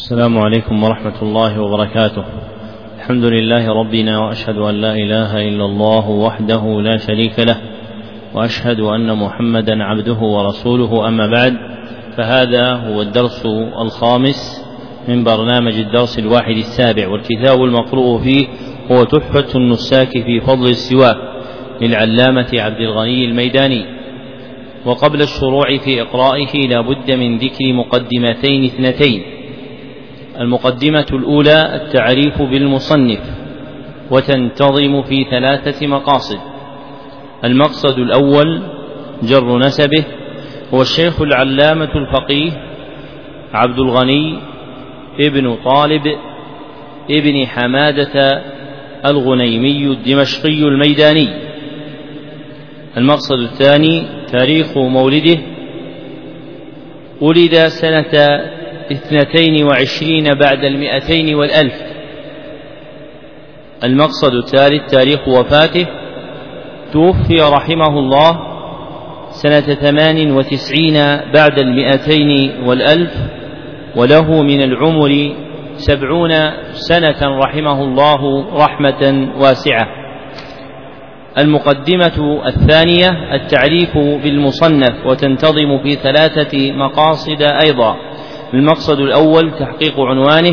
السلام عليكم ورحمة الله وبركاته. الحمد لله ربنا، وأشهد أن لا إله إلا الله وحده لا شريك له، وأشهد أن محمدا عبده ورسوله. أما بعد، فهذا هو الدرس الخامس من برنامج الدرس الواحد السابع، والكتاب المقروء فيه هو تحفة النساك في فضل السواك للعلامة عبد الغني الميداني. وقبل الشروع في إقرائه لا بد من ذكر مقدمتين اثنتين. المقدمة الأولى التعريف بالمصنف، وتنتظم في 3 مقاصد. المقصد الأول جر نسبه، هو الشيخ العلامة الفقيه عبد الغني ابن طالب ابن حمادة الغنيمي الدمشقي الميداني. المقصد الثاني تاريخ مولده، ولد سنة 22 بعد 200 والألف. المقصد الثالث تاريخ وفاته، توفي رحمه الله سنة 98 بعد 200 والألف، وله من العمر 70 سنة رحمه الله رحمة واسعة. المقدمة الثانية التعريف بالمصنف، وتنتظم في 3 مقاصد أيضا. المقصد الأول تحقيق عنوانه.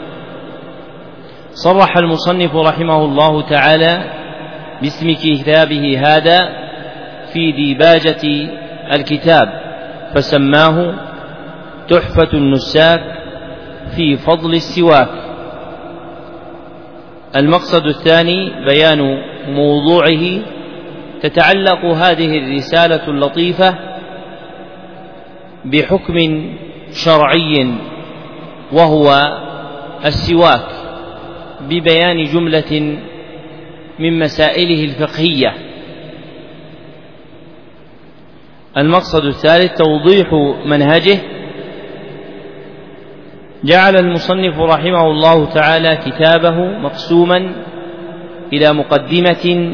صرح المصنف رحمه الله تعالى باسم كتابه هذا في ديباجة الكتاب، فسماه تحفة النساك في فضل السواك. المقصد الثاني بيان موضوعه. تتعلق هذه الرسالة اللطيفة بحكم شرعي وهو السواك، ببيان جملة من مسائله الفقهية. المقصد الثالث توضيح منهجه. جعل المصنف رحمه الله تعالى كتابه مقسوما إلى مقدمة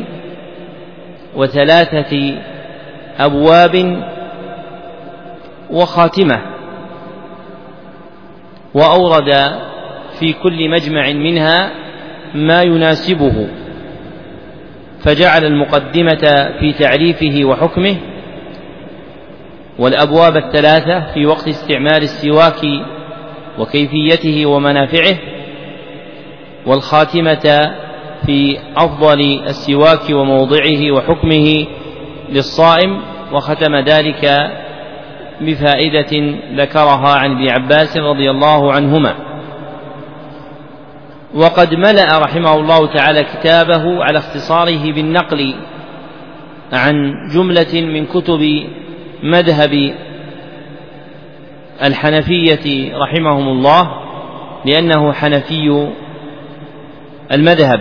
و3 أبواب وخاتمة، وأورد في كل مجمع منها ما يناسبه، فجعل المقدمة في تعريفه وحكمه، والأبواب 3 في وقت استعمال السواك وكيفيته ومنافعه، والخاتمة في أفضل السواك وموضعه وحكمه للصائم، وختم ذلك بفائدة ذكرها عن ابن عباس رضي الله عنهما. وقد ملأ رحمه الله تعالى كتابه على اختصاره بالنقل عن جملة من كتب مذهب الحنفية رحمهم الله، لأنه حنفي المذهب،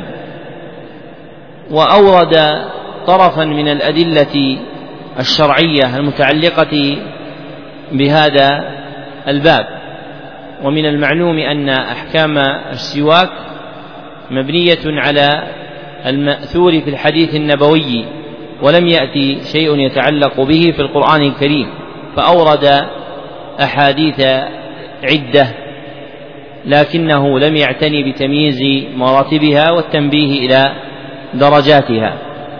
وأورد طرفا من الأدلة الشرعية المتعلقة بهذا الباب. ومن المعلوم أن أحكام السواك مبنية على المأثور في الحديث النبوي، ولم يأتي شيء يتعلق به في القرآن الكريم، فأورد أحاديث عدة، لكنه لم يعتني بتمييز مراتبها والتنبيه إلى درجاتها.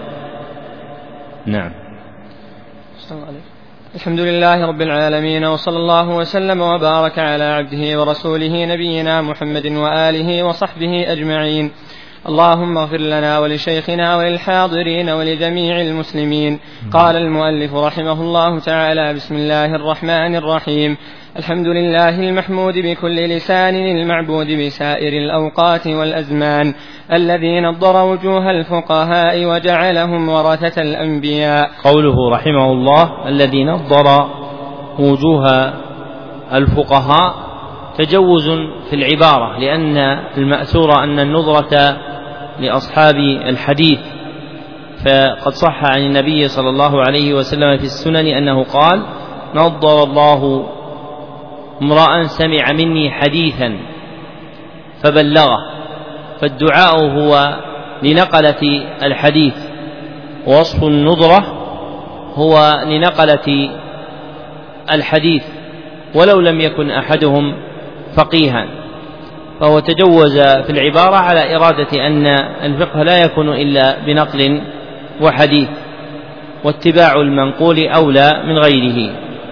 نعم. الحمد لله رب العالمين، وصلى الله وسلم وبارك على عبده ورسوله نبينا محمد وآله وصحبه أجمعين. اللهم اغفر لنا ولشيخنا وللحاضرين ولجميع المسلمين. قال المؤلف رحمه الله تعالى: بسم الله الرحمن الرحيم. الحمد لله المحمود بكل لسان، المعبود بسائر الأوقات والأزمان، الذي نضر وجوه الفقهاء وجعلهم ورثة الأنبياء. قوله رحمه الله الذي نضر وجوه الفقهاء تجوز في العبارة، لأن المأثور أن النظرة لأصحاب الحديث، فقد صح عن النبي صلى الله عليه وسلم في السنن أنه قال: نضر الله امرأ سمع مني حديثا فبلغه. فالدعاء هو لنقلة الحديث، ووصف النضرة هو لنقلة الحديث ولو لم يكن أحدهم فقيها. فهو تجوز في العبارة على إرادة أن الفقه لا يكون إلا بنقل وحديث، واتباع المنقول أولى من غيره.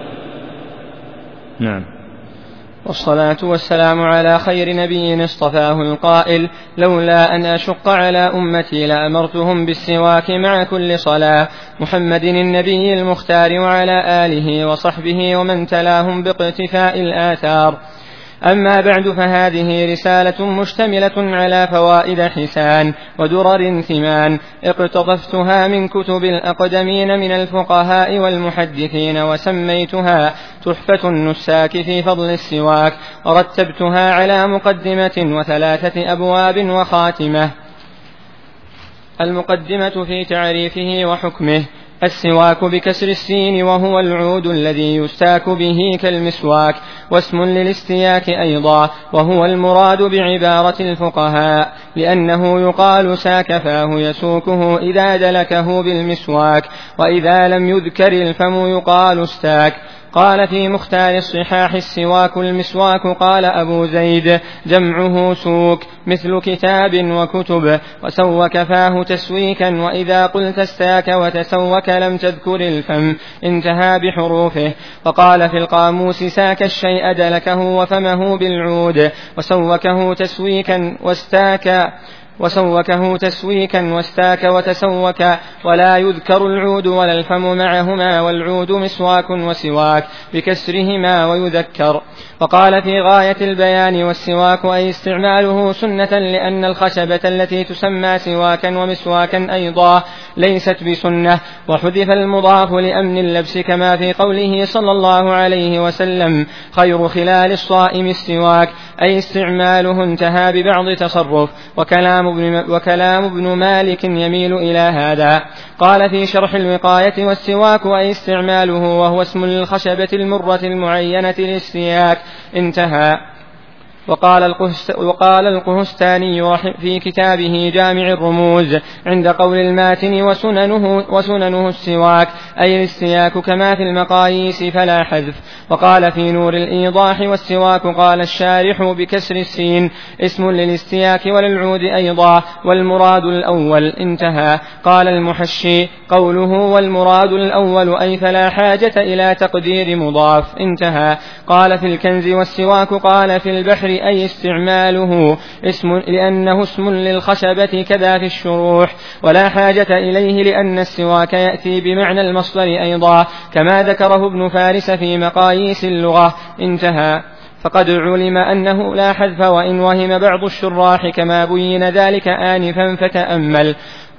نعم. والصلاة والسلام على خير نبي اصطفاه القائل: لولا أن أشق على أمتي لأمرتهم بالسواك مع كل صلاة، محمد النبي المختار وعلى آله وصحبه ومن تلاهم باقتفاء الآثار. أما بعد، فهذه رسالة مشتملة على فوائد حسان ودرر ثمان، اقتطفتها من كتب الأقدمين من الفقهاء والمحدثين، وسميتها تحفة النساك في فضل السواك، ورتبتها على مقدمة و3 أبواب وخاتمة. المقدمة في تعريفه وحكمه: السواك بكسر السين، وهو العود الذي يستاك به كالمسواك، واسم للاستياك أيضا، وهو المراد بعبارة الفقهاء، لأنه يقال ساك فاه يسوكه إذا دلكه بالمسواك، وإذا لم يذكر الفم يقال استاك. قال في مختار الصحاح: السواك المسواك. قال أبو زيد: جمعه سوك، مثل كتاب وكتب، وسوك فاه تسويكا، وإذا قلت استاك وتسوك لم تذكر الفم، انتهى بحروفه. وقال في القاموس: ساك الشيء دلكه وفمه بالعود، وسوكه تسويكا واستاك وتسوك، ولا يذكر العود ولا الفم معهما، والعود مسواك وسواك بكسرهما ويذكر. وقال في غاية البيان: والسواك أي استعماله سنة، لأن الخشبة التي تسمى سواكا ومسواكا أيضا ليست بسنة، وحذف المضاف لأمن اللبس، كما في قوله صلى الله عليه وسلم: خير خلال الصائم السواك، أي استعماله، انتهى ببعض تصرف. وكلام ابن مالك يميل إلى هذا. قال في شرح الوقاية: والسواك أي استعماله، وهو اسم للخشبة المرة المعينة للسياك، انتهى. وقال القهستاني في كتابه جامع الرموز عند قول الماتن: وسننه السواك، أي الاستياك كما في المقاييس فلا حذف. وقال في نور الإيضاح: والسواك، قال الشارح بكسر السين، اسم للاستياك وللعود أيضا، والمراد الأول، انتهى. قال المحشي: قوله والمراد الأول، أي فلا حاجة إلى تقدير مضاف، انتهى. قال في الكنز: والسواك، قال في البحر، أي استعماله اسم، لأنه اسم للخشبة، كذا في الشروح، ولا حاجة إليه لأن السواك يأتي بمعنى المصدر أيضا، كما ذكره ابن فارس في مقاييس اللغة، انتهى. فقد علم أنه لا حذف، وإن وهم بعض الشراح كما بين ذلك آنفا فتأمل.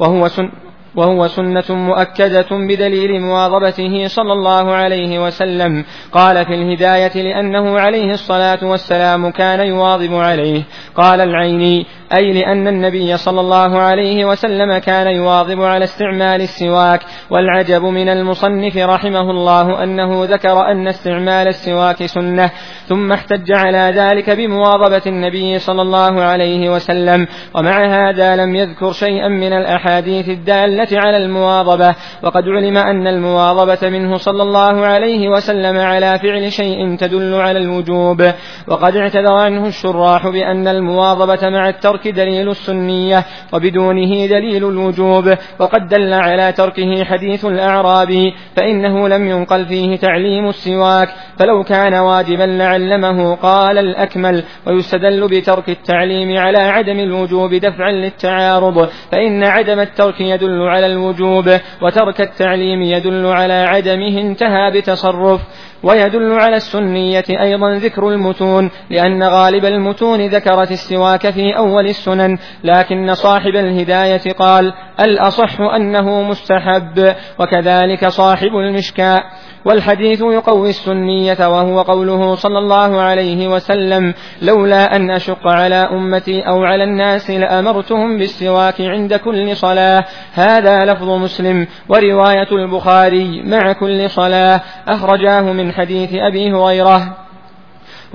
وهو سنة مؤكدة بدليل مواظبته صلى الله عليه وسلم. قال في الهداية: لأنه عليه الصلاة والسلام كان يواظب عليه. قال العيني: أي لأن النبي صلى الله عليه وسلم كان يواظب على استعمال السواك. والعجب من المصنف رحمه الله أنه ذكر أن استعمال السواك سنة، ثم احتج على ذلك بمواظبة النبي صلى الله عليه وسلم، ومع هذا لم يذكر شيئا من الأحاديث الدالة على المواظبة. وقد علم أن المواظبة منه صلى الله عليه وسلم على فعل شيء تدل على الوجوب. وقد اعتذر عنه الشراح بأن المواظبة مع الترك دليل السنية، وبدونه دليل الوجوب. وقد دل على تركه حديث الأعرابي، فإنه لم ينقل فيه تعليم السواك، فلو كان واجبا لعلمه. قال الأكمل: ويستدل بترك التعليم على عدم الوجوب دفعا للتعارض، فإن عدم الترك يدل على الوجوب، وترك التعليم يدل على عدمه، انتهى بتصرف. ويدل على السنية أيضا ذكر المتون، لأن غالب المتون ذكرت السواك في أول السنن، لكن صاحب الهداية قال: الأصح أنه مستحب، وكذلك صاحب المشكاة. والحديث يقوي السنية، وهو قوله صلى الله عليه وسلم: لولا أن أشق على أمتي أو على الناس لأمرتهم بالسواك عند كل صلاة. هذا لفظ مسلم. ورواية البخاري: مع كل صلاة، أخرجاه من حديث أبي هريرة.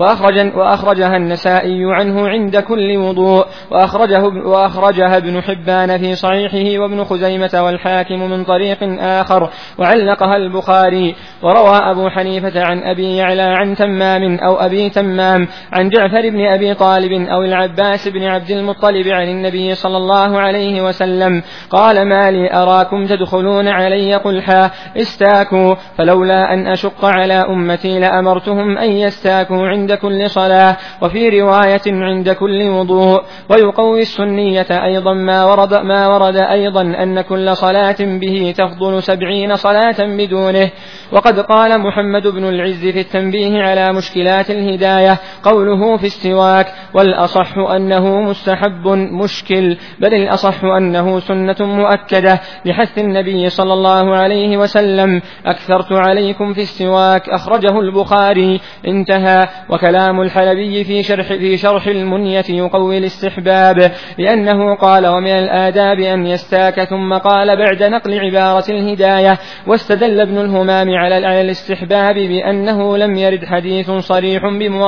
وأخرجها النسائي عنه عند كل وضوء، وأخرجها ابن حبان في صحيحه وابن خزيمة والحاكم من طريق آخر، وعلقها البخاري. وروى أبو حنيفة عن أبي يعلى عن تمام أو أبي تمام عن جعفر بن أبي طالب أو العباس بن عبد المطلب عن النبي صلى الله عليه وسلم قال: ما لي أراكم تدخلون علي قلحا استاكوا، فلولا أن أشق على أمتي لأمرتهم أن يستاكوا عند كل صلاة، وفي رواية عند كل وضوء. ويقوي السنية أيضا ما ورد أيضا أن كل صلاة به تفضل 70 صلاة بدونه. وقد قال محمد بن العز في التنبيه على مشكلات الهداية قوله في السواك: والأصح أنه مستحب مشكل، بل الأصح أنه سنة مؤكدة لحث النبي صلى الله عليه وسلم: أكثرت عليكم في السواك. أخرجه البخاري. انتهى. وكلام الحلبي في شرح المنية يقوي الاستحباب، لأنه قال: ومن الآداب أن يستاك، ثم قال بعد نقل عبارة الهداية: واستدل ابن الهمام على الاستحباب بأنه لم يرد حديث صريح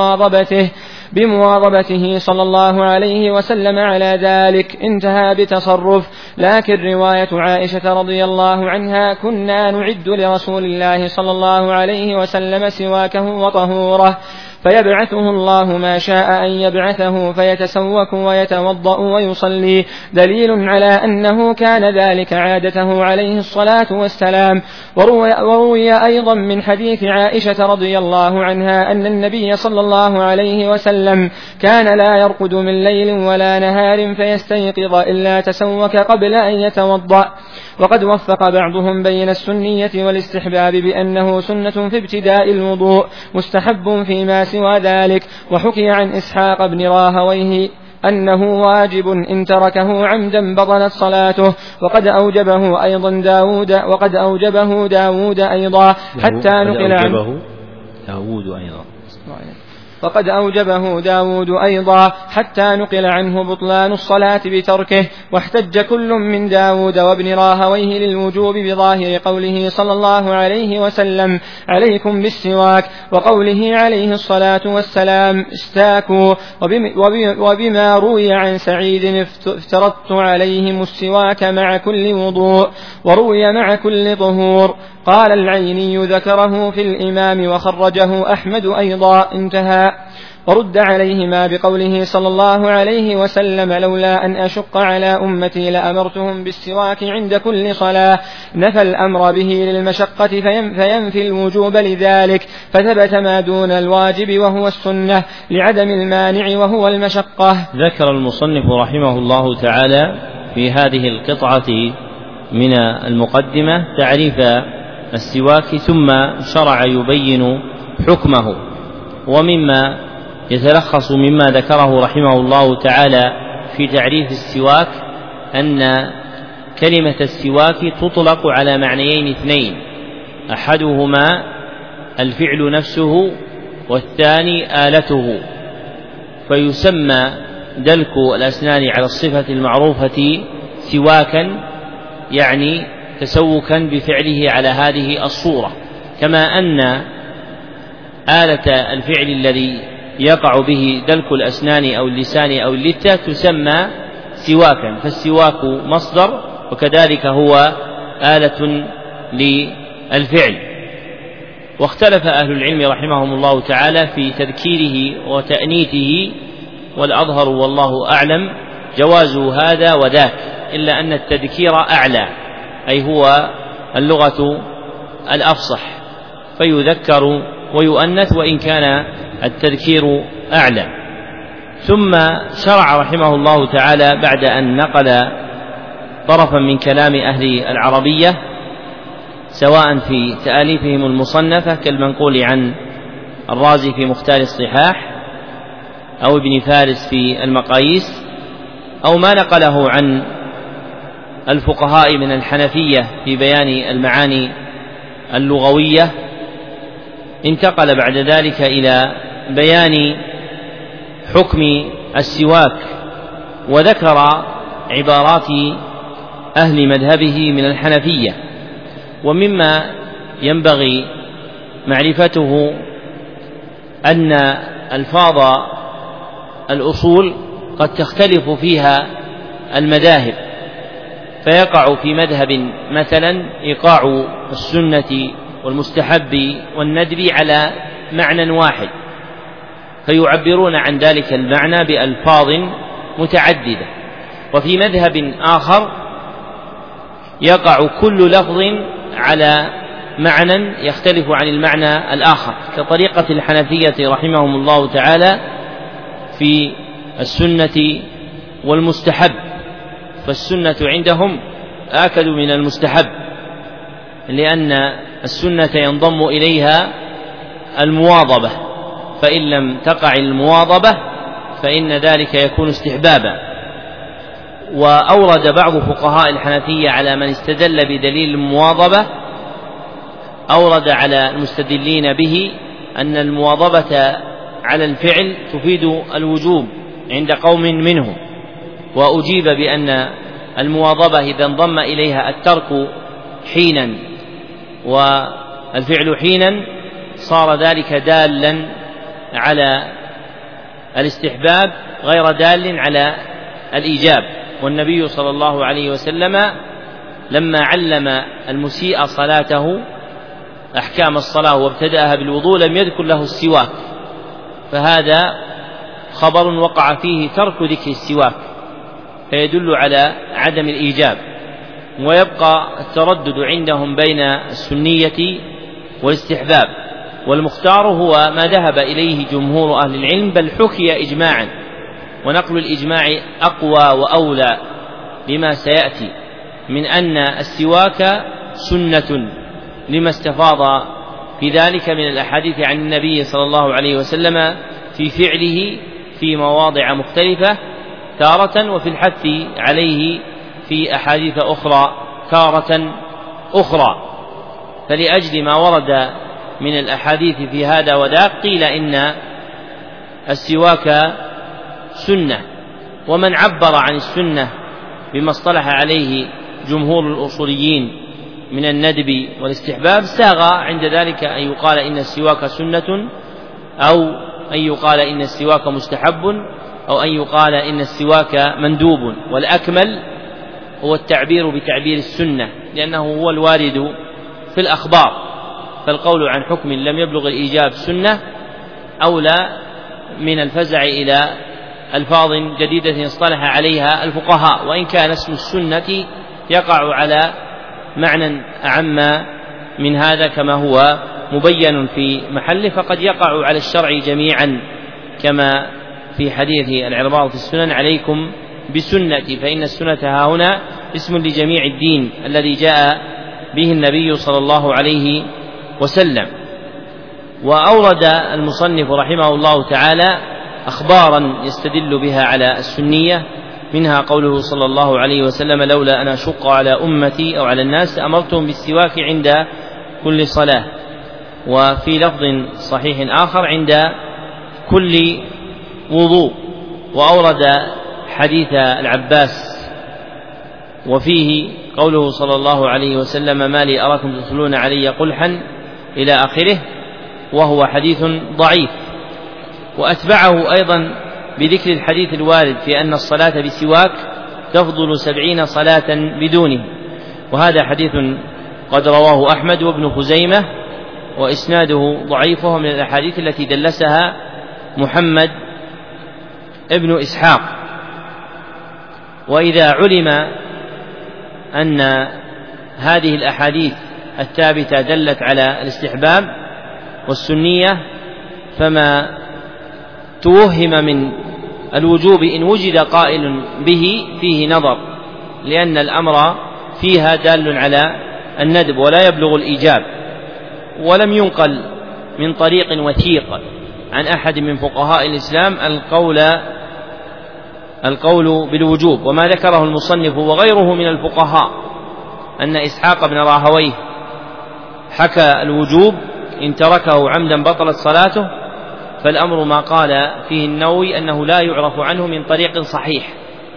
بمواظبته صلى الله عليه وسلم على ذلك. انتهى بتصرف. لكن رواية عائشة رضي الله عنها: كنا نعد لرسول الله صلى الله عليه وسلم سواكه وطهوره، فيبعثه الله ما شاء أن يبعثه فيتسوك ويتوضأ ويصلي، دليل على أنه كان ذلك عادته عليه الصلاة والسلام. وروي أيضا من حديث عائشة رضي الله عنها أن النبي صلى الله عليه وسلم كان لا يرقد من ليل ولا نهار فيستيقظ إلا تسوك قبل أن يتوضأ. وقد وفق بعضهم بين السنية والاستحباب بأنه سنة في ابتداء الوضوء، مستحب فيما سوى ذلك. وحكي عن إسحاق بن راهويه أنه واجب إن تركه عمدا بطلت صلاته، وقد أوجبه داود أيضا حتى نقل عنه وقد أوجبه داود أيضا حتى نقل عنه بطلان الصلاة بتركه. واحتج كل من داود وابن راهويه للوجوب بظاهر قوله صلى الله عليه وسلم: عليكم بالسواك، وقوله عليه الصلاة والسلام: استاكوا، وبما روي عن سعيد: افترضت عليهم السواك مع كل وضوء، وروي مع كل طهور. قال العيني: ذكره في الإمام وخرجه أحمد أيضا. انتهى. ورد عليهما بقوله صلى الله عليه وسلم: لولا أن أشق على أمتي لأمرتهم بالسواك عند كل صلاة. نفى الأمر به للمشقة فينفي الوجوب لذلك، فثبت ما دون الواجب وهو السنة لعدم المانع وهو المشقة. ذكر المصنف رحمه الله تعالى في هذه القطعة من المقدمة تعريف السواك، ثم شرع يبين حكمه. ومما يتلخص مما ذكره رحمه الله تعالى في تعريف السواك أن كلمة السواك تطلق على معنيين اثنين: أحدهما الفعل نفسه، والثاني آلته. فيسمى دلك الأسنان على الصفة المعروفة سواكا، يعني تسوكا بفعله على هذه الصورة، كما أن آلة الفعل الذي يقع به دلك الأسنان أو اللسان أو اللثة تسمى سواكا. فالسواك مصدر، وكذلك هو آلة للفعل. واختلف أهل العلم رحمهم الله تعالى في تذكيره وتأنيثه، والأظهر والله أعلم جواز هذا وذاك، إلا أن التذكير أعلى، أي هو اللغة الأفصح، فيذكر ويؤنث وإن كان التذكير أعلى. ثم شرع رحمه الله تعالى بعد أن نقل طرفا من كلام أهل العربية سواء في تآليفهم المصنفة كالمنقول عن الرازي في مختار الصحاح أو ابن فارس في المقاييس، أو ما نقله عن الفقهاء من الحنفية في بيان المعاني اللغوية، انتقل بعد ذلك إلى بيان حكم السواك، وذكر عبارات أهل مذهبه من الحنفية. ومما ينبغي معرفته أن ألفاظ الأصول قد تختلف فيها المذاهب، فيقع في مذهب مثلا إيقاع السنة والمستحب والندب على معنى واحد، فيعبرون عن ذلك المعنى بألفاظ متعددة. وفي مذهب آخر يقع كل لفظ على معنى يختلف عن المعنى الآخر، كطريقة الحنفية رحمهم الله تعالى في السنة والمستحب، فالسنة عندهم آكد من المستحب، لأن السنة ينضم إليها المواظبة، فإن لم تقع المواظبة فإن ذلك يكون استحبابا. وأورد بعض فقهاء الحنفية على من استدل بدليل المواظبة، أورد على المستدلين به أن المواظبة على الفعل تفيد الوجوب عند قوم منهم، وأجيب بأن المواظبة إذا انضم إليها الترك حينا والفعل حينا صار ذلك دالا على الاستحباب غير دال على الإيجاب. والنبي صلى الله عليه وسلم لما علم المسيء صلاته أحكام الصلاة وابتدأها بالوضوء لم يذكر له السواك، فهذا خبر وقع فيه ترك ذكر السواك، فيدل على عدم الإيجاب. ويبقى التردد عندهم بين السنية والاستحباب، والمختار هو ما ذهب إليه جمهور أهل العلم، بل حكي إجماعا، ونقل الإجماع أقوى وأولى لما سيأتي من أن السواك سنة، لما استفاض في ذلك من الأحاديث عن النبي صلى الله عليه وسلم في فعله في مواضع مختلفة تارة، وفي الحث عليه في أحاديث أخرى تارة أخرى. فلأجل ما ورد من الأحاديث في هذا وذاك قيل إن السواك سنة، ومن عبر عن السنة بما اصطلح عليه جمهور الأصوليين من الندب والاستحباب ساغ عند ذلك أن يقال إن السواك سنة، أو أن يقال إن السواك مستحب، أو أن يقال إن السواك مندوب. والأكمل هو التعبير بتعبير السنة، لأنه هو الوارد في الأخبار، فالقول عن حكم لم يبلغ الإيجاب سنة أولى من الفزع إلى ألفاظ جديدة اصطلح عليها الفقهاء، وإن كان اسم السنة يقع على معنى أعم من هذا كما هو مبين في محله، فقد يقع على الشرع جميعا كما في حديث العرباض في السنن: عليكم بسنتي فإن السنة ها هنا اسم لجميع الدين الذي جاء به النبي صلى الله عليه وسلم. وأورد المصنف رحمه الله تعالى أخبارا يستدل بها على السنية، منها قوله صلى الله عليه وسلم: لولا أن أشق على أمتي أو على الناس أمرتهم بالسواك عند كل صلاة. وفي لفظ صحيح آخر: عند كل وضوء. وأورد حديث العباس وفيه قوله صلى الله عليه وسلم: ما لي أراكم تصلون علي قلحا إلى آخره، وهو حديث ضعيف. وأتبعه أيضا بذكر الحديث الوارد في أن الصلاة بسواك تفضل 70 صلاة بدونه، وهذا حديث قد رواه أحمد وابن خزيمة، وإسناده ضعيف، وهو من الأحاديث التي دلسها محمد ابن إسحاق. وإذا علم أن هذه الأحاديث الثابتة دلت على الاستحباب والسنية، فما توهم من الوجوب إن وجد قائل به فيه نظر، لأن الأمر فيها دال على الندب ولا يبلغ الإيجاب. ولم ينقل من طريق وثيق عن أحد من فقهاء الإسلام القول بالوجوب. وما ذكره المصنف وغيره من الفقهاء أن إسحاق بن راهويه حكى الوجوب إن تركه عمدا بطلت صلاته، فالأمر ما قال فيه النووي أنه لا يعرف عنه من طريق صحيح.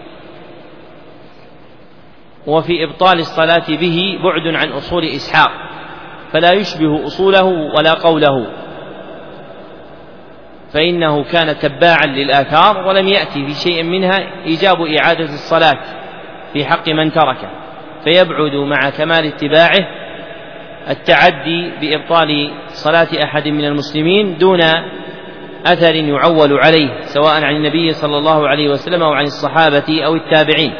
وفي إبطال الصلاة به بعد عن أصول إسحاق، فلا يشبه أصوله ولا قوله. فإنه كان تباعا للآثار، ولم يأتي في شيء منها إيجاب إعادة الصلاة في حق من تركه، فيبعد مع كمال اتباعه التعدي بإبطال صلاة أحد من المسلمين دون أثر يعول عليه، سواء عن النبي صلى الله عليه وسلم أو عن الصحابة أو التابعين.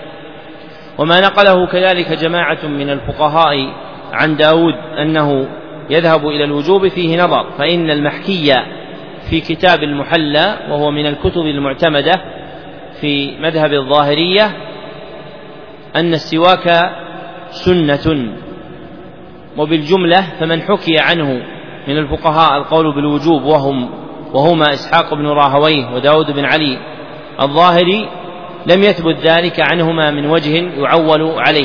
وما نقله كذلك جماعة من الفقهاء عن داود أنه يذهب إلى الوجوب فيه نظر، فإن المحكي في كتاب المحلى وهو من الكتب المعتمدة في مذهب الظاهرية أن السواك سنة، وبالجملة فمن حكي عنه من الفقهاء القول بالوجوب وهما إسحاق بن راهويه وداود بن علي الظاهري لم يثبت ذلك عنهما من وجه يعول عليه،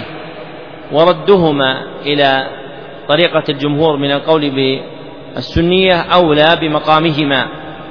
وردهما إلى طريقة الجمهور من القول بالسنية أولى بمقامهما.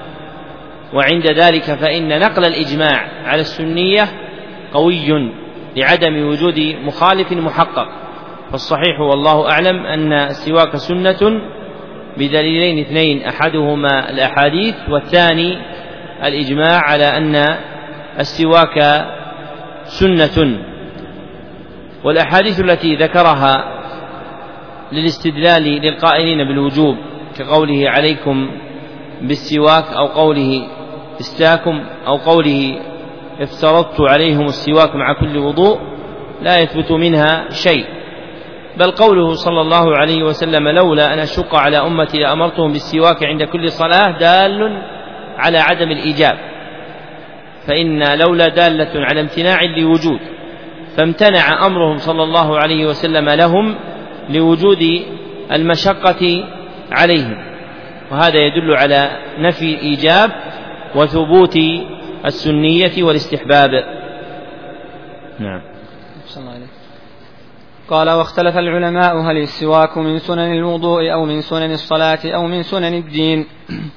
وعند ذلك فإن نقل الإجماع على السنية قوي لعدم وجود مخالف محقق، فالصحيح والله أعلم أن السواك سنة بدليلين اثنين، أحدهما الأحاديث والثاني الإجماع على أن السواك سنة. والأحاديث التي ذكرها للاستدلال للقائلين بالوجوب كقوله عليكم بالسواك أو قوله استاكم أو قوله افترضت عليهم السواك مع كل وضوء لا يثبت منها شيء، بل قوله صلى الله عليه وسلم لولا أن أشق على أمتي لأمرتهم بالسواك عند كل صلاة دال على عدم الإيجاب، فإن لولا دالة على امتناع لوجود، فامتنع أمرهم صلى الله عليه وسلم لهم لوجود المشقة عليهم، وهذا يدل على نفي الإيجاب وثبوت السنية والاستحباب. نعم. قال واختلف العلماء هل السواك من سنن الوضوء أو من سنن الصلاة أو من سنن الدين،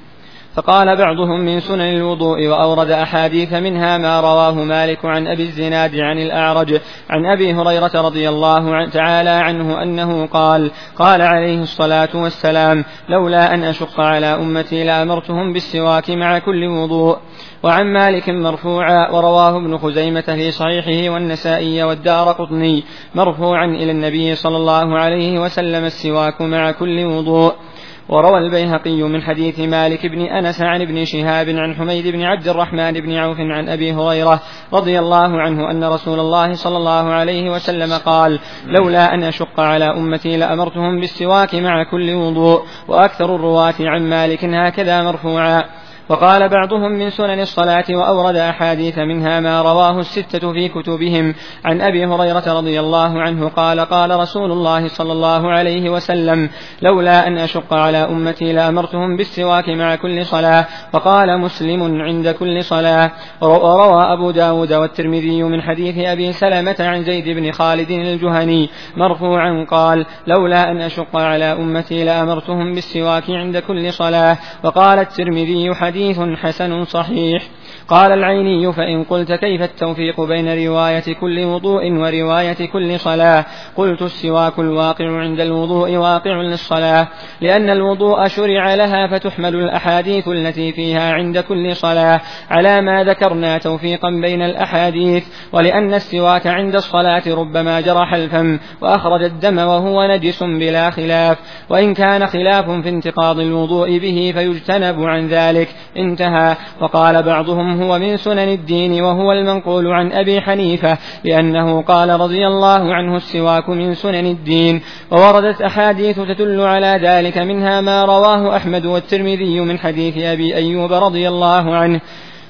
فقال بعضهم من سنن الوضوء، وأورد أحاديث منها ما رواه مالك عن أبي الزناد عن الأعرج عن أبي هريرة رضي الله تعالى عنه أنه قال عليه الصلاة والسلام لولا أن أشق على أمتي لأمرتهم بالسواك مع كل وضوء. وعن مالك مرفوعا، ورواه ابن خزيمة في صحيحه والنسائي والدارقطني مرفوعا إلى النبي صلى الله عليه وسلم السواك مع كل وضوء. وروى البيهقي من حديث مالك بن أنس عن ابن شهاب عن حميد بن عبد الرحمن بن عوف عن أبي هريرة رضي الله عنه أن رسول الله صلى الله عليه وسلم قال لولا أن أشق على أمتي لأمرتهم بالسواك مع كل وضوء. وأكثر الرواة عن مالك هكذا مرفوعا. وقال بعضهم من سنن الصلاة، وأورد أحاديث منها ما رواه الستة في كتبهم عن أبي هريرة رضي الله عنه قال رسول الله صلى الله عليه وسلم لولا أن أشق على أمتي لأمرتهم بالسواك مع كل صلاة. وقال مسلم عند كل صلاة. وروى أبو داود والترمذي من حديث أبي سلمة عن زيد بن خالد الجهني مرفوعا قال لولا أن أشق على أمتي لأمرتهم بالسواك عند كل صلاة. وقال الترمذي حديث حسن صحيح. قال العيني فإن قلت كيف التوفيق بين رواية كل وضوء ورواية كل صلاة؟ قلت السواك الواقع عند الوضوء واقع للصلاة، لأن الوضوء شرع لها فتحمل الأحاديث التي فيها عند كل صلاة على ما ذكرنا توفيقا بين الأحاديث، ولأن السواك عند الصلاة ربما جرح الفم وأخرج الدم وهو نجس بلا خلاف، وإن كان خلاف في انتقاض الوضوء به فيجتنب عن ذلك. انتهى. وقال بعضهم هو من سنن الدين، وهو المنقول عن أبي حنيفة لأنه قال رضي الله عنه السواك من سنن الدين. ووردت أحاديث تدل على ذلك، منها ما رواه أحمد والترمذي من حديث أبي أيوب رضي الله عنه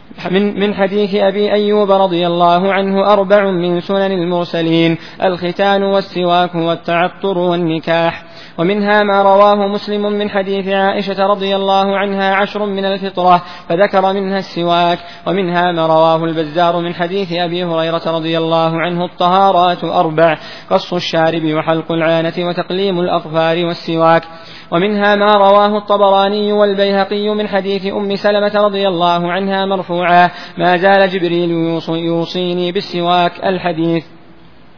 من حديث أبي أيوب رضي الله عنه 4 من سنن المرسلين: الختان والسواك والتعطر والنكاح. ومنها ما رواه مسلم من حديث عائشة رضي الله عنها 10 من الفطرة فذكر منها السواك. ومنها ما رواه البزار من حديث أبي هريرة رضي الله عنه الطهارات 4: قص الشارب وحلق العانة وتقليم الأظفار والسواك. ومنها ما رواه الطبراني والبيهقي من حديث أم سلمة رضي الله عنها مرفوعا: ما زال جبريل يوصيني بالسواك الحديث.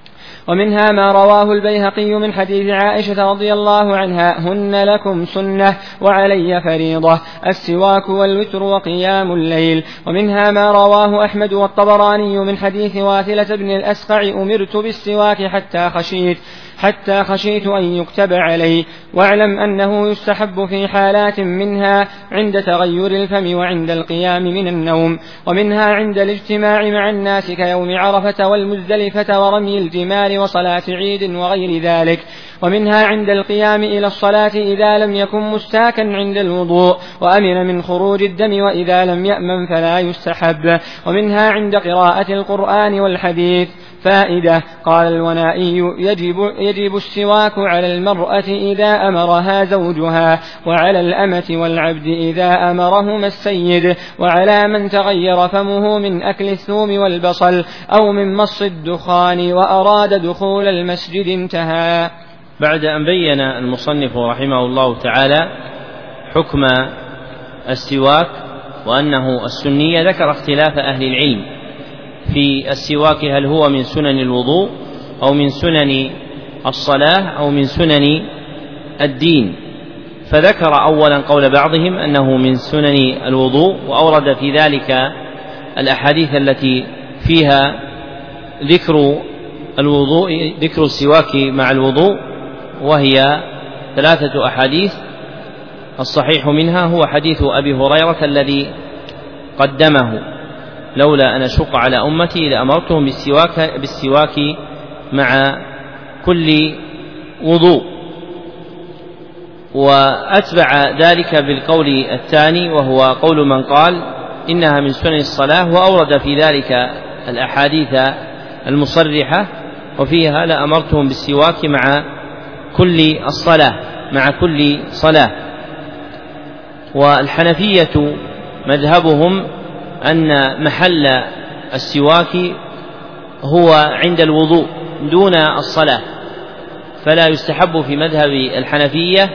ومنها ما رواه البيهقي من حديث عائشة رضي الله عنها: هن لكم سنة وعلي فريضة، السواك والوتر وقيام الليل. ومنها ما رواه أحمد والطبراني من حديث واثلة بن الأسقع: أمرت بالسواك حتى خشيت أن يكتب علي. واعلم أنه يستحب في حالات منها عند تغير الفم وعند القيام من النوم، ومنها عند الاجتماع مع الناس كيوم عرفة والمزدلفة ورمي الجمار وصلاة عيد وغير ذلك. ومنها عند القيام إلى الصلاة إذا لم يكن مستاكا عند الوضوء وأمن من خروج الدم، وإذا لم يأمن فلا يستحب. ومنها عند قراءة القرآن والحديث. فائدة: قال الونائي: يجب السواك على المرأة إذا أمرها زوجها، وعلى الأمة والعبد إذا أمرهما السيد، وعلى من تغير فمه من أكل الثوم والبصل أو من مص الدخان وأراد دخول المسجد. انتهى. بعد أن بين المصنف رحمه الله تعالى حكم السواك وأنه السنية، ذكر اختلاف أهل العلم في السواك، هل هو من سنن الوضوء أو من سنن الصلاة أو من سنن الدين. فذكر أولا قول بعضهم أنه من سنن الوضوء، وأورد في ذلك الأحاديث التي فيها ذكر السواك مع الوضوء، وهي 3 أحاديث. الصحيح منها هو حديث أبي هريرة الذي قدمه: لولا أن أشق على أمتي لأمرتهم بالسواك مع كل وضوء. وأتبع ذلك بالقول الثاني وهو قول من قال إنها من سنن الصلاة، وأورد في ذلك الأحاديث المصرحة وفيها لأمرتهم بالسواك مع كل صلاة. والحنفية مذهبهم أن محل السواك هو عند الوضوء دون الصلاة، فلا يستحب في مذهب الحنفية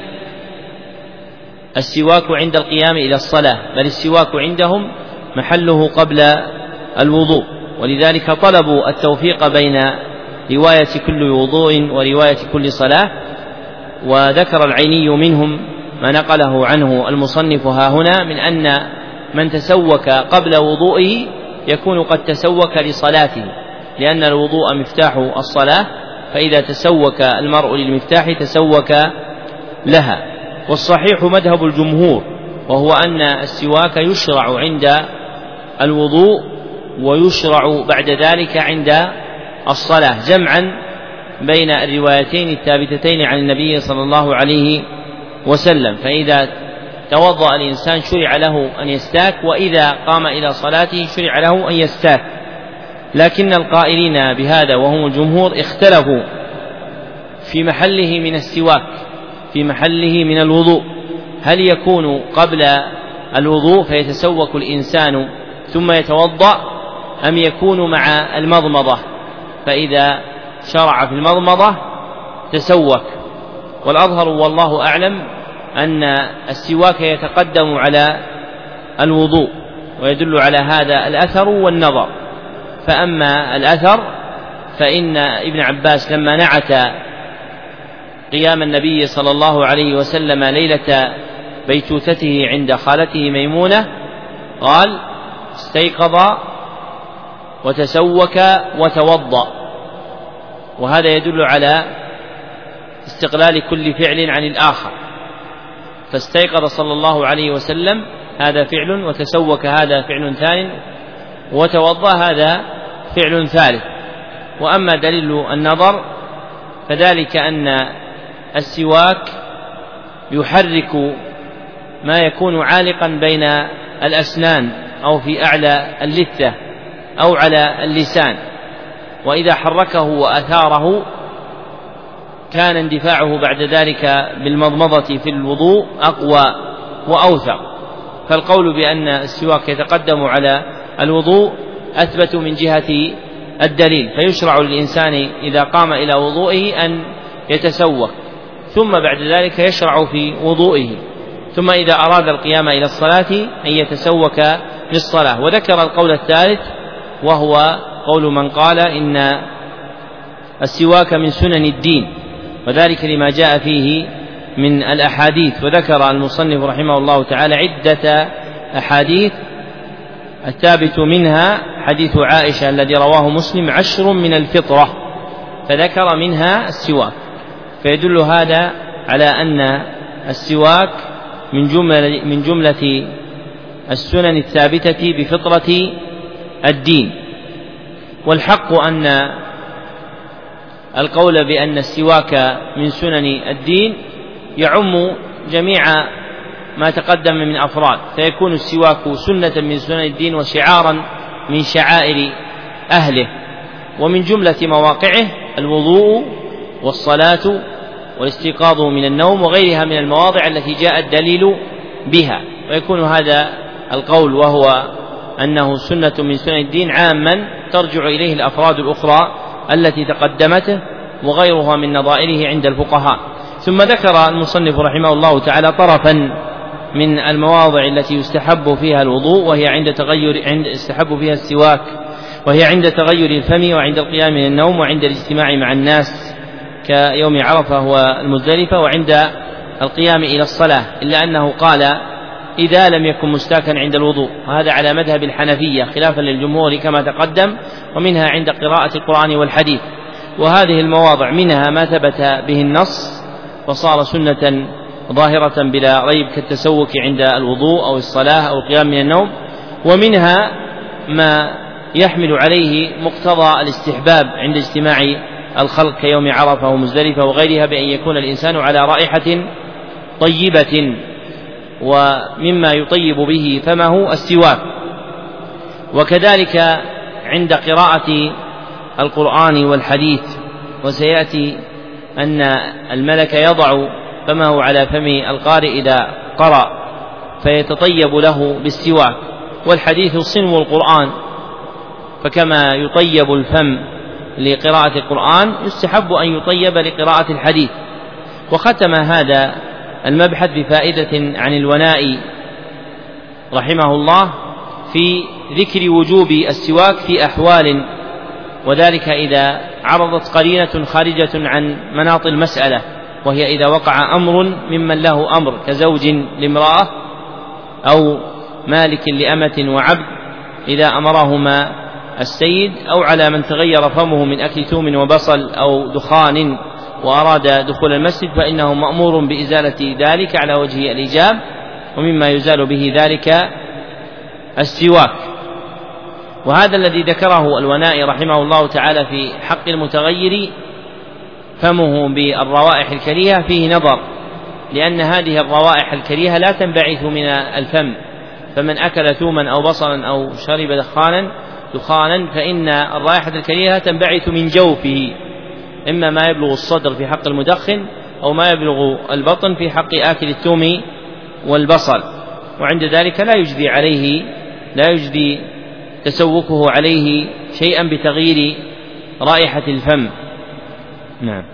السواك عند القيام إلى الصلاة، بل السواك عندهم محله قبل الوضوء. ولذلك طلبوا التوفيق بين رواية كل وضوء ورواية كل صلاة. وذكر العيني منهم ما نقله عنه المصنف هاهنا من أن من تسوك قبل وضوئه يكون قد تسوك لصلاته، لأن الوضوء مفتاح الصلاة، فإذا تسوك المرء للمفتاح تسوك لها. والصحيح مذهب الجمهور، وهو أن السواك يشرع عند الوضوء ويشرع بعد ذلك عند الصلاة، جمعا بين الروايتين الثابتتين عن النبي صلى الله عليه وسلم. فإذا توضأ الإنسان شرع له أن يستاك، وإذا قام إلى صلاته شرع له أن يستاك. لكن القائلين بهذا وهم الجمهور اختلفوا في محله من السواك، في محله من الوضوء، هل يكون قبل الوضوء فيتسوك الإنسان ثم يتوضأ، أم يكون مع المضمضة فإذا شرع في المضمضة تسوك. والأظهر والله أعلم أن السواك يتقدم على الوضوء، ويدل على هذا الأثر والنظر. فأما الأثر فإن ابن عباس لما نعت قيام النبي صلى الله عليه وسلم ليلة بيتوتته عند خالته ميمونة قال: استيقظ وتسوك وتوضأ. وهذا يدل على استقلال كل فعل عن الآخر، فاستيقظ صلى الله عليه وسلم هذا فعل، وتسوك هذا فعل ثاني، وتوضأ هذا فعل ثالث. وأما دليل النظر فذلك أن السواك يحرك ما يكون عالقا بين الأسنان أو في أعلى اللثة أو على اللسان، وإذا حركه وأثاره كان اندفاعه بعد ذلك بالمضمضة في الوضوء أقوى وأوثق. فالقول بأن السواك يتقدم على الوضوء أثبت من جهة الدليل، فيشرع للإنسان إذا قام إلى وضوئه أن يتسوك، ثم بعد ذلك يشرع في وضوئه، ثم إذا أراد القيام إلى الصلاة أن يتسوك للصلاة. وذكر القول الثالث وهو قول من قال إن السواك من سنن الدين، وذلك لما جاء فيه من الأحاديث. وذكر المصنف رحمه الله تعالى عدة أحاديث الثابت منها حديث عائشة الذي رواه مسلم 10 من الفطرة، فذكر منها السواك، فيدل هذا على أن السواك من جملة السنن الثابتة بفطرة الدين. والحق أن القول بأن السواك من سنن الدين يعم جميع ما تقدم من أفراد، فيكون السواك سنة من سنن الدين وشعارا من شعائر أهله. ومن جملة مواقعه الوضوء والصلاة والاستيقاظ من النوم وغيرها من المواضع التي جاء الدليل بها، ويكون هذا القول وهو أنه سنة من سنن الدين عاما ترجع إليه الأفراد الأخرى التي تقدمته وغيرها من نظائره عند الفقهاء. ثم ذكر المصنف رحمه الله تعالى طرفا من المواضع التي يستحب فيها الوضوء، وهي يستحب فيها السواك، وهي عند تغير الفم وعند القيام من النوم وعند الاجتماع مع الناس كيوم عرفة والمزدلفة وعند القيام إلى الصلاة، إلا أنه قال إذا لم يكن مستاكا عند الوضوء، وهذا على مذهب الحنفية خلافا للجمهور كما تقدم، ومنها عند قراءة القرآن والحديث. وهذه المواضع منها ما ثبت به النص وصار سنة ظاهرة بلا ريب كالتسوك عند الوضوء أو الصلاة أو القيام من النوم، ومنها ما يحمل عليه مقتضى الاستحباب عند اجتماع الخلق كيوم عرفة ومزدلفة وغيرها، بأن يكون الإنسان على رائحة طيبة، ومما يطيب به فمه السواك. وكذلك عند قراءة القرآن والحديث، وسيأتي أن الملك يضع فمه على فم القارئ إذا قرأ فيتطيب له بالسواك. والحديث صنو القرآن، فكما يطيب الفم لقراءة القرآن يستحب أن يطيب لقراءة الحديث. وختم هذا المبحث بفائدة عن الونائي رحمه الله في ذكر وجوب السواك في أحوال، وذلك إذا عرضت قرينة خارجة عن مناط المسألة، وهي إذا وقع أمر ممن له أمر كزوج لامرأة أو مالك لأمة وعبد إذا أمرهما السيد، أو على من تغير فمه من أكل ثوم وبصل أو دخان وأراد دخول المسجد، فإنه مأمور بإزالة ذلك على وجه الإيجاب، ومما يزال به ذلك السواك. وهذا الذي ذكره الونائي رحمه الله تعالى في حق المتغير فمه بالروائح الكريهة فيه نظر، لأن هذه الروائح الكريهة لا تنبعث من الفم، فمن أكل ثوما أو بصلا أو شرب دخانا فإن الرائحة الكريهة تنبعث من جوفه، إما ما يبلغ الصدر في حق المدخن أو ما يبلغ البطن في حق آكل الثوم والبصل، وعند ذلك لا يجدي تسوكه عليه شيئا بتغيير رائحة الفم. نعم.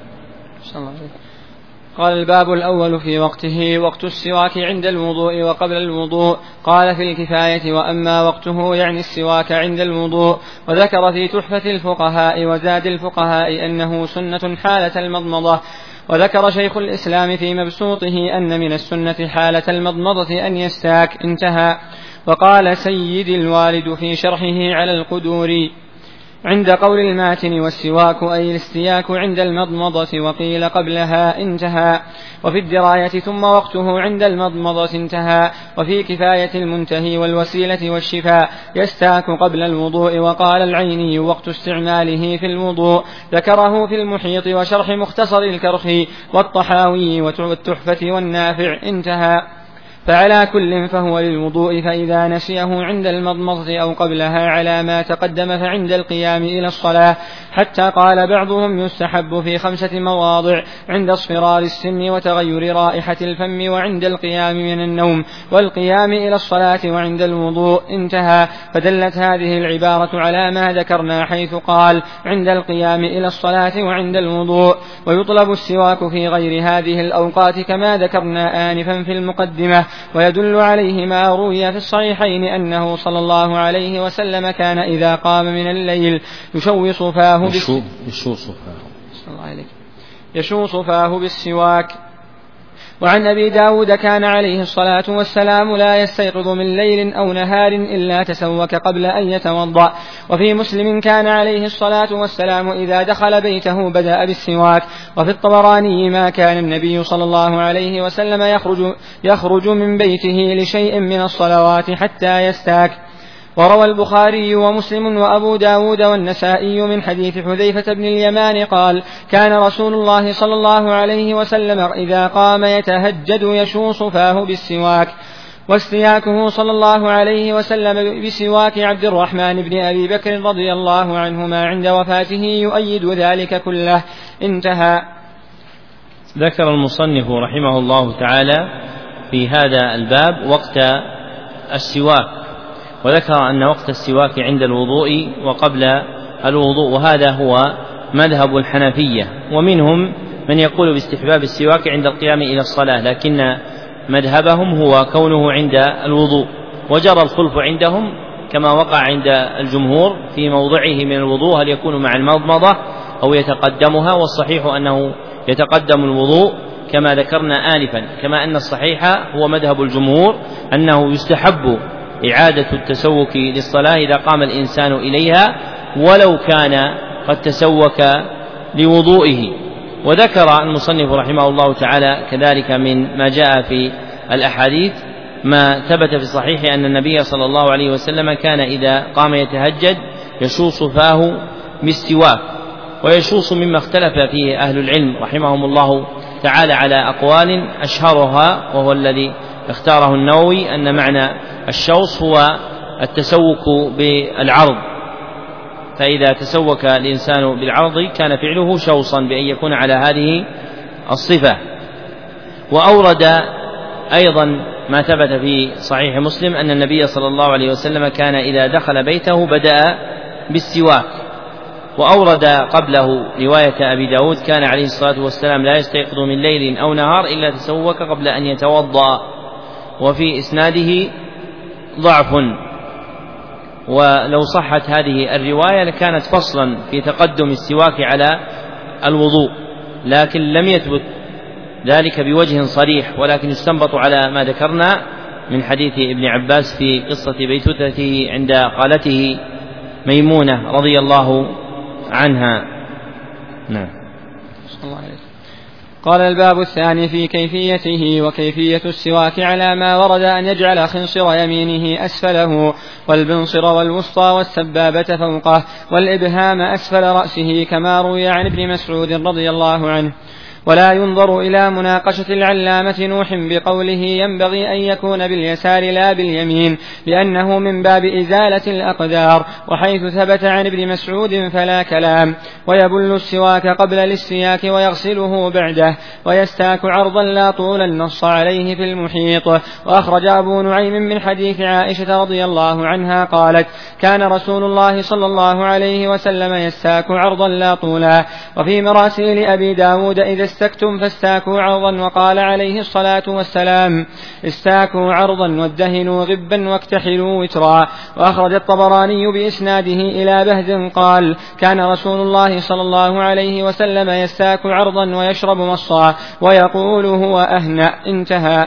قال الباب الأول في وقته وقت السواك عند الوضوء وقبل الوضوء. قال في الكفاية وأما وقته يعني السواك عند الوضوء. وذكر في تحفة الفقهاء وزاد الفقهاء أنه سنة حالة المضمضة. وذكر شيخ الإسلام في مبسوطه أن من السنة حالة المضمضة أن يستاك، انتهى. وقال سيد الوالد في شرحه على القدور عند قول الماتن والسواك أي الاستياك عند المضمضة، وقيل قبلها، انتهى. وفي الدراية ثم وقته عند المضمضة، انتهى. وفي كفاية المنتهي والوسيلة والشفاء يستاك قبل الوضوء. وقال العيني وقت استعماله في الوضوء. ذكره في المحيط وشرح مختصر الكرخي والطحاوي والتحفة والنافع، انتهى. فعلى كل فهو للوضوء، فإذا نسيه عند المضمضة أو قبلها على ما تقدم فعند القيام إلى الصلاة، حتى قال بعضهم يستحب في 5 مواضع: عند اصفرار السن وتغير رائحة الفم وعند القيام من النوم والقيام إلى الصلاة وعند الوضوء، انتهى. فدلت هذه العبارة على ما ذكرنا، حيث قال عند القيام إلى الصلاة وعند الوضوء. ويطلب السواك في غير هذه الأوقات كما ذكرنا آنفا في المقدمة، ويدل عليه ما روي في الصحيحين أنه صلى الله عليه وسلم كان إذا قام من الليل يشوص فاه بالسواك. وعن أبي داود كان عليه الصلاة والسلام لا يستيقظ من ليل أو نهار إلا تسوك قبل أن يتوضأ. وفي مسلم كان عليه الصلاة والسلام إذا دخل بيته بدأ بالسواك. وفي الطبراني ما كان النبي صلى الله عليه وسلم يخرج من بيته لشيء من الصلوات حتى يستاك. وروى البخاري ومسلم وأبو داود والنسائي من حديث حذيفة بن اليمان قال كان رسول الله صلى الله عليه وسلم إذا قام يتهجد يشوص فاه بالسواك. واستياكه صلى الله عليه وسلم بسواك عبد الرحمن بن أبي بكر رضي الله عنهما عند وفاته يؤيد ذلك كله. انتهى. ذكر المصنف رحمه الله تعالى في هذا الباب وقت السواك، وذكر أن وقت السواك عند الوضوء وقبل الوضوء، وهذا هو مذهب الحنفية، ومنهم من يقول باستحباب السواك عند القيام إلى الصلاة، لكن مذهبهم هو كونه عند الوضوء. وجرى الخلف عندهم كما وقع عند الجمهور في موضعه من الوضوء، هل يكون مع المضمضة أو يتقدمها، والصحيح أنه يتقدم الوضوء كما ذكرنا آنفا، كما أن الصحيح هو مذهب الجمهور أنه يستحب إعادة التسوك للصلاة إذا قام الإنسان إليها ولو كان قد تسوك لوضوئه. وذكر المصنف رحمه الله تعالى كذلك من ما جاء في الأحاديث ما ثبت في الصحيح أن النبي صلى الله عليه وسلم كان إذا قام يتهجد يشوص فاه بالسواك. ويشوص مما اختلف فيه أهل العلم رحمهم الله تعالى على أقوال، أشهرها وهو الذي اختاره النووي أن معنى الشوص هو التسوك بالعرض، فإذا تسوك الإنسان بالعرض كان فعله شوصا بأن يكون على هذه الصفة. وأورد أيضا ما ثبت في صحيح مسلم أن النبي صلى الله عليه وسلم كان إذا دخل بيته بدأ بالسواك. وأورد قبله رواية أبي داود كان عليه الصلاة والسلام لا يستيقظ من ليل أو نهار إلا تسوك قبل أن يتوضأ، وفي إسناده ضعف، ولو صحت هذه الرواية لكانت فصلا في تقدم السواك على الوضوء، لكن لم يثبت ذلك بوجه صريح، ولكن يستنبط على ما ذكرنا من حديث ابن عباس في قصة بيتوتته عند خالته ميمونة رضي الله عنها. نعم. قال الباب الثاني في كيفيته وكيفية السواك على ما ورد أن يجعل خنصر يمينه أسفله والبنصر والوسطى والسبابة فوقه والإبهام أسفل رأسه كما روي عن ابن مسعود رضي الله عنه. ولا ينظر إلى مناقشة العلامة نوح بقوله ينبغي أن يكون باليسار لا باليمين، لأنه من باب إزالة الأقدار، وحيث ثبت عن ابن مسعود فلا كلام. ويبل السواك قبل الاستياك ويغسله بعده، ويستاك عرضا لا طولا نص عليه في المحيط. وأخرج أبو نعيم من حديث عائشة رضي الله عنها قالت كان رسول الله صلى الله عليه وسلم يستاك عرضا لا طولا. وفي مراسيل أبي داود إذا استكتم فاستاكوا عرضا، وقال عليه الصلاة والسلام استاكوا عرضا وادهنوا غبا واكتحلوا وترا. وأخرج الطبراني بإسناده إلى بهز قال كان رسول الله صلى الله عليه وسلم يستاك عرضا ويشرب مصا ويقول هو أهنأ. انتهى.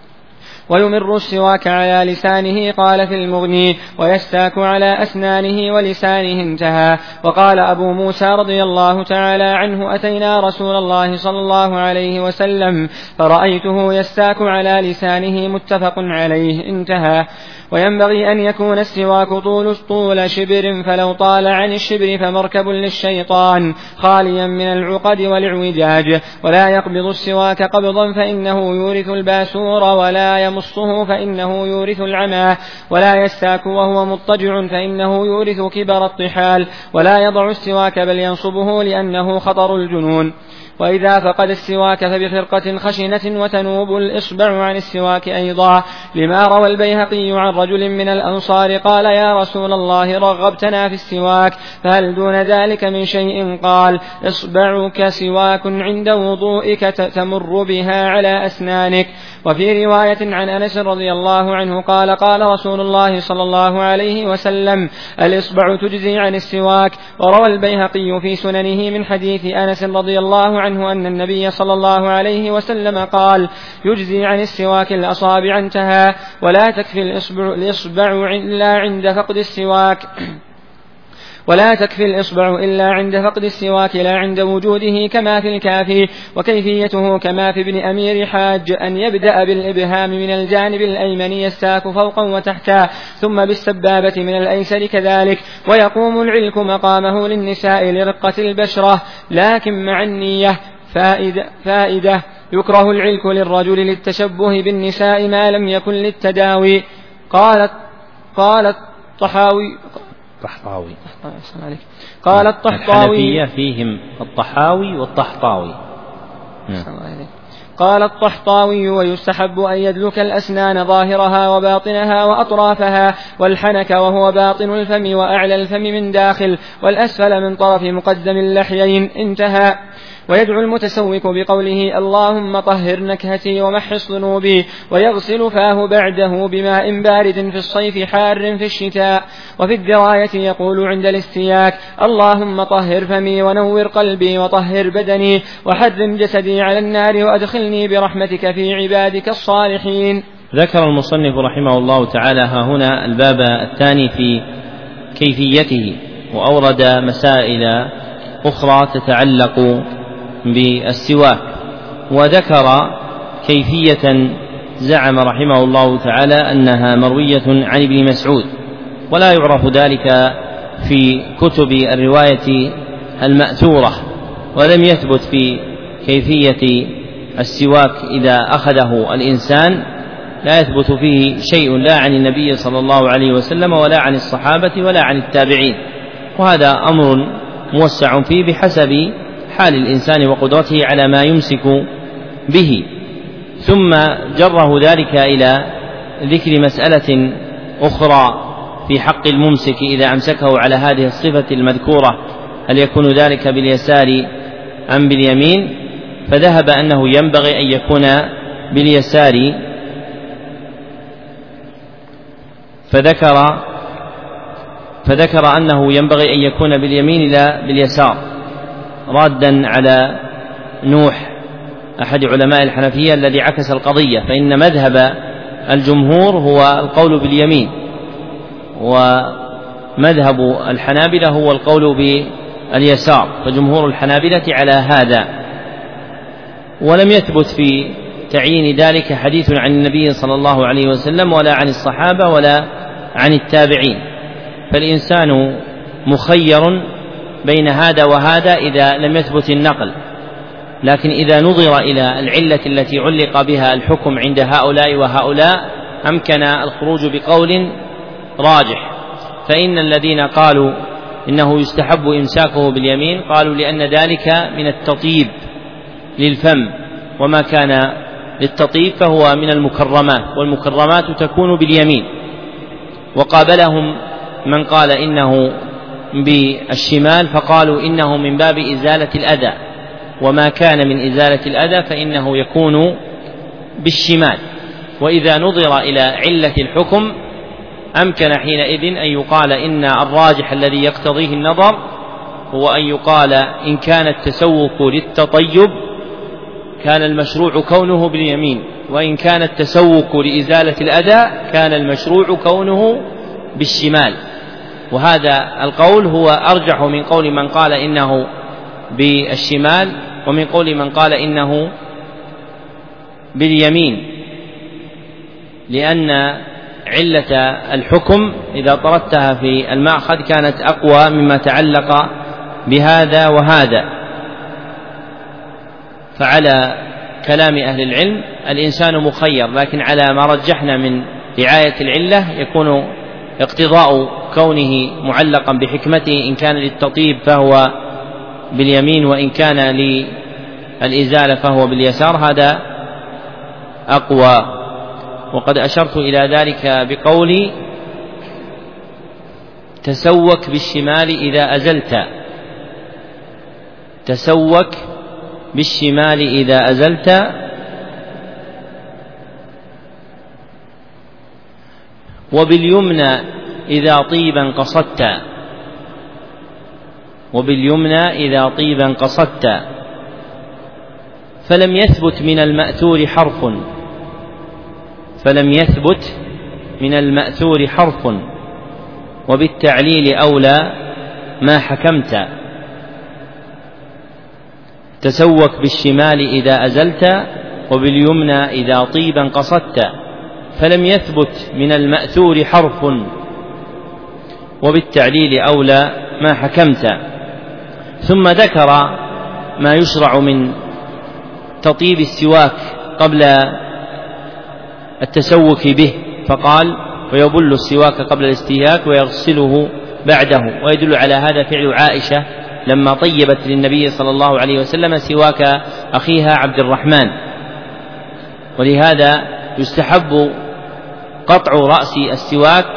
ويمر السواك على لسانه قال في المغني ويستاك على أسنانه ولسانه. انتهى. وقال أبو موسى رضي الله تعالى عنه أتينا رسول الله صلى الله عليه وسلم فرأيته يستاك على لسانه متفق عليه. انتهى. وينبغي أن يكون السواك طول شبر، فلو طال عن الشبر فمركب للشيطان خاليا من العقد والإعوجاج. ولا يقبض السواك قبضا فإنه يورث الباسور، ولا يمصه فإنه يورث العمى. ولا يستاك وهو مضطجع فإنه يورث كبر الطحال. ولا يضع السواك بل ينصبه لأنه خطر الجنون. وإذا فقد السواك فبخرقة خشنة وتنوب الإصبع عن السواك أيضا، لما روى البيهقي عن رجل من الأنصار قال يا رسول الله رغبتنا في السواك فهل دون ذلك من شيء؟ قال إصبعك سواك عند وضوئك تمر بها على أسنانك. وفي رواية عن عن أنس رضي الله عنه قال قال رسول الله صلى الله عليه وسلم الإصبع تجزي عن السواك. وروى البيهقي في سننه من حديث أنس رضي الله عنه أن النبي صلى الله عليه وسلم قال يجزي عن السواك الأصابع انتهى. ولا تكفي الإصبع إلا عند فقد السواك لا عند وجوده كما في الكافي. وكيفيته كما في ابن أمير حاج أن يبدأ بالإبهام من الجانب الأيمن يستاك فوقا وتحتا ثم بالسبابة من الأيسر كذلك. ويقوم العلك مقامه للنساء لرقة البشرة لكن مع النية. فائدة يكره العلك للرجل للتشبه بالنساء ما لم يكن للتداوي. قال الطحاوي الحنفية فيهم الطحاوي والطحطاوي. قال الطحطاوي ويستحب أن يدلك الأسنان ظاهرها وباطنها وأطرافها والحنك وهو باطن الفم وأعلى الفم من داخل والأسفل من طرف مقدم اللحيين انتهى. ويدعو المتسوك بقوله اللهم طهر نكهتي ومحص ذنوبي ويغسل فاه بعده بماء بارد في الصيف حار في الشتاء. وفي الدراية يقول عند الاستياك اللهم طهر فمي ونور قلبي وطهر بدني وحرم جسدي على النار وأدخلني برحمتك في عبادك الصالحين. ذكر المصنف رحمه الله تعالى هنا الباب الثاني في كيفيته وأورد مسائل أخرى تتعلق بالسواك وذكر كيفية زعم رحمه الله تعالى أنها مروية عن ابن مسعود ولا يعرف ذلك في كتب الرواية المأثورة ولم يثبت في كيفية السواك إذا أخذه الإنسان لا يثبت فيه شيء لا عن النبي صلى الله عليه وسلم ولا عن الصحابة ولا عن التابعين وهذا أمر موسع فيه بحسب حال الإنسان وقدرته على ما يمسك به. ثم جره ذلك إلى ذكر مسألة أخرى في حق الممسك إذا أمسكه على هذه الصفة المذكورة هل يكون ذلك باليسار أم باليمين فذهب أنه ينبغي أن يكون باليسار فذكر أنه ينبغي أن يكون باليمين لا باليسار رادا على نوح أحد علماء الحنفية الذي عكس القضية فإن مذهب الجمهور هو القول باليمين ومذهب الحنابلة هو القول باليسار فجمهور الحنابلة على هذا. ولم يثبت في تعيين ذلك حديث عن النبي صلى الله عليه وسلم ولا عن الصحابة ولا عن التابعين فالإنسان مخير بين هذا وهذا إذا لم يثبت النقل. لكن إذا نظر إلى العلة التي علق بها الحكم عند هؤلاء وهؤلاء أمكن الخروج بقول راجح. فإن الذين قالوا إنه يستحب إمساكه باليمين قالوا لأن ذلك من التطيب للفم وما كان للتطيب فهو من المكرمات والمكرمات تكون باليمين. وقابلهم من قال إنه بالشمال فقالوا إنه من باب إزالة الأذى وما كان من إزالة الأذى فإنه يكون بالشمال. وإذا نظر إلى علة الحكم أمكن حينئذ أن يقال إن الراجح الذي يقتضيه النظر هو أن يقال إن كان التسوق للتطيب كان المشروع كونه باليمين وإن كان التسوق لإزالة الأذى كان المشروع كونه بالشمال. وهذا القول هو أرجح من قول من قال إنه بالشمال ومن قول من قال إنه باليمين لأن علة الحكم إذا طردتها في المأخذ كانت أقوى مما تعلق بهذا وهذا. فعلى كلام أهل العلم الإنسان مخير لكن على ما رجحنا من رعاية العلة يكون اقتضاء كونه معلقا بحكمته إن كان للتطيب فهو باليمين وإن كان للإزالة فهو باليسار هذا أقوى. وقد أشرت إلى ذلك بقولي تسوك بالشمال إذا أزلت تسوك بالشمال إذا أزلت وباليمنى إذا طيبا قصدت، وباليمنى إذا طيبا قصدت، فلم يثبت من المأثور حرف، فلم يثبت من المأثور حرف، وبالتعليل أولى ما حكمت. تسوك بالشمال إذا أزلت، وباليمنى إذا طيبا قصدت، فلم يثبت من المأثور حرف، وبالتعليل أولى ما حكمت. ثم ذكر ما يشرع من تطيب السواك قبل التسوك به، فقال: ويبل السواك قبل الاستهلاك ويغسله بعده. ويدل على هذا فعل عائشة لما طيبت للنبي صلى الله عليه وسلم سواك أخيها عبد الرحمن. ولهذا يستحب قطع رأس السواك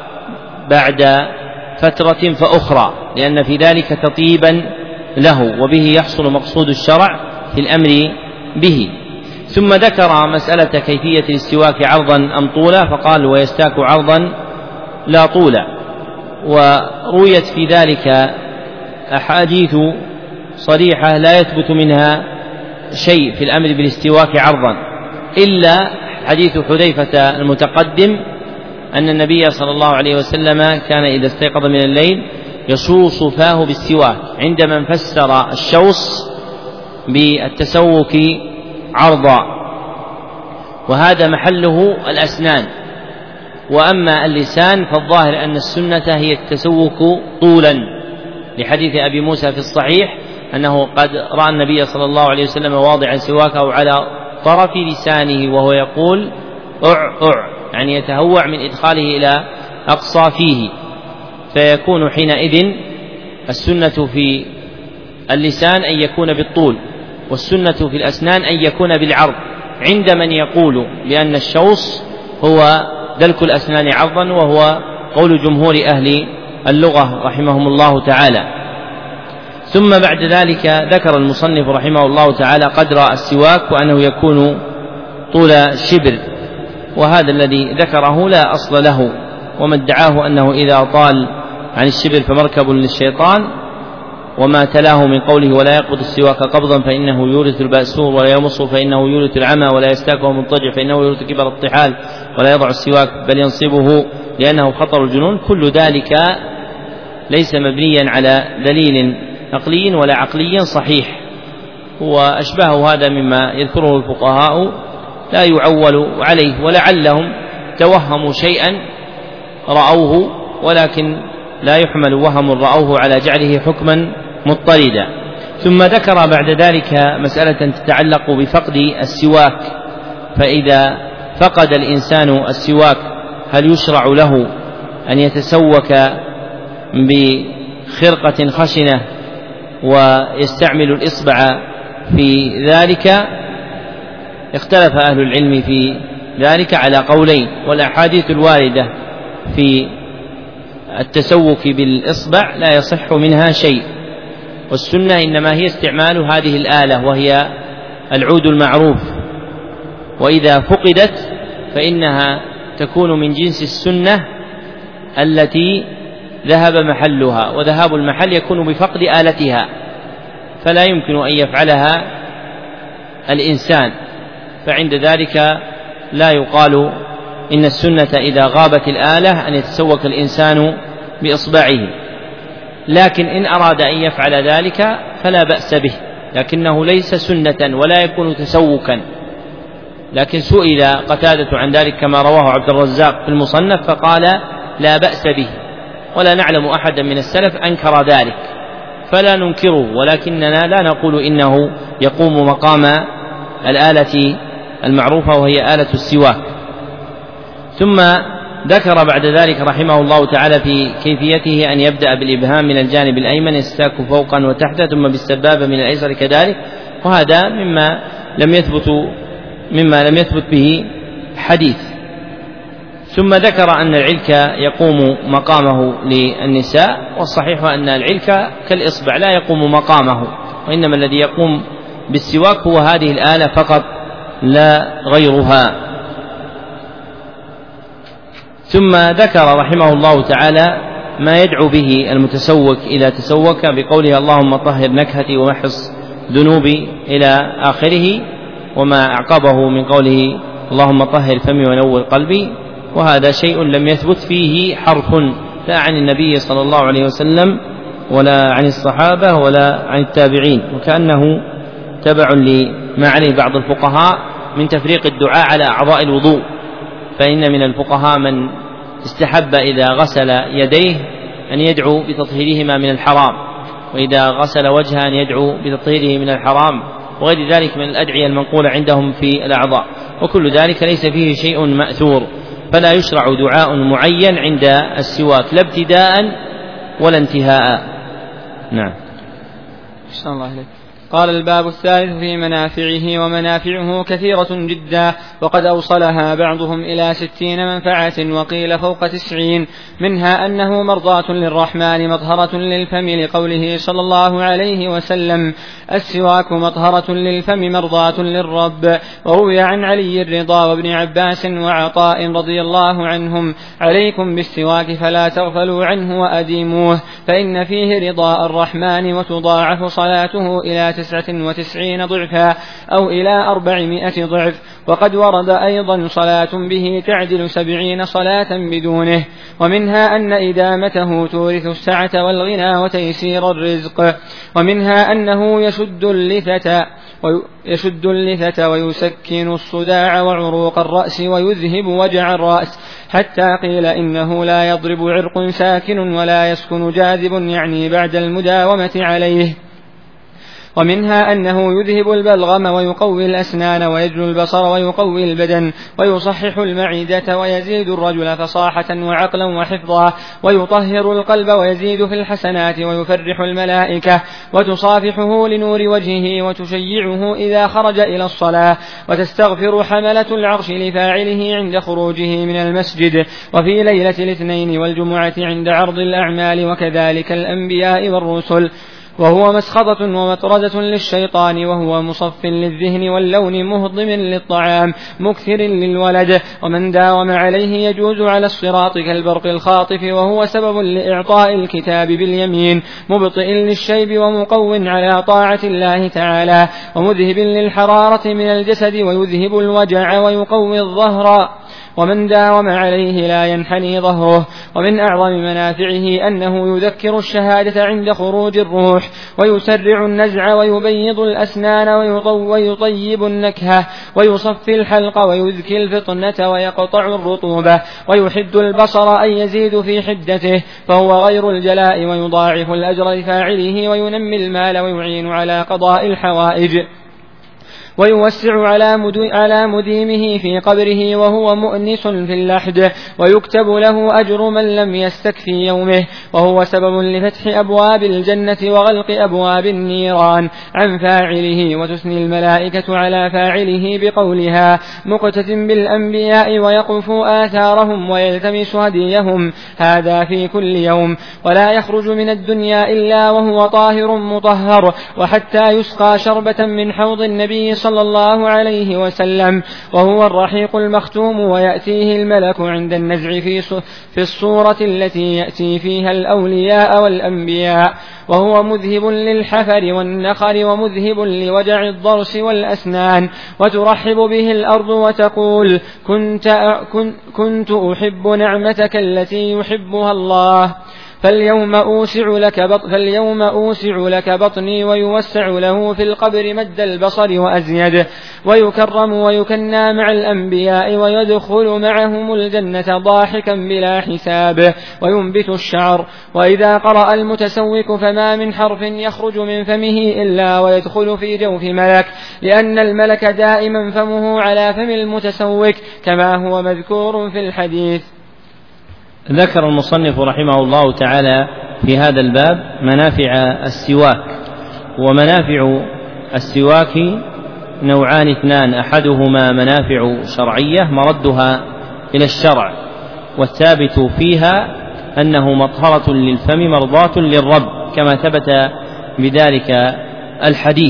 بعد فترة فأخرى، لأن في ذلك تطيبا له، وبه يحصل مقصود الشرع في الأمر به. ثم ذكر مسألة كيفية الاستواك عرضا أم طولا، فقال: ويستاك عرضا لا طولا. ورويت في ذلك أحاديث صريحة لا يثبت منها شيء في الأمر بالاستواك عرضا، إلا حديث حذيفة المتقدم أن النبي صلى الله عليه وسلم كان إذا استيقظ من الليل يشوص فاه بالسواك، عندما فسر الشوص بالتسوك عرضا، وهذا محله الأسنان. وأما اللسان فالظاهر أن السنة هي التسوك طولا، لحديث أبي موسى في الصحيح أنه قد رأى النبي صلى الله عليه وسلم واضعا سواكه على طرف لسانه وهو يقول أع أع، يعني يتهوع من إدخاله إلى أقصى فيه، فيكون حينئذ السنة في اللسان أن يكون بالطول، والسنة في الأسنان أن يكون بالعرض، عند من يقول بأن الشوص هو دلك الأسنان عرضا، وهو قول جمهور أهل اللغة رحمهم الله تعالى. ثم بعد ذلك ذكر المصنف رحمه الله تعالى قدر السواك وأنه يكون طول شبر، وهذا الذي ذكره لا أصل له، وما ادعاه أنه إذا طال عن الشبر فمركب للشيطان، وما تلاه من قوله: ولا يقبض السواك قبضا فإنه يورث البأسور، ولا يمص فإنه يورث العمى، ولا يستاكه مضطجع فإنه يورث كبر الطحال، ولا يضع السواك بل ينصبه لأنه خطر الجنون. كل ذلك ليس مبنيا على دليل نقلي ولا عقلي صحيح، وأشباه هذا مما يذكره الفقهاء لا يعول عليه، ولعلهم توهموا شيئا رأوه، ولكن لا يحمل وهم رأوه على جعله حكما مضطردا. ثم ذكر بعد ذلك مسألة تتعلق بفقد السواك، فإذا فقد الإنسان السواك هل يشرع له أن يتسوك بخرقة خشنة ويستعمل الإصبع في ذلك؟ اختلف أهل العلم في ذلك على قولين، والأحاديث الواردة في التسوك بالإصبع لا يصح منها شيء، والسنة إنما هي استعمال هذه الآلة وهي العود المعروف، وإذا فقدت فإنها تكون من جنس السنة التي ذهب محلها، وذهاب المحل يكون بفقد آلتها، فلا يمكن أن يفعلها الإنسان، فعند ذلك لا يقال إن السنة إذا غابت الآلة أن يتسوك الإنسان بإصبعه. لكن إن أراد أن يفعل ذلك فلا بأس به، لكنه ليس سنة ولا يكون تسوكا. لكن سئل قتادة عن ذلك كما رواه عبد الرزاق في المصنف فقال لا بأس به، ولا نعلم أحدا من السلف أنكر ذلك، فلا ننكره، ولكننا لا نقول إنه يقوم مقام الآلة المعروفة وهي آلة السواك. ثم ذكر بعد ذلك رحمه الله تعالى في كيفيته أن يبدأ بالإبهام من الجانب الأيمن يستاك فوقا وتحتا، ثم بالسبابة من الأيسر كذلك، وهذا مما لم يثبت به حديث. ثم ذكر أن العلك يقوم مقامه للنساء، والصحيح أن العلك كالإصبع لا يقوم مقامه، وإنما الذي يقوم بالسواك هو هذه الآلة فقط لا غيرها. ثم ذكر رحمه الله تعالى ما يدعو به المتسوك إذا تسوك بقوله اللهم طهر نكهتي ومحص ذنوبي إلى آخره، وما أعقبه من قوله اللهم طهر فمي ونور قلبي، وهذا شيء لم يثبت فيه حرف لا عن النبي صلى الله عليه وسلم ولا عن الصحابة ولا عن التابعين، وكأنه تبع لما عليه بعض الفقهاء من تفريق الدعاء على أعضاء الوضوء، فإن من الفقهاء من استحب إذا غسل يديه أن يدعو بتطهيرهما من الحرام، وإذا غسل وجهه أن يدعو بتطهيره من الحرام، وغير ذلك من الأدعية المنقولة عندهم في الأعضاء، وكل ذلك ليس فيه شيء مأثور، فلا يشرع دعاء معين عند السواك لا ابتداء ولا انتهاء. نعم. أحسن الله إليك. قال الباب الثالث في منافعه، ومنافعه كثيرة جدا، وقد أوصلها بعضهم إلى 60 منفعة، وقيل فوق 90، منها أنه مرضاة للرحمن مطهرة للفم، لقوله صلى الله عليه وسلم السواك مطهرة للفم مرضاة للرب. وروي عن علي الرضا وابن عباس وعطاء رضي الله عنهم عليكم بالسواك فلا تغفلوا عنه وأديموه، فإن فيه رضاء الرحمن، وتضاعف صلاته إلى 99 ضعفا أو إلى 400 ضعف. وقد ورد أيضا صلاة به تعدل 70 صلاة بدونه. ومنها أن إدامته تورث السعة والغنى وتيسير الرزق. ومنها أنه يشد اللثة ويسكن الصداع وعروق الرأس ويذهب وجع الرأس، حتى قيل إنه لا يضرب عرق ساكن ولا يسكن جاذب، يعني بعد المداومة عليه. ومنها أنه يذهب البلغم ويقوي الأسنان ويجلو البصر ويقوي البدن ويصحح المعدة ويزيد الرجل فصاحة وعقلا وحفظا، ويطهر القلب ويزيد في الحسنات ويفرح الملائكة، وتصافحه لنور وجهه وتشيعه إذا خرج إلى الصلاة، وتستغفر حملة العرش لفاعله عند خروجه من المسجد، وفي ليلة الاثنين والجمعة عند عرض الأعمال، وكذلك الأنبياء والرسل. وهو مسخطة ومطردة للشيطان، وهو مصف للذهن واللون مهضم للطعام مكثر للولد. ومن داوم عليه يجوز على الصراط كالبرق الخاطف، وهو سبب لإعطاء الكتاب باليمين مبطئ للشيب ومقو على طاعة الله تعالى، ومذهب للحرارة من الجسد ويذهب الوجع ويقوي الظهر. ومن داوم عليه لا ينحني ظهره. ومن أعظم منافعه أنه يذكر الشهادة عند خروج الروح، ويسرع النزع ويبيض الأسنان ويطيب النكهة ويصفي الحلق ويذكي الفطنة ويقطع الرطوبة، ويحد البصر أي يزيد في حدته، فهو غير الجلاء، ويضاعف الأجر لفاعله، وينمي المال ويعين على قضاء الحوائج، ويوسع على مديمه في قبره وهو مؤنس في اللحد، ويكتب له أجر من لم يستكفي يومه، وهو سبب لفتح أبواب الجنة وغلق أبواب النيران عن فاعله، وتثني الملائكة على فاعله بقولها مقتد بالأنبياء ويقف آثارهم ويلتمس هديهم، هذا في كل يوم، ولا يخرج من الدنيا إلا وهو طاهر مطهر، وحتى يسقى شربة من حوض النبي صلى الله عليه وسلم، وهو الرحيق المختوم، ويأتيه الملك عند النزع في الصورة التي يأتي فيها الأولياء والأنبياء، وهو مذهب للحفر والنخر ومذهب لوجع الضرس والأسنان، وترحب به الأرض وتقول كنت أحب نعمتك التي يحبها الله، فاليوم أوسع لك بطني، ويوسع له في القبر مد البصر وأزيد، ويكرم ويكنى مع الأنبياء، ويدخل معهم الجنة ضاحكا بلا حساب، وينبت الشعر. وإذا قرأ المتسوك فما من حرف يخرج من فمه إلا ويدخل في جوف ملك، لأن الملك دائما فمه على فم المتسوك كما هو مذكور في الحديث. ذكر المصنف رحمه الله تعالى في هذا الباب منافع السواك. ومنافع السواك نوعان اثنان، أحدهما منافع شرعية مردها إلى الشرع، والثابت فيها أنه مطهرة للفم مرضاة للرب كما ثبت بذلك الحديث.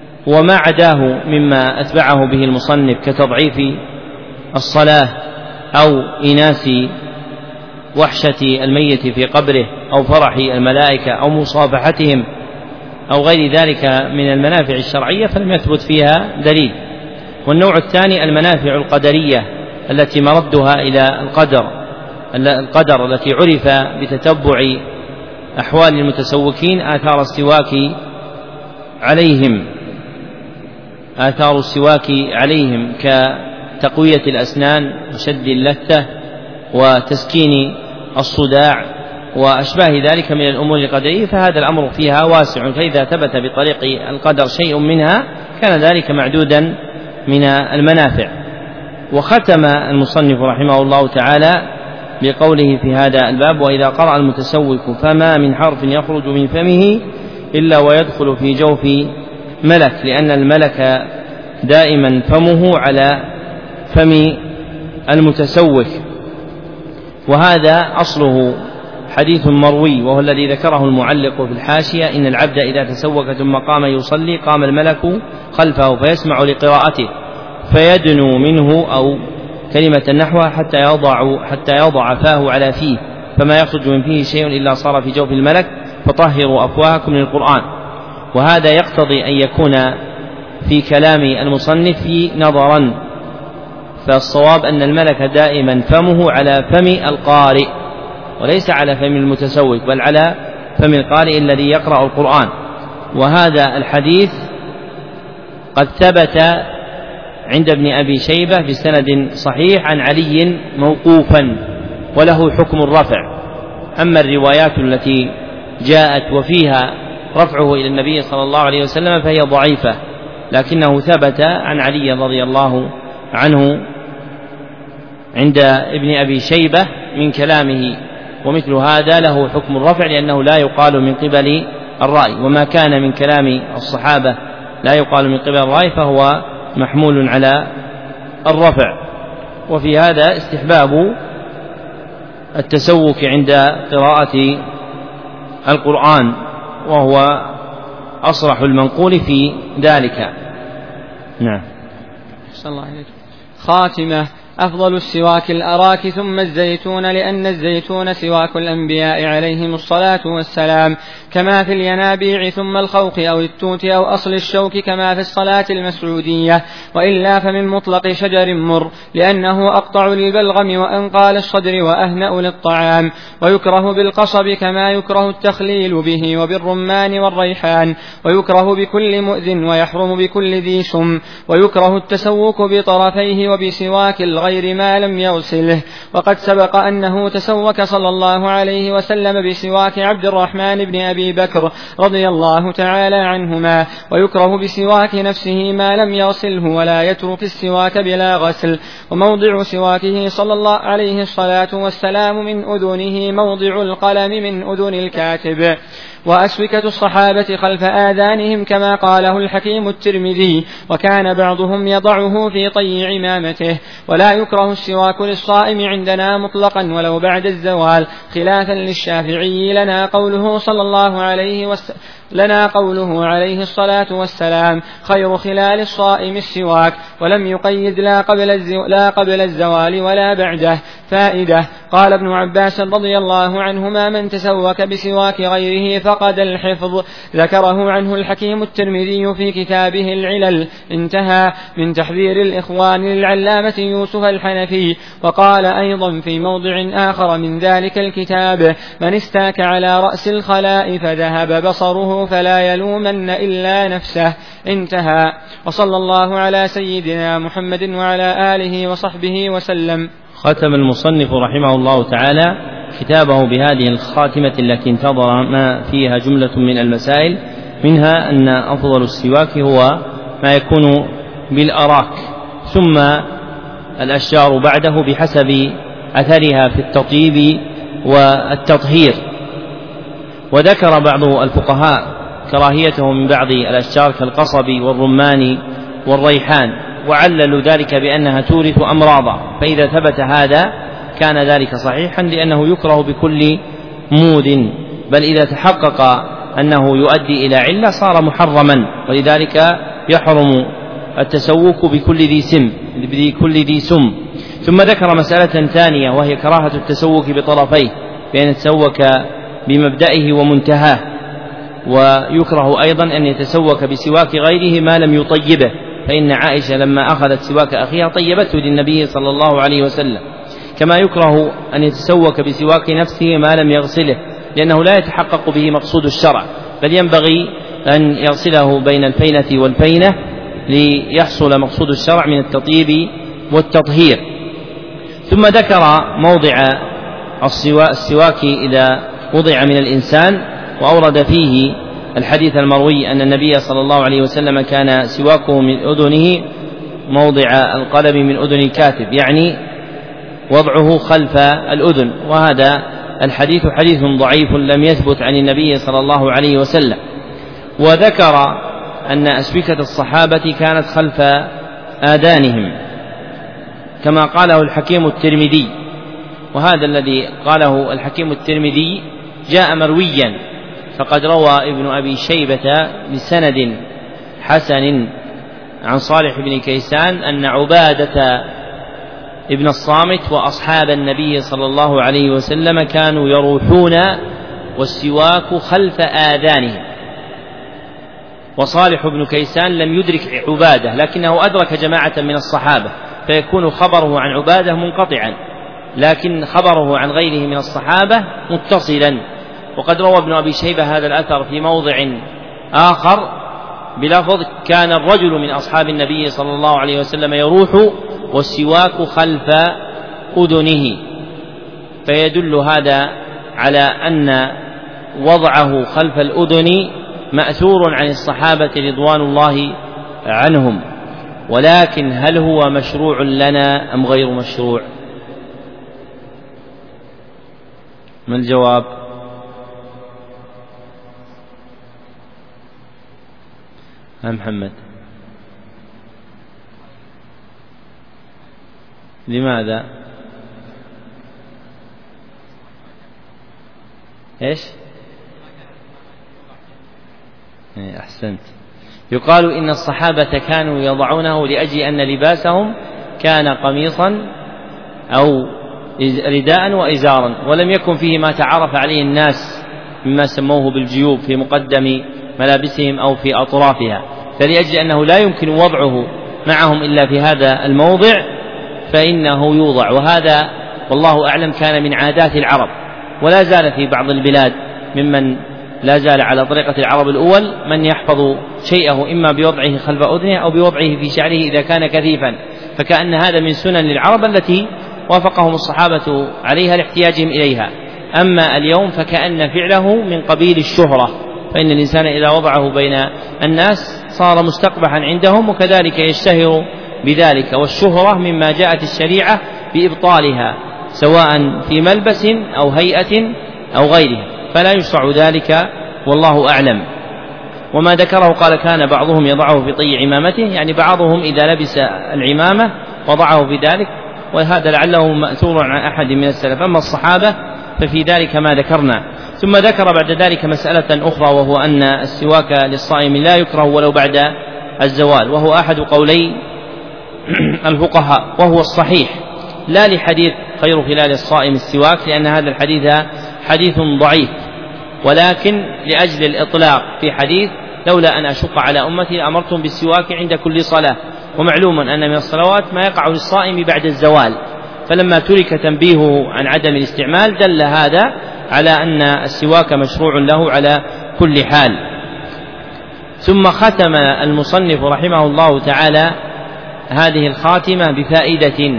وما عداه مما أتبعه به المصنف كتضعيف الصلاة أو إناس وحشة الميت في قبره أو فرح الملائكة أو مصافحتهم أو غير ذلك من المنافع الشرعية فلم يثبت فيها دليل. والنوع الثاني المنافع القدرية التي مردها إلى القدر التي عرف بتتبع أحوال المتسوكين آثار السواك عليهم كتقوية الأسنان وشد اللثة وتسكين الصداع وأشباه ذلك من الأمور القدرية، فهذا الأمر فيها واسع، فإذا ثبت بطريق القدر شيء منها كان ذلك معدودا من المنافع. وختم المصنف رحمه الله تعالى بقوله في هذا الباب: وإذا قرأ المتسوك فما من حرف يخرج من فمه إلا ويدخل في جوف ملك، لأن الملك دائما فمه على فم المتسوك. وهذا أصله حديث مروي وهو الذي ذكره المعلق في الحاشية: إن العبد إذا تسوك ثم قام يصلي قام الملك خلفه فيسمع لقراءته فيدنو منه، أو كلمة نحوها حتى يضع فاه على فيه، فما يخرج من فيه شيء إلا صار في جوف الملك، فطهروا أفواهكم من القرآن. وهذا يقتضي أن يكون في كلام المصنف نظرا، فالصواب أن الملك دائما فمه على فم القارئ وليس على فم المتسوك، بل على فم القارئ الذي يقرأ القرآن. وهذا الحديث قد ثبت عند ابن أبي شيبة بسند صحيح عن علي موقوفا وله حكم الرفع. أما الروايات التي جاءت وفيها رفعه إلى النبي صلى الله عليه وسلم فهي ضعيفة، لكنه ثبت عن علي رضي الله عنه عند ابن أبي شيبة من كلامه، ومثل هذا له حكم الرفع لأنه لا يقال من قبل الرأي، وما كان من كلام الصحابة لا يقال من قبل الرأي فهو محمول على الرفع. وفي هذا استحباب التسوك عند قراءة القرآن، وهو أصرح المنقول في ذلك. نعم. خاتمة: أفضل السواك الأراك ثم الزيتون، لأن الزيتون سواك الأنبياء عليهم الصلاة والسلام، كما في الينابيع، ثم الخوخ أو التوت أو أصل الشوك كما في الصلاة المسعودية، وإلا فمن مطلق شجر مر، لأنه أقطع للبلغم وأنقى للصدر وأهنأ للطعام، ويكره بالقصب كما يكره التخليل به، وبالرمان والريحان، ويكره بكل مؤذن، ويحرم بكل ذي سم، ويكره التسوك بطرفيه وبسواك غير ما لم يغسله. وقد سبق أنه تسوك صلى الله عليه وسلم بسواك عبد الرحمن بن أبي بكر رضي الله تعالى عنهما. ويكره بسواك نفسه ما لم يغسله، ولا يترك السواك بلا غسل. وموضع سواكه صلى الله عليه الصلاة والسلام من أذنه موضع القلم من أذن الكاتب. وأسوكة الصحابة خلف آذانهم كما قاله الحكيم الترمذي، وكان بعضهم يضعه في طي عمامته. ولا يكره السواك للصائم عندنا مطلقا ولو بعد الزوال، خلافا للشافعي لنا قوله عليه الصلاة والسلام: خير خلال الصائم السواك، ولم يقيد لا قبل الزوال ولا بعده. فائدة: قال ابن عباس رضي الله عنهما: من تسوك بسواك غيره فقد الحفظ. ذكره عنه الحكيم الترمذي في كتابه العلل. انتهى. من تحذير الإخوان للعلامة يوسف الحنفي. وقال أيضا في موضع آخر من ذلك الكتاب: من استاك على رأس الخلاء فذهب بصره فلا يلومن إلا نفسه. انتهى. وصلى الله على سيدنا محمد وعلى آله وصحبه وسلم. ختم المصنف رحمه الله تعالى كتابه بهذه الخاتمة التي انتظر ما فيها جملة من المسائل، منها أن أفضل السواك هو ما يكون بالأراك، ثم الأشجار بعده بحسب أثرها في التطيب والتطهير. وذكر بعض الفقهاء كراهيته من بعض الأشجار كالقصب والرمان والريحان، وعللوا ذلك بأنها تورث أمراضا، فإذا ثبت هذا كان ذلك صحيحا، لأنه يكره بكل مود، بل إذا تحقق أنه يؤدي إلى علة صار محرما، ولذلك يحرم التسوك بكل ذي سم. ثم ذكر مسألة ثانية وهي كراهة التسوك بطرفيه، بأن يتسوك بمبدئه ومنتهاه، ويكره أيضا أن يتسوك بسواك غيره ما لم يطيبه، فإن عائشة لما أخذت سواك أخيها طيبته للنبي صلى الله عليه وسلم. كما يكره أن يتسوك بسواك نفسه ما لم يغسله، لأنه لا يتحقق به مقصود الشرع، بل ينبغي أن يغسله بين الفينة والفينة ليحصل مقصود الشرع من التطيب والتطهير. ثم ذكر موضع السواك إذا وضع من الإنسان، وأورد فيه الحديث المروي أن النبي صلى الله عليه وسلم كان سواكه من أذنه موضع القلم من أذن الكاتب، يعني وضعه خلف الأذن، وهذا الحديث حديث ضعيف لم يثبت عن النبي صلى الله عليه وسلم. وذكر أن أسوكة الصحابة كانت خلف آذانهم كما قاله الحكيم الترمذي، وهذا الذي قاله الحكيم الترمذي جاء مرويا، فقد روى ابن أبي شيبة بسند حسن عن صالح بن كيسان أن عبادة ابن الصامت وأصحاب النبي صلى الله عليه وسلم كانوا يروحون والسواك خلف آذانهم. وصالح بن كيسان لم يدرك عبادة، لكنه أدرك جماعة من الصحابة، فيكون خبره عن عبادة منقطعا، لكن خبره عن غيره من الصحابة متصلا. وقد روى ابن أبي شيبة هذا الأثر في موضع آخر بلفظ كان الرجل من أصحاب النبي صلى الله عليه وسلم يروح والسواك خلف أذنه، فيدل هذا على أن وضعه خلف الأذن مأثور عن الصحابة رضوان الله عنهم. ولكن هل هو مشروع لنا أم غير مشروع؟ ما الجواب؟ محمد، لماذا؟ إيش؟ أحسنت. يقال إن الصحابة كانوا يضعونه لأجل أن لباسهم كان قميصا أو رداء وإزارا، ولم يكن فيه ما تعرف عليه الناس مما سموه بالجيوب في مقدم ملابسهم أو في أطرافها، فلأجل أنه لا يمكن وضعه معهم إلا في هذا الموضع فإنه يوضع. وهذا والله أعلم كان من عادات العرب، ولا زال في بعض البلاد ممن لا زال على طريقة العرب الأول من يحفظ شيئه إما بوضعه خلف أذنه أو بوضعه في شعره إذا كان كثيفا، فكأن هذا من سنن العرب التي وافقهم الصحابة عليها لاحتياجهم إليها. أما اليوم فكأن فعله من قبيل الشهرة، فإن الإنسان إذا وضعه بين الناس صار مستقبحا عندهم، وكذلك يشتهر بذلك. والشهرة مما جاءت الشريعة بإبطالها سواء في ملبس أو هيئة أو غيرها، فلا يشرع ذلك والله أعلم. وما ذكره قال كان بعضهم يضعه في طي عمامته، يعني بعضهم إذا لبس العمامة وضعه في ذلك، وهذا لعله مأثور عن أحد من السلف. أما الصحابة ففي ذلك ما ذكرنا. ثم ذكر بعد ذلك مسألة أخرى، وهو أن السواك للصائم لا يكره ولو بعد الزوال، وهو أحد قولي الفقهاء، وهو الصحيح، لا لحديث خير خلال الصائم السواك، لأن هذا الحديث حديث ضعيف، ولكن لأجل الإطلاق في حديث لولا أن أشق على أمتي لأمرتم بالسواك عند كل صلاة. ومعلوم أن من الصلوات ما يقع للصائم بعد الزوال، فلما ترك تنبيهه عن عدم الاستعمال دل هذا على أن السواك مشروع له على كل حال. ثم ختم المصنف رحمه الله تعالى هذه الخاتمة بفائدة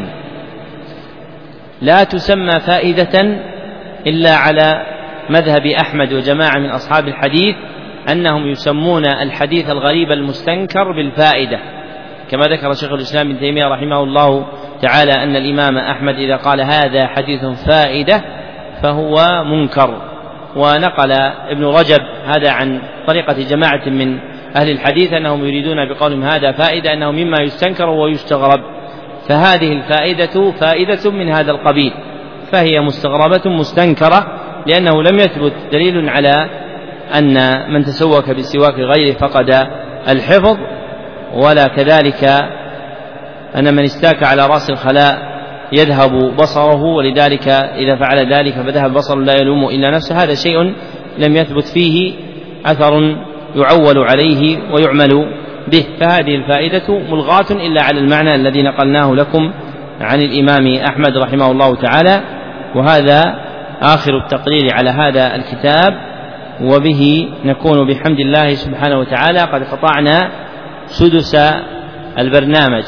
لا تسمى فائدة إلا على مذهب أحمد وجماعة من أصحاب الحديث، أنهم يسمون الحديث الغريب المستنكر بالفائدة، كما ذكر شيخ الإسلام ابن تيمية رحمه الله تعالى أن الإمام أحمد إذا قال هذا حديث فائدة فهو منكر. ونقل ابن رجب هذا عن طريقة جماعة من أهل الحديث أنهم يريدون بقولهم هذا فائدة أنه مما يستنكر ويستغرب، فهذه الفائدة فائدة من هذا القبيل، فهي مستغربة مستنكرة، لأنه لم يثبت دليل على أن من تسوك بالسواك غيره فقد الحفظ، ولا كذلك أن من استاك على رأس الخلاء يذهب بصره، ولذلك إذا فعل ذلك فذهب بصره لا يلوم إلا نفسه، هذا شيء لم يثبت فيه أثر يعول عليه ويعمل به، فهذه الفائدة ملغاة إلا على المعنى الذي نقلناه لكم عن الإمام أحمد رحمه الله تعالى. وهذا آخر التقرير على هذا الكتاب، وبه نكون بحمد الله سبحانه وتعالى قد قطعنا سدس البرنامج،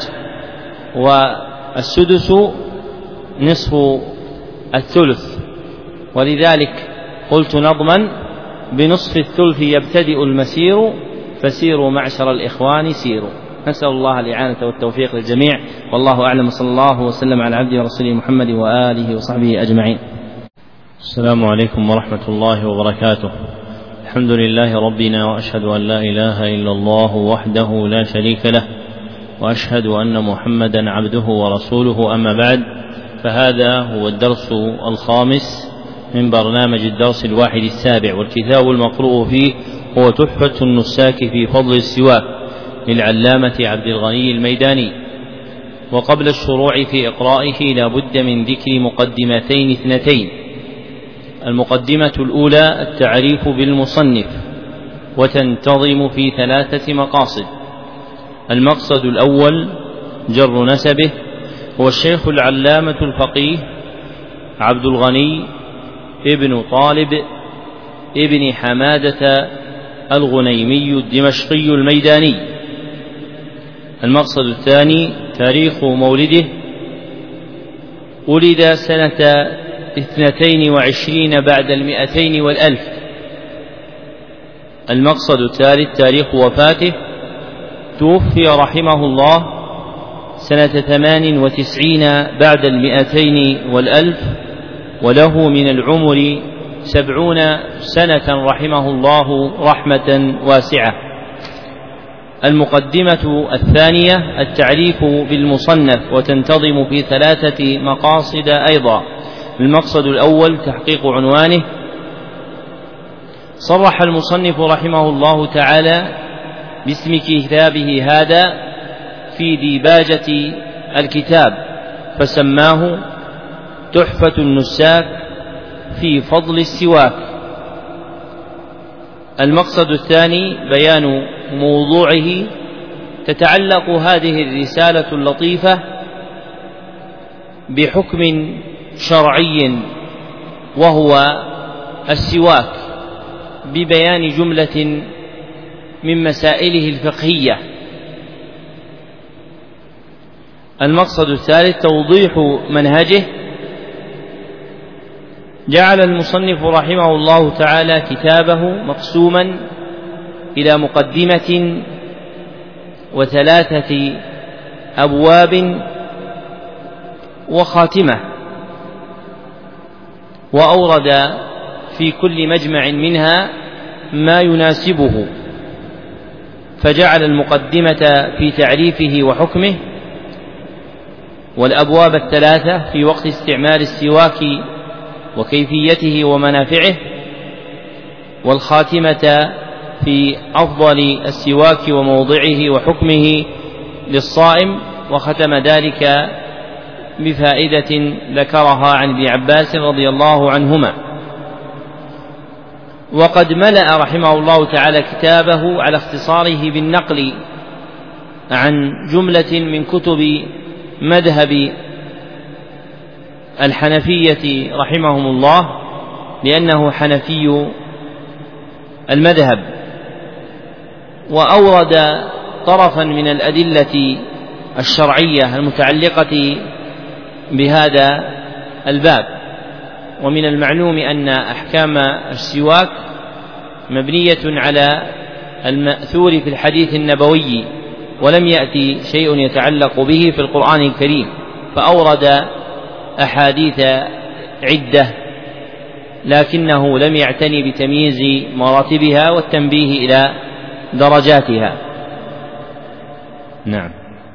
والسدس نصف الثلث، ولذلك قلت نظما: بنصف الثلث يبتدئ المسير، فسيروا معشر الإخوان سيروا. نسأل الله الإعانة والتوفيق للجميع، والله أعلم، صلى الله وسلم على عبده ورسوله محمد وآله وصحبه أجمعين. السلام عليكم ورحمة الله وبركاته. الحمد لله ربنا، وأشهد أن لا إله إلا الله وحده لا شريك له، وأشهد أن محمدا عبده ورسوله، أما بعد، فهذا هو الدرس الخامس من برنامج الدرس الواحد السابع، والكتاب المقروء فيه هو تحفة النساك في فضل السواك للعلامة عبد الغني الميداني. وقبل الشروع في إقرائه لا بد من ذكر مقدمتين اثنتين. المقدمة الأولى التعريف بالمصنف، وتنتظم في 3 مقاصد. المقصد الأول جر نسبه، هو الشيخ العلامة الفقيه عبد الغني ابن طالب ابن حمادة الغنيمي الدمشقي الميداني. المقصد الثاني تاريخ مولده، ولد سنة 22 بعد 200 والألف. المقصد الثالث تاريخ وفاته، توفي رحمه الله سنة 98 بعد 200 والألف، وله من العمر 70 سنة رحمه الله رحمة واسعة. المقدمة الثانية التعريف بالمصنف، وتنتظم في 3 مقاصد أيضا. المقصد الأول تحقيق عنوانه. صرح المصنف رحمه الله تعالى باسم كتابه هذا في ديباجة الكتاب، فسماه تحفة النساك في فضل السواك. المقصد الثاني بيان موضوعه. تتعلق هذه الرسالة اللطيفة بحكم شرعي وهو السواك، ببيان جملة من مسائله الفقهية. المقصد الثالث توضيح منهجه. جعل المصنف رحمه الله تعالى كتابه مقسوما إلى مقدمة و3 أبواب وخاتمة، وأورد في كل مجمع منها ما يناسبه، فجعل المقدمة في تعريفه وحكمه، والأبواب 3 في وقت استعمال السواك وكيفيته ومنافعه، والخاتمة في أفضل السواك وموضعه وحكمه للصائم، وختم ذلك بفائدة ذكرها عن ابن عباس رضي الله عنهما. وقد ملأ رحمه الله تعالى كتابه على اختصاره بالنقل عن جملة من كتب مذهب الحنفية رحمهم الله، لأنه حنفي المذهب، وأورد طرفا من الأدلة الشرعية المتعلقة بهذا الباب. ومن المعلوم أن أحكام السواك مبنية على المأثور في الحديث النبوي، ولم يأتي شيء يتعلق به في القرآن الكريم، فأورد أحاديث عدة، لكنه لم يعتني بتمييز مراتبها والتنبيه إلى درجاتها. نعم.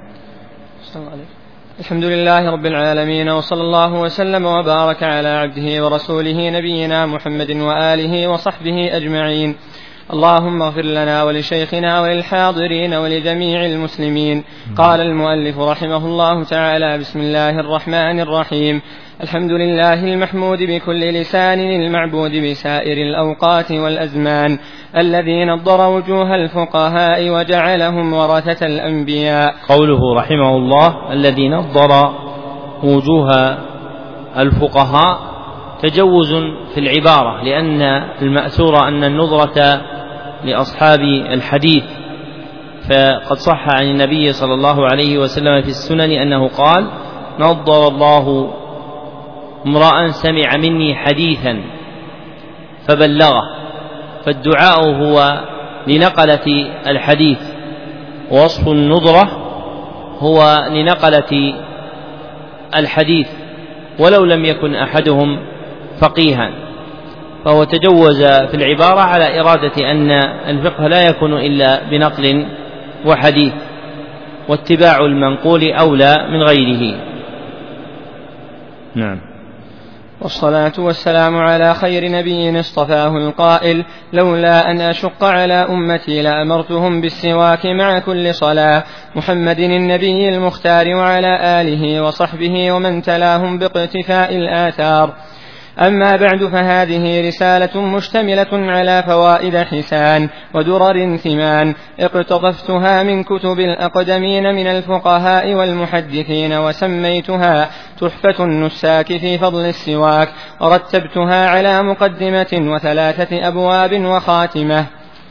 الحمد لله رب العالمين، وصلى الله وسلم وبارك على عبده ورسوله نبينا محمد وآله وصحبه أجمعين. اللهم اغفر لنا ولشيخنا وللحاضرين ولجميع المسلمين. قال المؤلف رحمه الله تعالى: بسم الله الرحمن الرحيم. الحمد لله المحمود بكل لسان المعبود بسائر الأوقات والأزمان، الذي نضر وجوه الفقهاء وجعلهم ورثة الأنبياء. قوله رحمه الله الذي نضر وجوه الفقهاء تجوز في العبارة، لأن المأثور أن النظرة لأصحاب الحديث، فقد صح عن النبي صلى الله عليه وسلم في السنن أنه قال: نضر الله امرأ سمع مني حديثا فبلغه. فالدعاء هو لنقلة الحديث، ووصف النضرة هو لنقلة الحديث ولو لم يكن أحدهم فقيها، فهو تجوز في العبارة على إرادة أن الفقه لا يكون إلا بنقل وحديث، واتباع المنقول أولى من غيره. نعم. والصلاة والسلام على خير نبي اصطفاه القائل: لولا أن أشق على أمتي لأمرتهم بالسواك مع كل صلاة. محمد النبي المختار وعلى آله وصحبه ومن تلاهم باقتفاء الآثار. أما بعد، فهذه رسالة مشتملة على فوائد حسان ودرر ثمان، اقتطفتها من كتب الأقدمين من الفقهاء والمحدثين، وسميتها تحفة النساك في فضل السواك، ورتبتها على مقدمة و3 أبواب وخاتمة.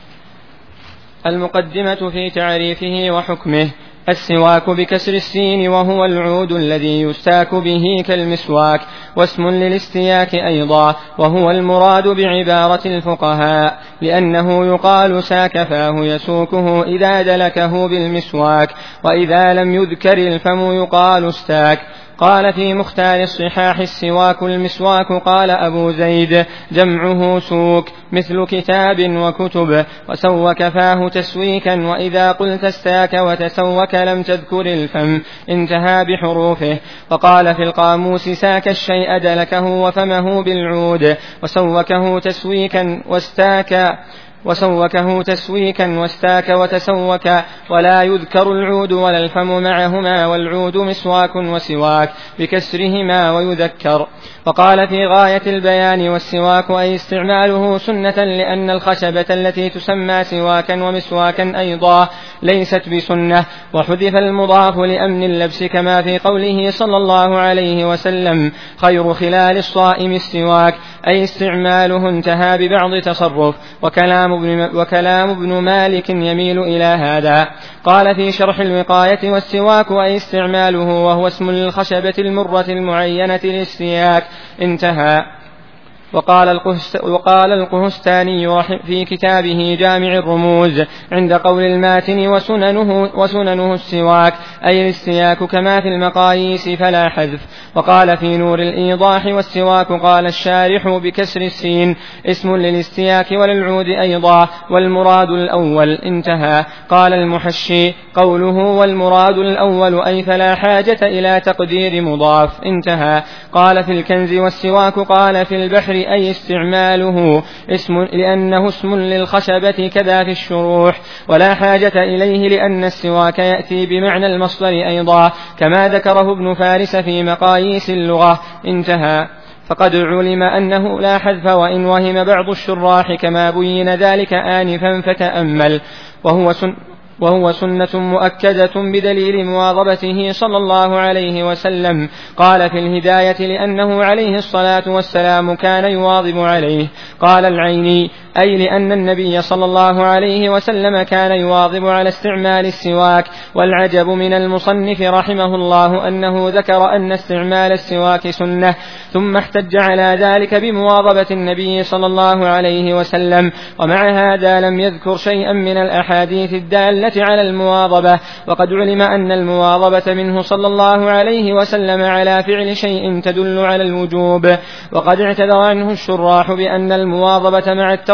المقدمة في تعريفه وحكمه: السواك بكسر السين، وهو العود الذي يستاك به كالمسواك، واسم للاستياك أيضا، وهو المراد بعبارة الفقهاء، لأنه يقال ساك فاه يسوكه إذا دلكه بالمسواك، وإذا لم يذكر الفم يقال استاك. قال في مختار الصحاح: السواك المسواك. قال أبو زيد: جمعه سوك، مثل كتاب وكتب، وسوك فاه تسويكا، وإذا قلت استاك وتسوك لم تذكر الفم، انتهى بحروفه. وقال في القاموس: ساك الشيء دلكه وفمه بالعود، وسوكه تسويكا واستاك وتسوك، ولا يذكر العود ولا الفم معهما، والعود مسواك وسواك بكسرهما ويذكر. وقال في غاية البيان: والسواك أي استعماله سنة، لأن الخشبة التي تسمى سواكا ومسواكا أيضا ليست بسنة، وحذف المضاف لأمن اللبس، كما في قوله صلى الله عليه وسلم: خير خلال الصائم السواك، أي استعماله، انتهى ببعض تصرف. وكلام ابن مالك يميل إلى هذا. قال في شرح الوقاية: والسواك أي استعماله، وهو اسم للخشبة المرة المعينة للسياك، انتهى. وقال القهستاني في كتابه جامع الرموز عند قول الماتن: وسننه السواك، أي الاستياك كما في المقاييس فلا حذف. وقال في نور الإيضاح: والسواك قال الشارح بكسر السين، اسم للاستياك وللعود أيضا، والمراد الأول، انتهى. قال المحشي: قوله والمراد الأول أي فلا حاجة إلى تقدير مضاف، انتهى. قال في الكنز: والسواك قال في البحر، أي استعماله اسم، لأنه اسم للخشبة، كذا في الشروح، ولا حاجة إليه لأن السواك يأتي بمعنى المصدر أيضا، كما ذكره ابن فارس في مقاييس اللغة، انتهى. فقد علم أنه لا حذف، وإن وهم بعض الشراح كما بين ذلك آنفا فتأمل. وهو سنة مؤكدة بدليل مواظبته صلى الله عليه وسلم. قال في الهداية: لأنه عليه الصلاة والسلام كان يواظب عليه. قال العيني: أي لأن النبي صلى الله عليه وسلم كان يواظب على استعمال السواك. والعجب من المصنف رحمه الله أنه ذكر أن استعمال السواك سنة، ثم احتج على ذلك بمواظبة النبي صلى الله عليه وسلم، ومع هذا لم يذكر شيئا من الأحاديث الدالة على المواظبة. وقد علم أن المواظبة منه صلى الله عليه وسلم على فعل شيء تدل على الوجوب. وقد اعتذر عنه الشراح بأن المواظبة مع الترك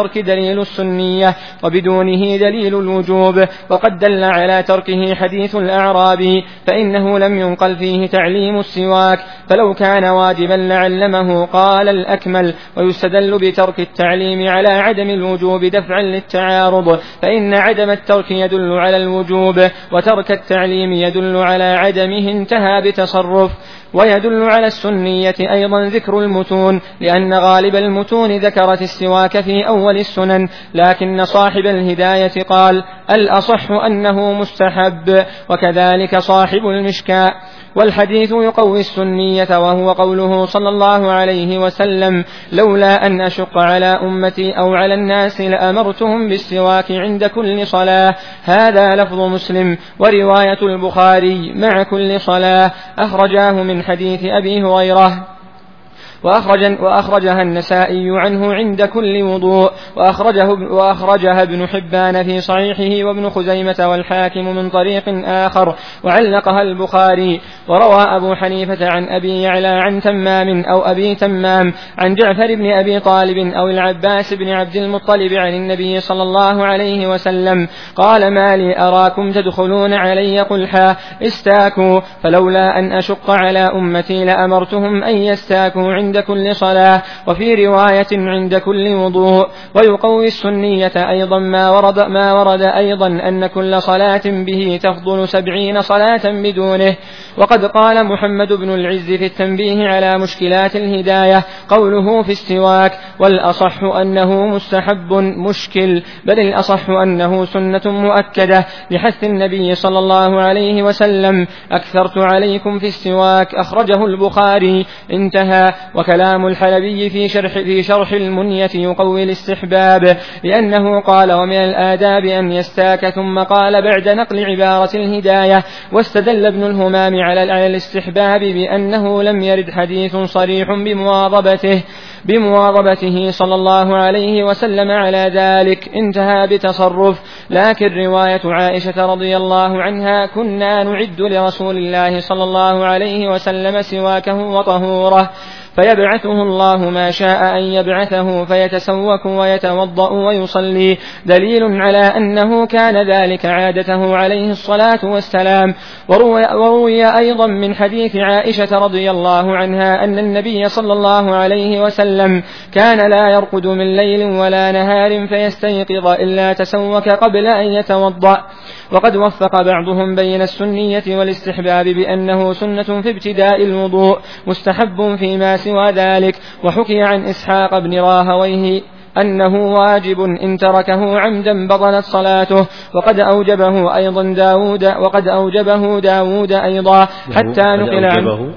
الترك دليل السنية وبدونه دليل الوجوب، وقد دل على تركه حديث الأعرابي، فإنه لم ينقل فيه تعليم السواك، فلو كان واجبا لعلمه قال الأكمل. ويستدل بترك التعليم على عدم الوجوب دفعا للتعارض، فإن عدم الترك يدل على الوجوب وترك التعليم يدل على عدمه، انتهى بتصرف. ويدل على السنية أيضا ذكر المتون، لأن غالب المتون ذكرت السواك في أول السنن، لكن صاحب الهداية قال الأصح أنه مستحب، وكذلك صاحب المشكاة. والحديث يقوي السنية، وهو قوله صلى الله عليه وسلم لولا أن أشق على أمتي أو على الناس لأمرتهم بالسواك عند كل صلاة. هذا لفظ مسلم، ورواية البخاري مع كل صلاة، أخرجاه من حديث أبي هريرة، وأخرجها النسائي عنه عند كل وضوء، وأخرجها ابن حبان في صحيحه، وابن خزيمة والحاكم من طريق آخر، وعلقها البخاري. وروى أبو حنيفة عن أبي يعلى عن تمام أو أبي تمام عن جعفر بن أبي طالب أو العباس بن عبد المطلب عن النبي صلى الله عليه وسلم قال ما لي أراكم تدخلون علي قلحا استاكوا، فلولا أن أشق على أمتي لأمرتهم أن يستاكوا عند كل صلاة، وفي رواية عند كل وضوء. ويقوي السنية أيضا ما ورد أيضا أن كل صلاة به تفضل 70 صلاة بدونه. وقد قال محمد بن العز في التنبيه على مشكلات الهداية قوله في السواك والأصح أنه مستحب مشكل، بل الأصح أنه سنة مؤكدة لحث النبي صلى الله عليه وسلم أكثرت عليكم في السواك، أخرجه البخاري، انتهى. وكلام الحلبي في شرح المنية يقوي الاستحباب، لأنه قال ومن الآداب أن يستاك، ثم قال بعد نقل عبارة الهداية. واستدل ابن الهمام على الاستحباب بأنه لم يرد حديث صريح بمواظبته صلى الله عليه وسلم على ذلك، انتهى بتصرف. لكن رواية عائشة رضي الله عنها كنا نعد لرسول الله صلى الله عليه وسلم سواكه وطهوره، فيبعثه الله ما شاء أن يبعثه فيتسوك ويتوضأ ويصلي، دليل على أنه كان ذلك عادته عليه الصلاة والسلام. وروي أيضا من حديث عائشة رضي الله عنها أن النبي صلى الله عليه وسلم كان لا يرقد من ليل ولا نهار فيستيقظ إلا تسوك قبل أن يتوضأ. وقد وفق بعضهم بين السنية والاستحباب بأنه سنة في ابتداء الوضوء مستحب فيما سوى ذلك. وحكي عن إسحاق بن راهويه أنه واجب إن تركه عمدا بطلت صلاته، وقد أوجبه داود أيضا حتى نقل عنه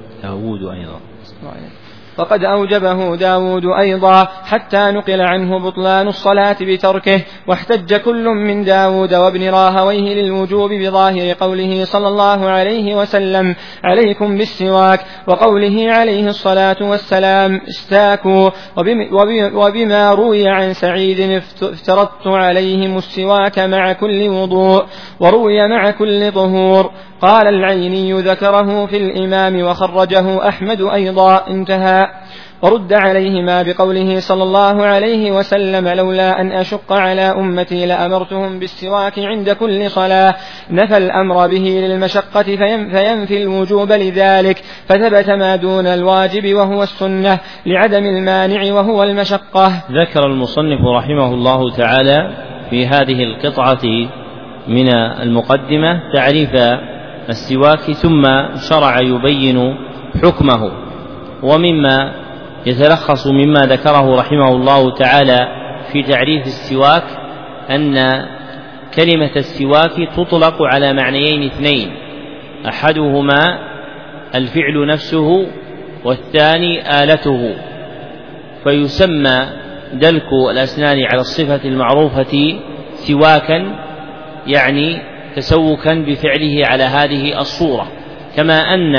وقد أوجبه داود أيضا حتى نقل عنه بطلان الصلاة بتركه. واحتج كل من داود وابن راهويه للوجوب بظاهر قوله صلى الله عليه وسلم عليكم بالسواك، وقوله عليه الصلاة والسلام استاكوا، وبما روي عن سعيد افترضت عليهم السواك مع كل وضوء، وروي مع كل طهور. قال العيني ذكره في الإمام وخرجه أحمد أيضا، انتهى. ورد عليهما بقوله صلى الله عليه وسلم لولا أن أشق على أمتي لأمرتهم بالسواك عند كل صلاة، نفى الأمر به للمشقة فينفي الوجوب لذلك، فثبت ما دون الواجب وهو السنة لعدم المانع وهو المشقة. ذكر المصنف رحمه الله تعالى في هذه القطعة من المقدمة تعريف السواك، ثم شرع يبين حكمه. ومما يتلخص مما ذكره رحمه الله تعالى في تعريف السواك أن كلمة السواك تطلق على معنيين اثنين، أحدهما الفعل نفسه والثاني آلته، فيسمى دلك الأسنان على الصفة المعروفة سواكا، يعني تسوكا بفعله على هذه الصورة، كما أن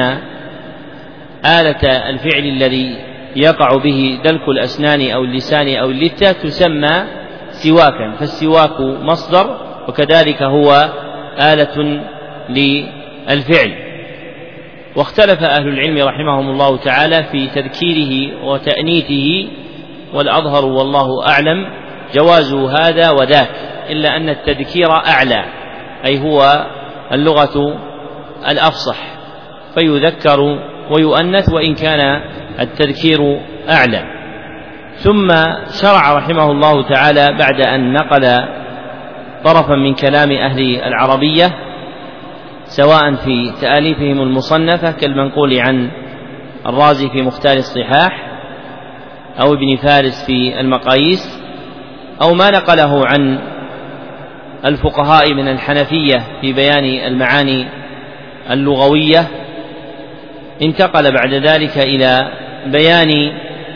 آلة الفعل الذي يقع به دلك الأسنان أو اللسان أو اللثة تسمى سواكا، فالسواك مصدر وكذلك هو آلة للفعل. واختلف أهل العلم رحمهم الله تعالى في تذكيره وتأنيثه، والأظهر والله أعلم جواز هذا وذاك، إلا أن التذكير أعلى، أي هو اللغة الأفصح، فيذكر ويؤنث وإن كان التذكير أعلى. ثم شرع رحمه الله تعالى بعد أن نقل طرفا من كلام أهل العربية سواء في تآليفهم المصنفة كالمنقول عن الرازي في مختار الصحاح أو ابن فارس في المقاييس، أو ما نقله عن الفقهاء من الحنفية في بيان المعاني اللغوية، انتقل بعد ذلك إلى بيان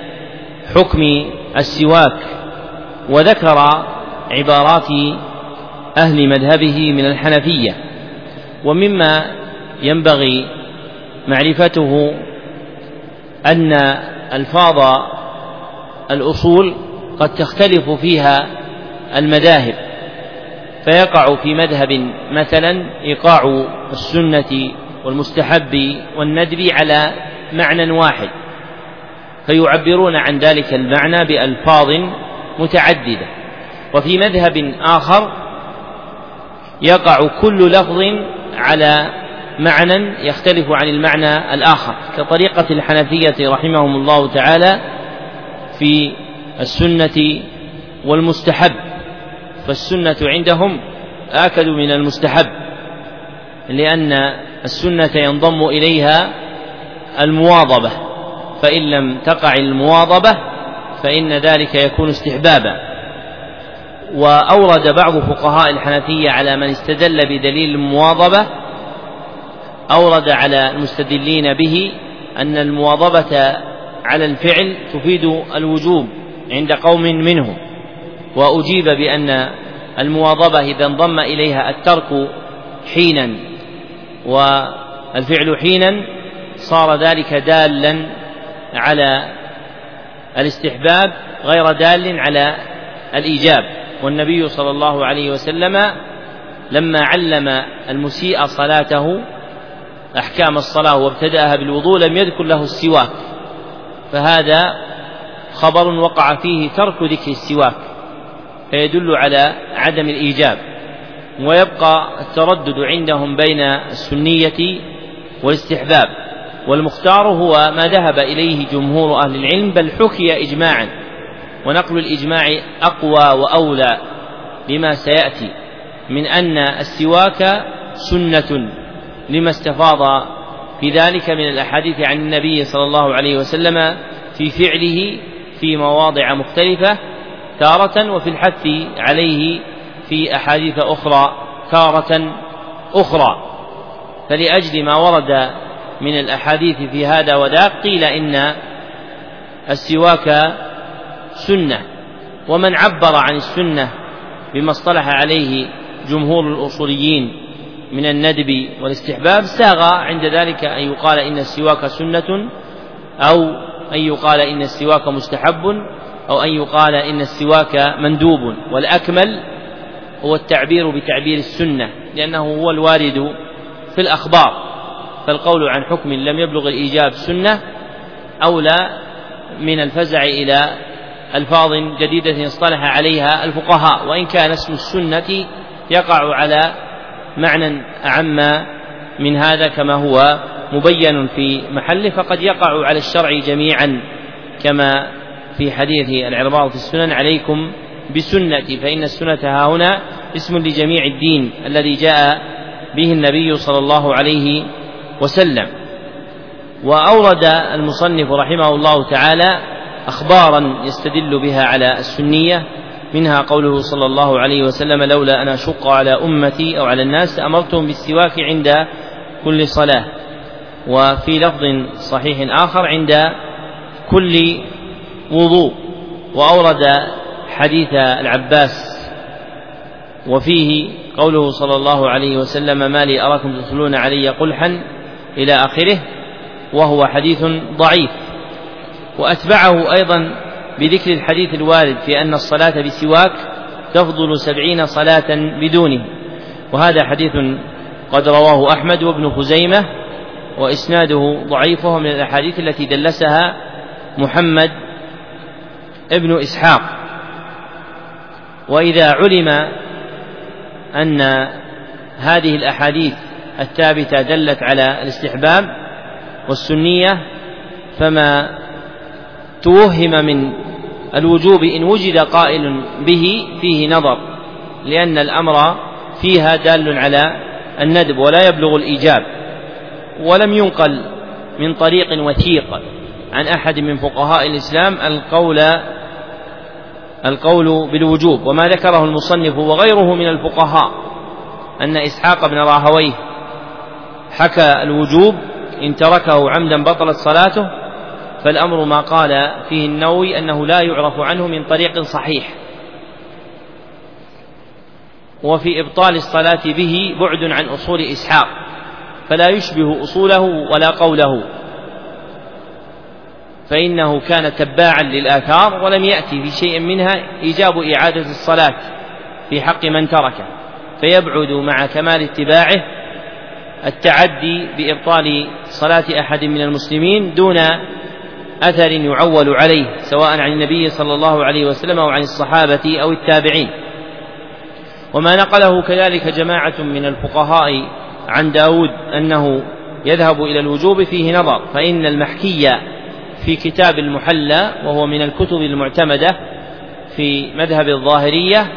حكم السواك، وذكر عبارات أهل مذهبه من الحنفية. ومما ينبغي معرفته أن ألفاظ الأصول قد تختلف فيها المذاهب، فيقع في مذهب مثلا إيقاع السنة والمستحب والندب على معنى واحد، فيعبرون عن ذلك المعنى بألفاظ متعددة. وفي مذهب آخر يقع كل لفظ على معنى يختلف عن المعنى الآخر، كطريقة الحنفية رحمهم الله تعالى في السنة والمستحب، فالسنة عندهم آكد من المستحب، لأن السنة ينضم إليها المواظبة، فإن لم تقع المواظبة فإن ذلك يكون استحبابا. وأورد بعض فقهاء الحنفية على من استدل بدليل المواظبة، أورد على المستدلين به أن المواظبة على الفعل تفيد الوجوب عند قوم منهم، وأجيب بأن المواظبة إذا انضم إليها الترك حينا والفعل حينا صار ذلك دالا على الاستحباب غير دال على الإيجاب. والنبي صلى الله عليه وسلم لما علم المسيء صلاته أحكام الصلاة وابتدأها بالوضوء لم يذكر له السواك، فهذا خبر وقع فيه ترك ذكر السواك، فيدل على عدم الإيجاب. ويبقى التردد عندهم بين السنية والاستحباب، والمختار هو ما ذهب إليه جمهور أهل العلم، بل حكي إجماعا، ونقل الإجماع أقوى وأولى لما سيأتي من أن السواك سنة، لما استفاض في ذلك من الأحاديث عن النبي صلى الله عليه وسلم في فعله في مواضع مختلفة تارة، وفي الحث عليه في أحاديث أخرى تارة أخرى. فلأجل ما ورد من الأحاديث في هذا وذاك قيل إن السواك سنة، ومن عبر عن السنة بما اصطلح عليه جمهور الأصوليين من الندب والاستحباب ساغ عند ذلك أن يقال إن السواك سنة، أو أن يقال إن السواك مستحب، أو أن يقال إن السواك مندوب. والأكمل هو التعبير بتعبير السنة، لأنه هو الوارد في الأخبار، فالقول عن حكم لم يبلغ الإيجاب سنة أولى من الفزع إلى ألفاظ جديدة اصطلح عليها الفقهاء، وإن كان اسم السنة يقع على معنى أعم من هذا كما هو مبين في محله، فقد يقع على الشرع جميعا كما في حديث العرباض في السنن: عليكم بسنتي فإن السنة ها هنا اسم لجميع الدين الذي جاء به النبي صلى الله عليه وسلم. وأورد المصنف رحمه الله تعالى أخبارا يستدل بها على السنية، منها قوله صلى الله عليه وسلم: لولا أن أشق على أمتي أو على الناس أمرتهم بالسواك عند كل صلاة. وفي لفظ صحيح آخر: عند كل وضوء. وأورد حديث العباس وفيه قوله صلى الله عليه وسلم: ما لي أراكم تصلون علي قلحا إلى آخره، وهو حديث ضعيف. وأتبعه أيضا بذكر الحديث الوارد في أن الصلاة بسواك تفضل 70 صلاة بدونه، وهذا حديث قد رواه أحمد وابن خزيمة، وإسناده ضعيف، من الأحاديث التي دلسها محمد ابن إسحاق. وإذا علم أن هذه الأحاديث الثابتة دلت على الاستحباب والسنية، فما توهم من الوجوب إن وجد قائل به فيه نظر، لأن الأمر فيها دال على الندب ولا يبلغ الإيجاب. ولم ينقل من طريق وثيق عن أحد من فقهاء الإسلام القول بالوجوب. وما ذكره المصنف وغيره من الفقهاء أن إسحاق بن راهويه حكى الوجوب إن تركه عمدا بطلت صلاته، فالأمر ما قال فيه النووي أنه لا يعرف عنه من طريق صحيح، وفي إبطال الصلاة به بعد عن أصول إسحاق، فلا يشبه أصوله ولا قوله، فإنه كان تباعا للآثار ولم يأتي في شيء منها إيجاب إعادة الصلاة في حق من تركه، فيبعد مع كمال اتباعه التعدي بإبطال صلاة أحد من المسلمين دون أثر يعول عليه سواء عن النبي صلى الله عليه وسلم أو عن الصحابة أو التابعين. وما نقله كذلك جماعة من الفقهاء عن داود أنه يذهب إلى الوجوب فيه نظر، فإن المحكي في كتاب المحلى وهو من الكتب المعتمدة في مذهب الظاهرية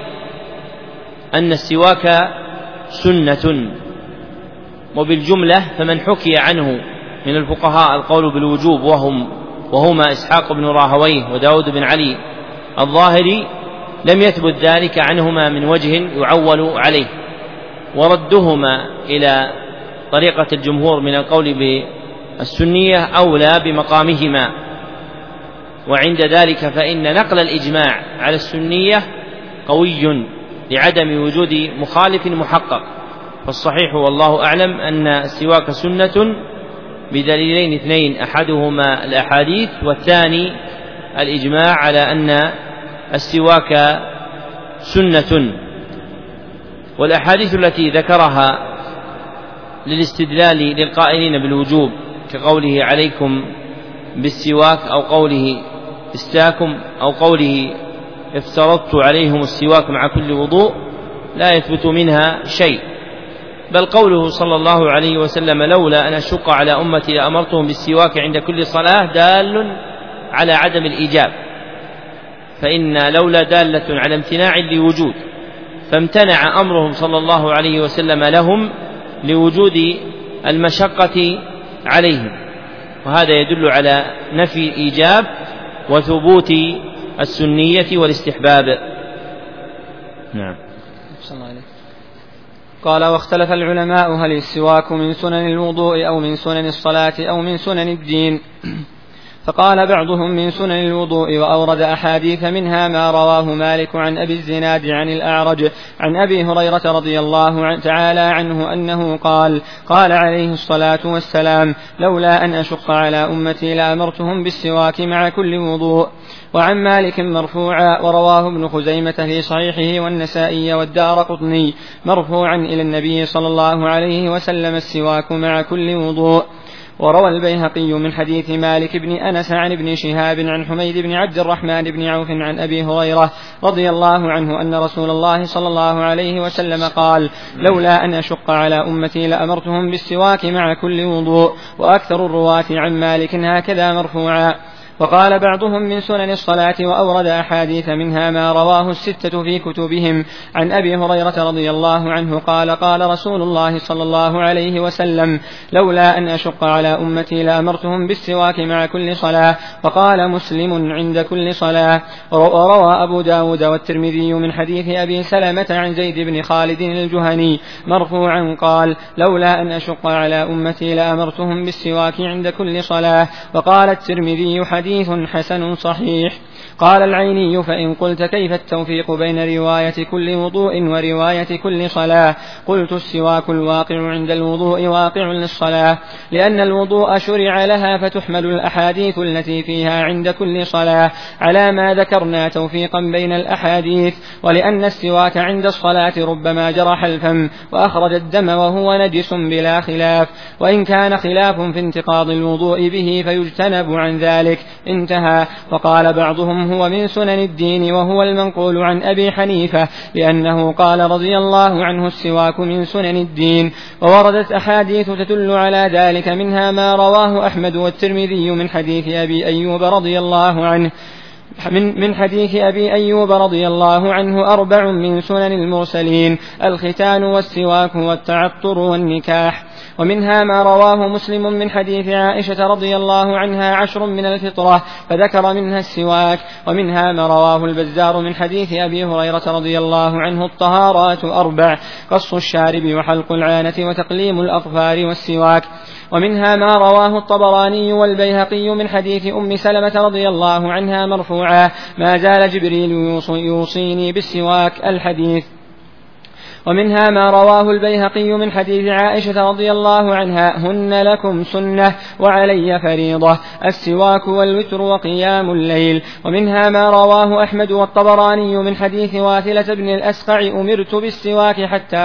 أن السواك سنة. وبالجملة فمن حكي عنه من الفقهاء القول بالوجوب وهما إسحاق بن راهويه وداود بن علي الظاهري لم يثبت ذلك عنهما من وجه يعول عليه، وردهما إلى طريقة الجمهور من القول بالسنية أولى بمقامهما. وعند ذلك فإن نقل الإجماع على السنية قوي لعدم وجود مخالف محقق، فالصحيح والله أعلم أن السواك سنة بدليلين اثنين، أحدهما الأحاديث والثاني الإجماع على أن السواك سنة. والأحاديث التي ذكرها للاستدلال للقائلين بالوجوب كقوله عليكم بالسواك أو قوله استاكم أو قوله افترضت عليهم السواك مع كل وضوء لا يثبت منها شيء، بل قوله صلى الله عليه وسلم لولا أن أشق على أمتي لأمرتهم بالسواك عند كل صلاة دال على عدم الإيجاب، فإن لولا دالة على امتناع لوجود، فامتنع أمرهم صلى الله عليه وسلم لهم لوجود المشقة عليهم، وهذا يدل على نفي الإيجاب وثبوت السنية والاستحباب. نعم. قال واختلف العلماء هل السواك من سنن الوضوء أو من سنن الصلاة أو من سنن الدين؟ فقال بعضهم من سنن الوضوء، وأورد أحاديث منها ما رواه مالك عن أبي الزناد عن الأعرج عن أبي هريرة رضي الله تعالى عنه أنه قال عليه الصلاة والسلام لولا أن أشق على أمتي لأمرتهم بالسواك مع كل وضوء. وعن مالك مرفوعا، ورواه ابن خزيمة في صحيحه والنسائي والدارقطني مرفوعا إلى النبي صلى الله عليه وسلم السواك مع كل وضوء. وروى البيهقي من حديث مالك بن أنس عن ابن شهاب عن حميد بن عبد الرحمن بن عوف عن أبي هريرة رضي الله عنه أن رسول الله صلى الله عليه وسلم قال لولا أن أشق على أمتي لأمرتهم بالسواك مع كل وضوء. وأكثر الرواة عن مالك هكذا مرفوعا. وقال بعضهم من سنن الصلاة، وأورد أحاديث منها ما رواه الستة في كتبهم عن أبي هريرة رضي الله عنه قال رسول الله صلى الله عليه وسلم لولا أن أشق على أمتي لأمرتهم بالسواك مع كل صلاة. وقال مسلم عند كل صلاة. وروى أبو داود والترمذي من حديث أبي سلمة عن زيد بن خالد الجهني مرفوعا قال لولا أن أشق على أمتي لأمرتهم بالسواك عند كل صلاة. وقال الترمذي حديث حسن صحيح. قال العيني فإن قلت كيف التوفيق بين رواية كل وضوء ورواية كل صلاة؟ قلت السواك الواقع عند الوضوء واقع للصلاة، لأن الوضوء شرع لها فتحمل الأحاديث التي فيها عند كل صلاة على ما ذكرنا توفيقا بين الأحاديث، ولأن السواك عند الصلاة ربما جرح الفم وأخرج الدم وهو نجس بلا خلاف، وإن كان خلاف في انتقاض الوضوء به فيجتنب عن ذلك انتهى. وقال بعضهم هو من سنن الدين وهو المنقول عن أبي حنيفة لأنه قال رضي الله عنه السواك من سنن الدين. ووردت أحاديث تدل على ذلك منها ما رواه أحمد والترمذي من حديث أبي أيوب رضي الله عنه رضي الله عنه 4 من سنن المرسلين: الختان والسواك والتعطر والنكاح. ومنها ما رواه مسلم من حديث عائشة رضي الله عنها 10 من الفطرة فذكر منها السواك. ومنها ما رواه البزار من حديث أبي هريرة رضي الله عنه: الطهارات 4: قص الشارب وحلق العانة وتقليم الأظفار والسواك. ومنها ما رواه الطبراني والبيهقي من حديث أم سلمة رضي الله عنها مرفوعا: ما زال جبريل يوصيني بالسواك الحديث. ومنها ما رواه البيهقي من حديث عائشة رضي الله عنها: هن لكم سنة وعلي فريضة: السواك والوتر وقيام الليل. ومنها ما رواه أحمد والطبراني من حديث واثلة بن الأسقع: أمرت بالسواك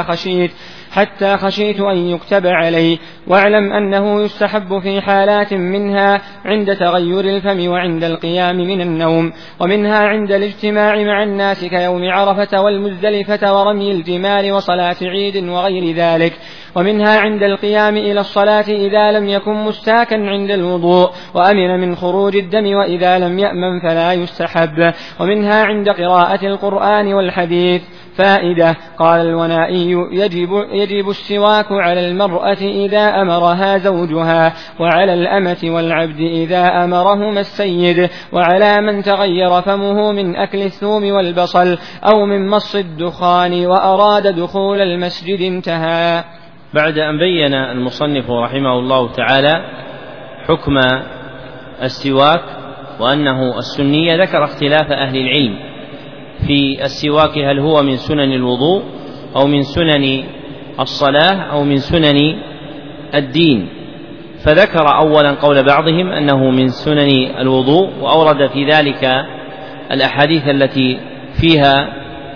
حتى خشيت أن يكتب علي. واعلم أنه يستحب في حالات منها عند تغير الفم وعند القيام من النوم. ومنها عند الاجتماع مع الناس كيوم عرفة والمزدلفة ورمي الجمار وصلاة عيد وغير ذلك. ومنها عند القيام إلى الصلاة إذا لم يكن مستاكا عند الوضوء وأمن من خروج الدم، وإذا لم يأمن فلا يستحب. ومنها عند قراءة القرآن والحديث. فائدة: قال الونائي: يجب السواك على المرأة إذا أمرها زوجها، وعلى الأمة والعبد إذا أمرهما السيد، وعلى من تغير فمه من أكل الثوم والبصل أو من مص الدخان وأراد دخول المسجد. انتهى. بعد أن بين المصنف رحمه الله تعالى حكم السواك وأنه السنية، ذكر اختلاف أهل العلم في السواك: هل هو من سنن الوضوء أو من سنن الصلاة أو من سنن الدين. فذكر أولا قول بعضهم أنه من سنن الوضوء، وأورد في ذلك الأحاديث التي فيها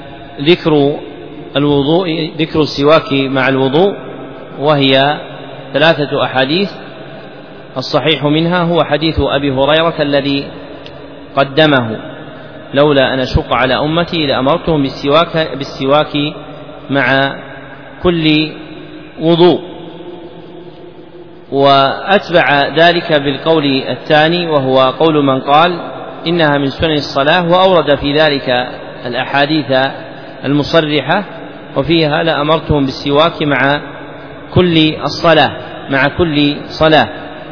ذكر السواك مع الوضوء، وهي 3 أحاديث. الصحيح منها هو حديث أبي هريرة الذي قدمه: لولا أن أشق على أمتي لأمرتهم بالسواك مع كل وضوء. وأتبع ذلك بالقول الثاني وهو قول من قال إنها من سنن الصلاة، وأورد في ذلك الأحاديث المصرحة وفيها لأمرتهم بالسواك مع كل صلاة.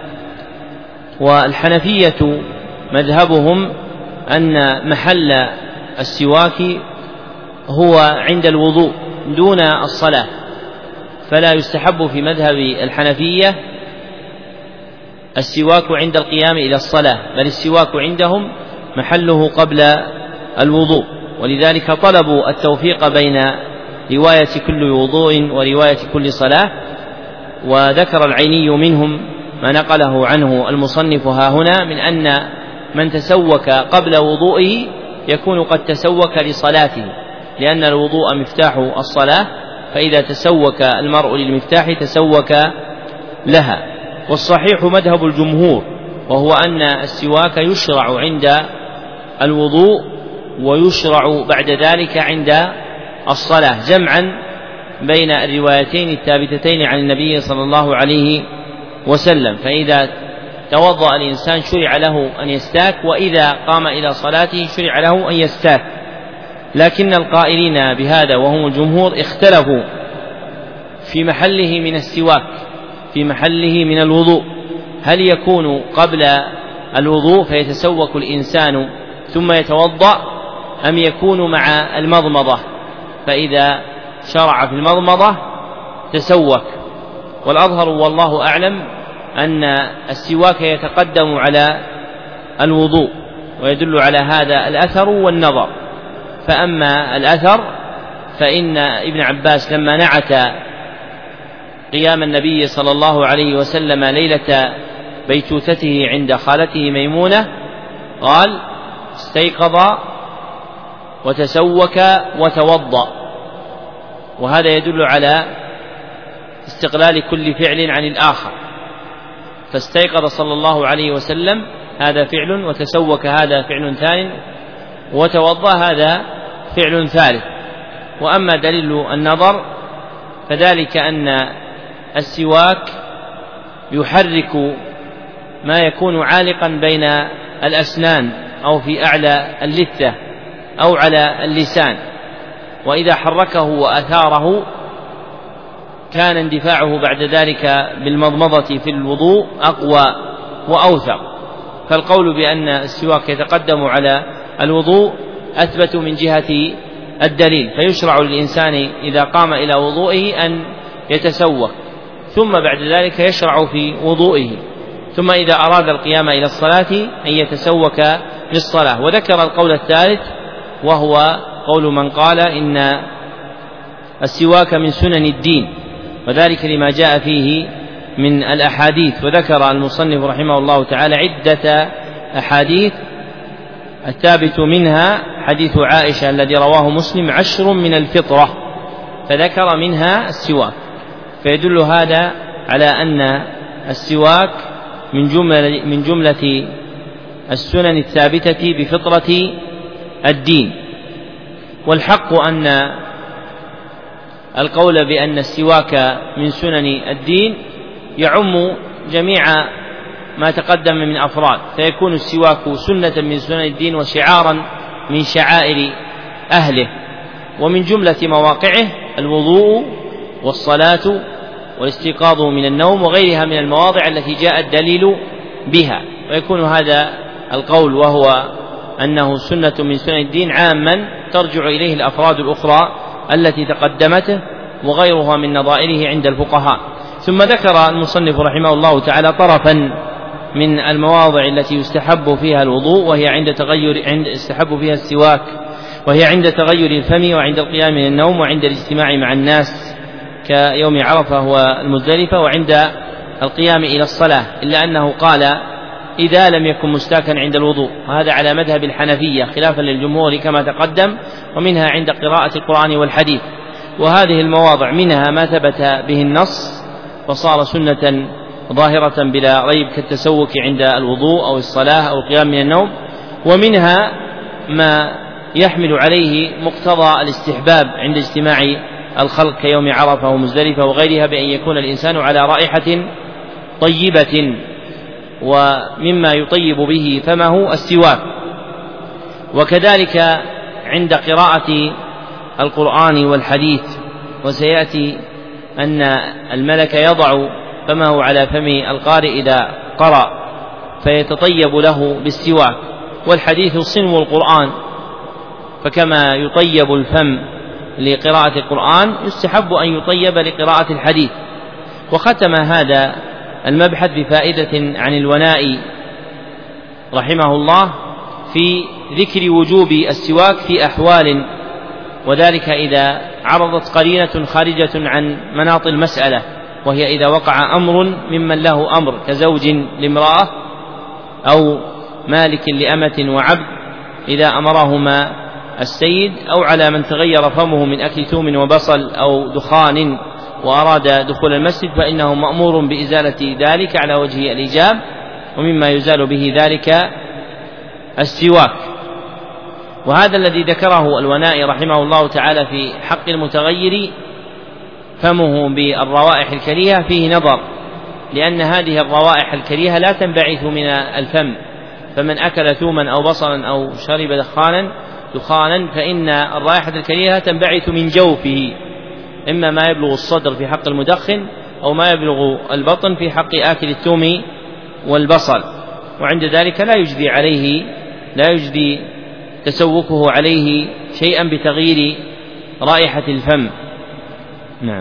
والحنفية مذهبهم أن محل السواك هو عند الوضوء دون الصلاة، فلا يستحب في مذهب الحنفية السواك عند القيام إلى الصلاة، بل السواك عندهم محله قبل الوضوء. ولذلك طلبوا التوفيق بين رواية كل وضوء ورواية كل صلاة. وذكر العيني منهم ما نقله عنه المصنف هاهنا من أن من تسوك قبل وضوئه يكون قد تسوك لصلاته، لأن الوضوء مفتاح الصلاة، فإذا تسوك المرء للمفتاح تسوك لها. والصحيح مذهب الجمهور، وهو أن السواك يشرع عند الوضوء ويشرع بعد ذلك عند الصلاة، جمعا بين الروايتين الثابتتين عن النبي صلى الله عليه وسلم. فإذا توضأ الإنسان شرع له أن يستاك، وإذا قام إلى صلاته شرع له أن يستاك. لكن القائلين بهذا وهم الجمهور اختلفوا في محله من السواك، في محله من الوضوء، هل يكون قبل الوضوء فيتسوك الإنسان ثم يتوضأ، أم يكون مع المضمضة فإذا شرع في المضمضة تسوك؟ والأظهر والله أعلم أن السواك يتقدم على الوضوء، ويدل على هذا الأثر والنظر. فأما الأثر فإن ابن عباس لما نعت قيام النبي صلى الله عليه وسلم ليلة بيتوتته عند خالته ميمونة قال: استيقظ وتسوك وتوضأ. وهذا يدل على استقلال كل فعل عن الآخر، فاستيقظ صلى الله عليه وسلم هذا فعل، وتسوك هذا فعل ثاني، وتوضأ هذا فعل ثالث. وأما دليل النظر فذلك أن السواك يحرك ما يكون عالقا بين الأسنان أو في أعلى اللثة أو على اللسان، وإذا حركه وأثاره كان اندفاعه بعد ذلك بالمضمضة في الوضوء أقوى وأوثق. فالقول بأن السواك يتقدم على الوضوء أثبت من جهة الدليل، فيشرع للإنسان إذا قام إلى وضوئه أن يتسوك، ثم بعد ذلك يشرع في وضوئه، ثم إذا أراد القيام إلى الصلاة أن يتسوك للصلاة. وذكر القول الثالث وهو قول من قال إن السواك من سنن الدين، وذلك لما جاء فيه من الأحاديث. وذكر المصنف رحمه الله تعالى عدة أحاديث، الثابت منها حديث عائشة الذي رواه مسلم 10 من الفطرة، فذكر منها السواك، فيدل هذا على أن السواك من جملة السنن الثابتة بفطرة الدين. والحق أن القول بأن السواك من سنن الدين يعم جميع ما تقدم من أفراد، فيكون السواك سنة من سنن الدين وشعارا من شعائر أهله. ومن جملة مواقعه الوضوء والصلاة والاستيقاظ من النوم وغيرها من المواضع التي جاء الدليل بها. ويكون هذا القول وهو أنه سنة من سنن الدين عاما ترجع إليه الأفراد الأخرى التي تقدمته وغيرها من نظائره عند الفقهاء. ثم ذكر المصنف رحمه الله تعالى طرفا من المواضع التي يستحب فيها الوضوء، وهي يستحب فيها السواك، وهي عند تغير الفم وعند القيام من النوم وعند الاجتماع مع الناس كيوم عرفة والمزدلفة وعند القيام إلى الصلاة، إلا أنه قال إذا لم يكن مستاكا عند الوضوء، وهذا على مذهب الحنفية خلافا للجمهور كما تقدم، ومنها عند قراءة القرآن والحديث. وهذه المواضع منها ما ثبت به النص فصار سنة ظاهرة بلا ريب كالتسوك عند الوضوء أو الصلاة أو القيام من النوم، ومنها ما يحمل عليه مقتضى الاستحباب عند اجتماع الخلق كيوم عرفة ومزدلفة وغيرها، بأن يكون الإنسان على رائحة طيبة، ومما يطيب به فمه السواك. وكذلك عند قراءة القرآن والحديث، وسيأتي أن الملك يضع فمه على فم القارئ إذا قرأ فيتطيب له بالسواك. والحديث صنو القرآن، فكما يطيب الفم لقراءة القرآن يستحب أن يطيب لقراءة الحديث. وختم هذا المبحث بفائدة عن الونائي رحمه الله في ذكر وجوب السواك في أحوال، وذلك إذا عرضت قرينة خارجة عن مناط المسألة، وهي إذا وقع أمر ممن له أمر كزوج لامرأة أو مالك لأمة وعبد إذا أمرهما السيد، أو على من تغير فمه من أكل ثوم وبصل أو دخان وأراد دخول المسجد، فإنه مأمور بإزالة ذلك على وجه الإيجاب، ومما يزال به ذلك السواك. وهذا الذي ذكره الونائي رحمه الله تعالى في حق المتغير فمه بالروائح الكريهة فيه نظر، لأن هذه الروائح الكريهة لا تنبعث من الفم، فمن أكل ثوما أو بصلا أو شرب دخانا فإن الرائحة الكريهة تنبعث من جوفه، إما ما يبلغ الصدر في حق المدخن أو ما يبلغ البطن في حق آكل الثوم والبصل، وعند ذلك لا يجدي تسوكه عليه شيئا بتغيير رائحة الفم. نعم.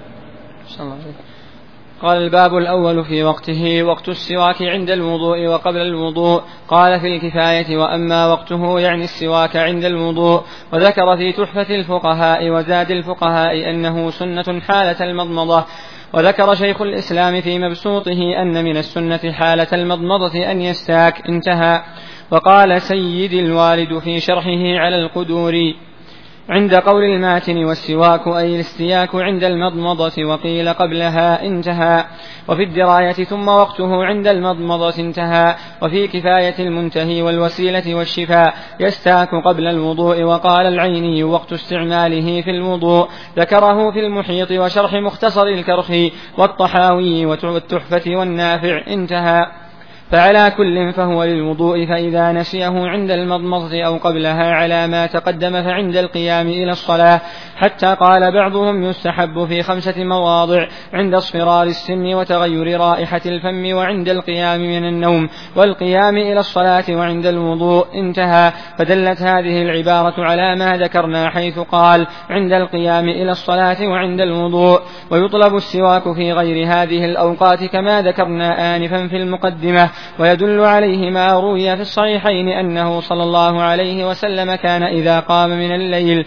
قال الباب الأول في وقته وقت السواك عند الوضوء وقبل الوضوء. قال في الكفاية وأما وقته يعني السواك عند الوضوء. وذكر في تحفة الفقهاء وزاد الفقهاء أنه سنة حالة المضمضة. وذكر شيخ الإسلام في مبسوطه أن من السنة حالة المضمضة أن يستاك. انتهى. وقال سيد الوالد في شرحه على القدور عند قول الماتن والسواك أي الاستياك عند المضمضة وقيل قبلها انتهى. وفي الدراية ثم وقته عند المضمضة انتهى. وفي كفاية المنتهي والوسيلة والشفاء يستاك قبل الوضوء. وقال العيني وقت استعماله في الوضوء. ذكره في المحيط وشرح مختصر الكرخي والطحاوي والتحفة والنافع انتهى. فعلى كل فهو للوضوء، فإذا نسيه عند المضمضة أو قبلها على ما تقدم فعند القيام إلى الصلاة، حتى قال بعضهم يستحب في 5 مواضع: عند اصفرار السن وتغير رائحة الفم وعند القيام من النوم والقيام إلى الصلاة وعند الوضوء انتهى. فدلت هذه العبارة على ما ذكرنا حيث قال عند القيام إلى الصلاة وعند الوضوء. ويطلب السواك في غير هذه الأوقات كما ذكرنا آنفا في المقدمة. ويدل عليه ما روي في الصحيحين أنه صلى الله عليه وسلم كان إذا قام من الليل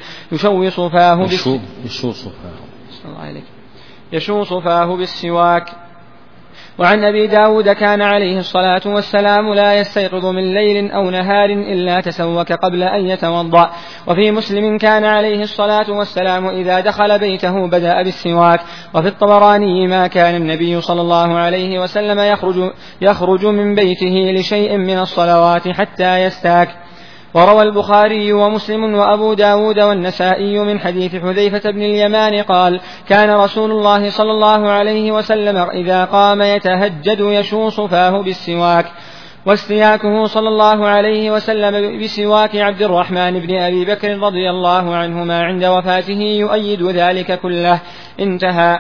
يشوص فاه بالسواك. وعن أبي داود كان عليه الصلاة والسلام لا يستيقظ من ليل أو نهار إلا تسوك قبل أن يتوضأ. وفي مسلم كان عليه الصلاة والسلام إذا دخل بيته بدأ بالسواك. وفي الطبراني ما كان النبي صلى الله عليه وسلم يخرج من بيته لشيء من الصلوات حتى يستاك. وروى البخاري ومسلم وأبو داود والنسائي من حديث حذيفة بن اليمان قال: كان رسول الله صلى الله عليه وسلم إذا قام يتهجد يشوص فاه بالسواك. واستياكه صلى الله عليه وسلم بسواك عبد الرحمن بن أبي بكر رضي الله عنهما عند وفاته يؤيد ذلك كله انتهى.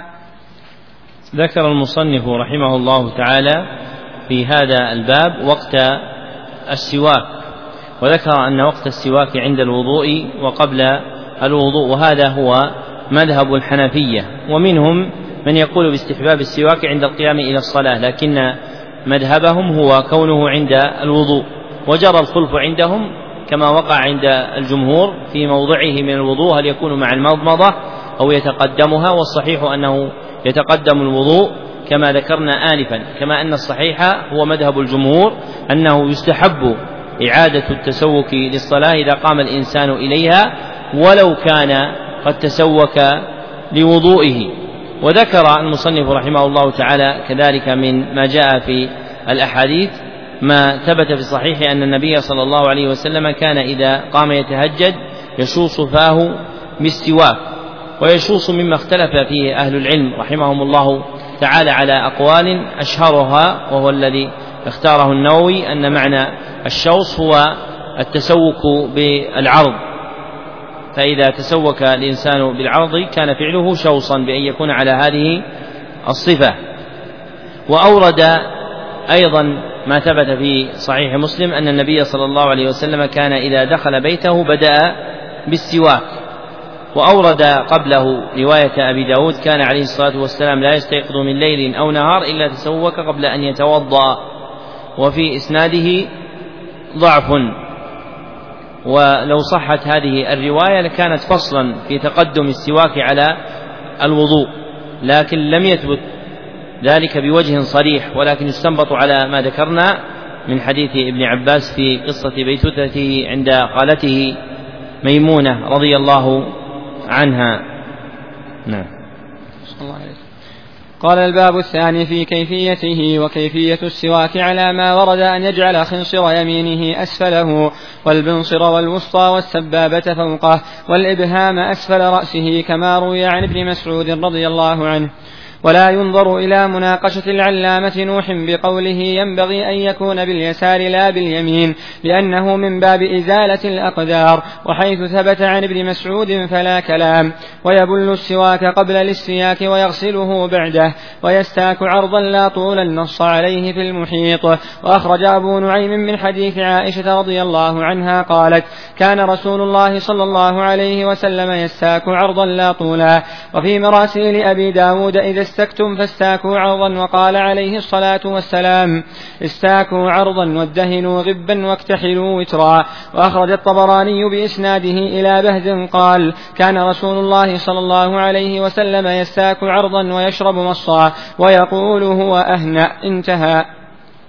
ذكر المصنف رحمه الله تعالى في هذا الباب وقت السواك، وذكر أن وقت السواك عند الوضوء وقبل الوضوء، وهذا هو مذهب الحنفية، ومنهم من يقول باستحباب السواك عند القيام إلى الصلاة، لكن مذهبهم هو كونه عند الوضوء. وجرى الخلف عندهم كما وقع عند الجمهور في موضعه من الوضوء، هل يكون مع المضمضة أو يتقدمها، والصحيح أنه يتقدم الوضوء كما ذكرنا آنفا، كما أن الصحيح هو مذهب الجمهور أنه يستحب إعادة التسوك للصلاة إذا قام الإنسان إليها ولو كان قد تسوك لوضوئه. وذكر المصنف رحمه الله تعالى كذلك من ما جاء في الأحاديث ما ثبت في الصحيح أن النبي صلى الله عليه وسلم كان إذا قام يتهجد يشوص فاه بالسواك. ويشوص مما اختلف فيه أهل العلم رحمهم الله تعالى على أقوال، أشهرها وهو الذي اختاره النووي أن معنى الشوص هو التسوك بالعرض، فإذا تسوك الإنسان بالعرض كان فعله شوصا بأن يكون على هذه الصفة. وأورد أيضا ما ثبت في صحيح مسلم أن النبي صلى الله عليه وسلم كان إذا دخل بيته بدأ بالسواك. وأورد قبله رواية أبي داود كان عليه الصلاة والسلام لا يستيقظ من ليل أو نهار إلا تسوك قبل أن يتوضأ، وفي إسناده ضعف، ولو صحت هذه الرواية لكانت فصلا في تقدم السواك على الوضوء، لكن لم يثبت ذلك بوجه صريح، ولكن يستنبط على ما ذكرنا من حديث ابن عباس في قصة بيتوتته عند خالته ميمونة رضي الله عنها. نعم. قال الباب الثاني في كيفيته وكيفية السواك على ما ورد أن يجعل خنصر يمينه أسفله والبنصر والوسطى والسبابة فوقه والإبهام أسفل رأسه كما روي عن ابن مسعود رضي الله عنه. ولا ينظر إلى مناقشة العلامة نوح بقوله ينبغي أن يكون باليسار لا باليمين، لأنه من باب إزالة الأقدار، وحيث ثبت عن ابن مسعود فلا كلام. ويبل السواك قبل الاستياك ويغسله بعده، ويستاك عرضا لا طولا نص عليه في المحيط. وأخرج أبو نعيم من حديث عائشة رضي الله عنها قالت: كان رسول الله صلى الله عليه وسلم يستاك عرضا لا طولا. وفي مراسيل أبي داود إذا استكتم فاستاكوا عرضا، وقال عليه الصلاة والسلام: استاكوا عرضا وادهنوا غبا واكتحلوا وترا. وأخرج الطبراني بإسناده إلى بهز قال: كان رسول الله صلى الله عليه وسلم يستاك عرضا ويشرب مصا ويقول هو أهنأ انتهى.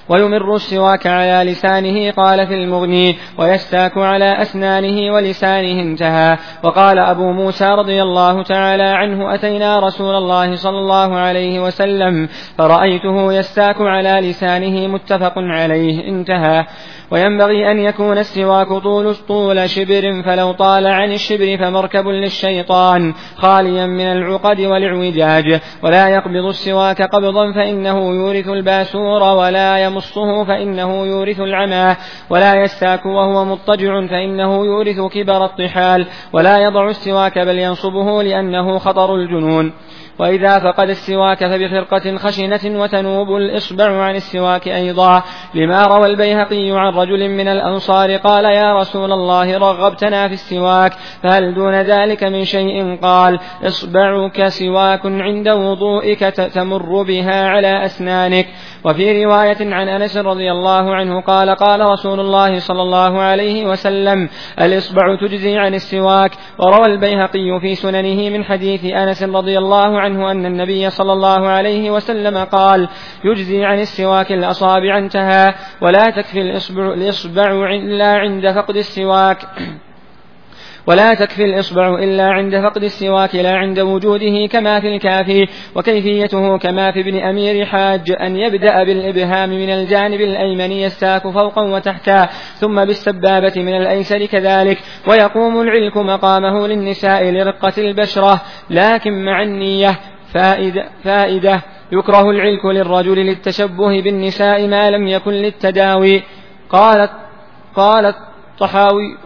ويمر السواك على لسانه. قال في المغني: ويستاك على أسنانه ولسانه. انتهى. وقال أبو موسى رضي الله تعالى عنه: أتينا رسول الله صلى الله عليه وسلم فرأيته يستاك على لسانه. متفق عليه. انتهى. وينبغي أن يكون السواك طول شبر، فلو طال عن الشبر فمركب للشيطان، خاليا من العقد والإعوجاج. ولا يقبض السواك قبضا فإنه يورث الباسور، ولا يمصه فإنه يورث العمى. ولا يستاك وهو مضطجع فإنه يورث كبر الطحال. ولا يضع السواك بل ينصبه لأنه خطر الجنون. وإذا فقد السواك فبخرقة خشنة، وتنوب الإصبع عن السواك أيضا، لما روى البيهقي عن رجل من الأنصار قال: يا رسول الله، رغبتنا في السواك، فهل دون ذلك من شيء؟ قال: إصبعك سواك عند وضوئك تمر بها على أسنانك. وفي رواية عن أنس رضي الله عنه قال: قال رسول الله صلى الله عليه وسلم: الإصبع تجزي عن السواك. وروى البيهقي في سننه من حديث أنس رضي الله عنه أن النبي صلى الله عليه وسلم قال: يجزي عن السواك الأصابع. انتهى. ولا تكفي الإصبع إلا عند فقد السواك، ولا تكفي الإصبع إلا عند فقد السواك لا عند وجوده، كما في الكافي. وكيفيته كما في ابن أمير حاج: أن يبدأ بالإبهام من الجانب الأيمن يستاك فوقا وتحتا، ثم بالسبابة من الأيسر كذلك. ويقوم العلك مقامه للنساء لرقة البشرة، لكن مع النية. فائدة: يكره العلك للرجل للتشبه بالنساء ما لم يكن للتداوي. قال الطحاوي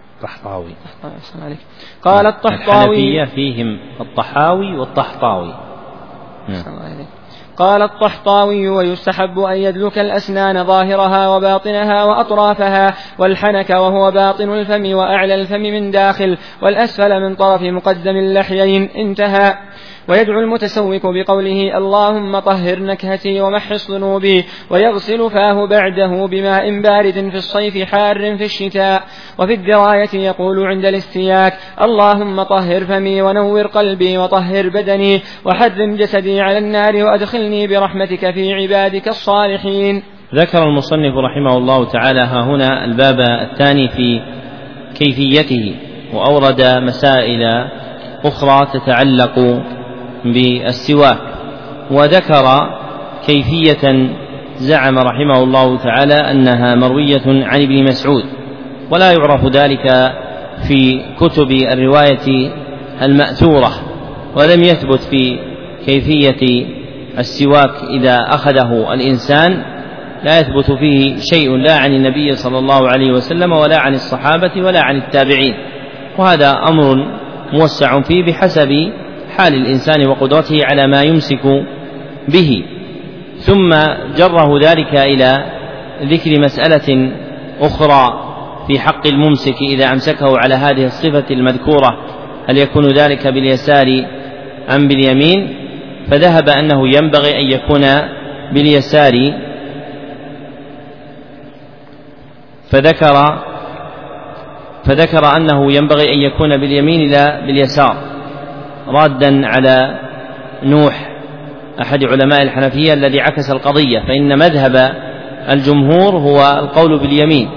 الحنفية فيهم الطحاوي والطحطاوي. قال الطحطاوي: ويستحب أن يدلك الأسنان ظاهرها وباطنها وأطرافها، والحنك وهو باطن الفم وأعلى الفم من داخل، والأسفل من طرف مقدم اللحيين. انتهى. ويدعو المتسوك بقوله: اللهم طهر نكهتي ومحص ذنوبي، ويغسل فاه بعده بماء بارد في الصيف حار في الشتاء. وفي الدراية يقول عند الاستياك: اللهم طهر فمي ونور قلبي وطهر بدني وحرم جسدي على النار وأدخلني برحمتك في عبادك الصالحين. ذكر المصنف رحمه الله تعالى ها هنا الباب الثاني في كيفيته، وأورد مسائل أخرى تتعلق بالسواك، وذكر كيفية زعم رحمه الله تعالى أنها مروية عن ابن مسعود، ولا يعرف ذلك في كتب الرواية المأثورة، ولم يثبت في كيفية السواك إذا أخذه الإنسان، لا يثبت فيه شيء لا عن النبي صلى الله عليه وسلم ولا عن الصحابة ولا عن التابعين، وهذا أمر موسع فيه بحسب حال الإنسان وقدرته على ما يمسك به. ثم جره ذلك إلى ذكر مسألة أخرى في حق الممسك إذا أمسكه على هذه الصفة المذكورة، هل يكون ذلك باليسار أم باليمين؟ فذهب أنه ينبغي أن يكون باليسار، فذكر أنه ينبغي أن يكون باليمين لا باليسار، رادا على نوح أحد علماء الحنفية الذي عكس القضية، فإن مذهب الجمهور هو القول باليمين،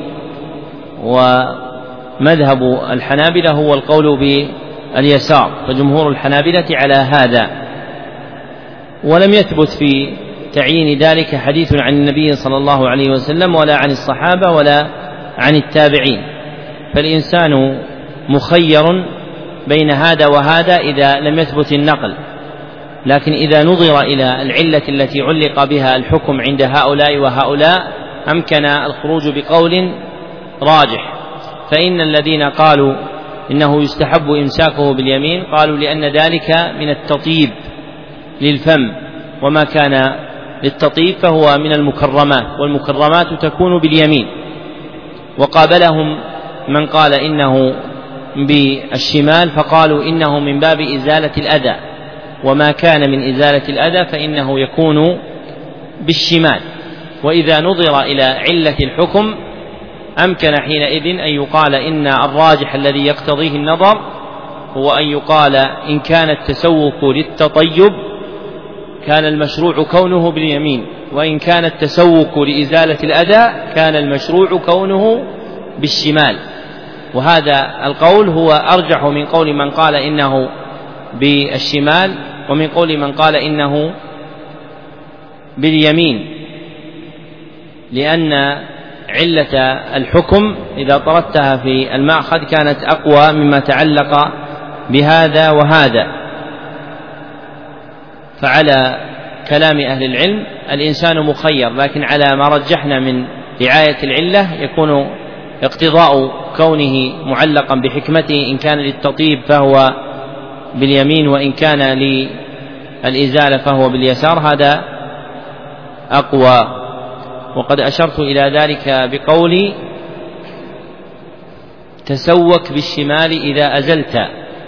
ومذهب الحنابلة هو القول باليسار، فجمهور الحنابلة على هذا. ولم يثبت في تعيين ذلك حديث عن النبي صلى الله عليه وسلم ولا عن الصحابة ولا عن التابعين، فالإنسان مخير بين هذا وهذا إذا لم يثبت النقل، لكن إذا نظر إلى العلة التي علق بها الحكم عند هؤلاء وهؤلاء أمكن الخروج بقول راجح. فإن الذين قالوا إنه يستحب إمساكه باليمين قالوا لأن ذلك من التطيب للفم، وما كان للتطيب فهو من المكرمات، والمكرمات تكون باليمين. وقابلهم من قال إنه بالشمال فقالوا إنه من باب إزالة الأذى، وما كان من إزالة الأذى فإنه يكون بالشمال. وإذا نظر إلى علة الحكم أمكن حينئذ أن يقال إن الراجح الذي يقتضيه النظر هو أن يقال إن كان التسوق للتطيب كان المشروع كونه باليمين، وإن كان التسوك لإزالة الأذى كان المشروع كونه بالشمال، وهذا القول هو أرجح من قول من قال إنه بالشمال ومن قول من قال إنه باليمين، لأن علة الحكم إذا طردتها في المأخذ كانت أقوى مما تعلق بهذا وهذا. فعلى كلام أهل العلم الإنسان مخير، لكن على ما رجحنا من رعاية العلة يكون اقتضاء كونه معلقا بحكمته، إن كان للتطيب فهو باليمين وإن كان للإزالة فهو باليسار، هذا أقوى. وقد أشرت إلى ذلك بقولي تسوك بالشمال إذا أزلت،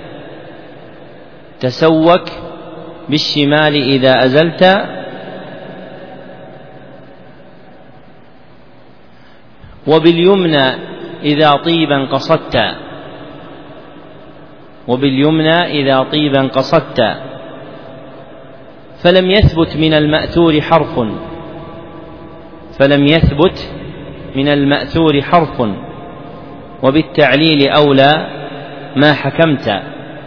تسوك بالشمال إذا أزلت، وباليمنى إذا طيبا قصدت، وباليمنى إذا طيبا قصدت، فلم يثبت من المأثور حرف، فلم يثبت من المأثور حرف، وبالتعليل أولى ما حكمت.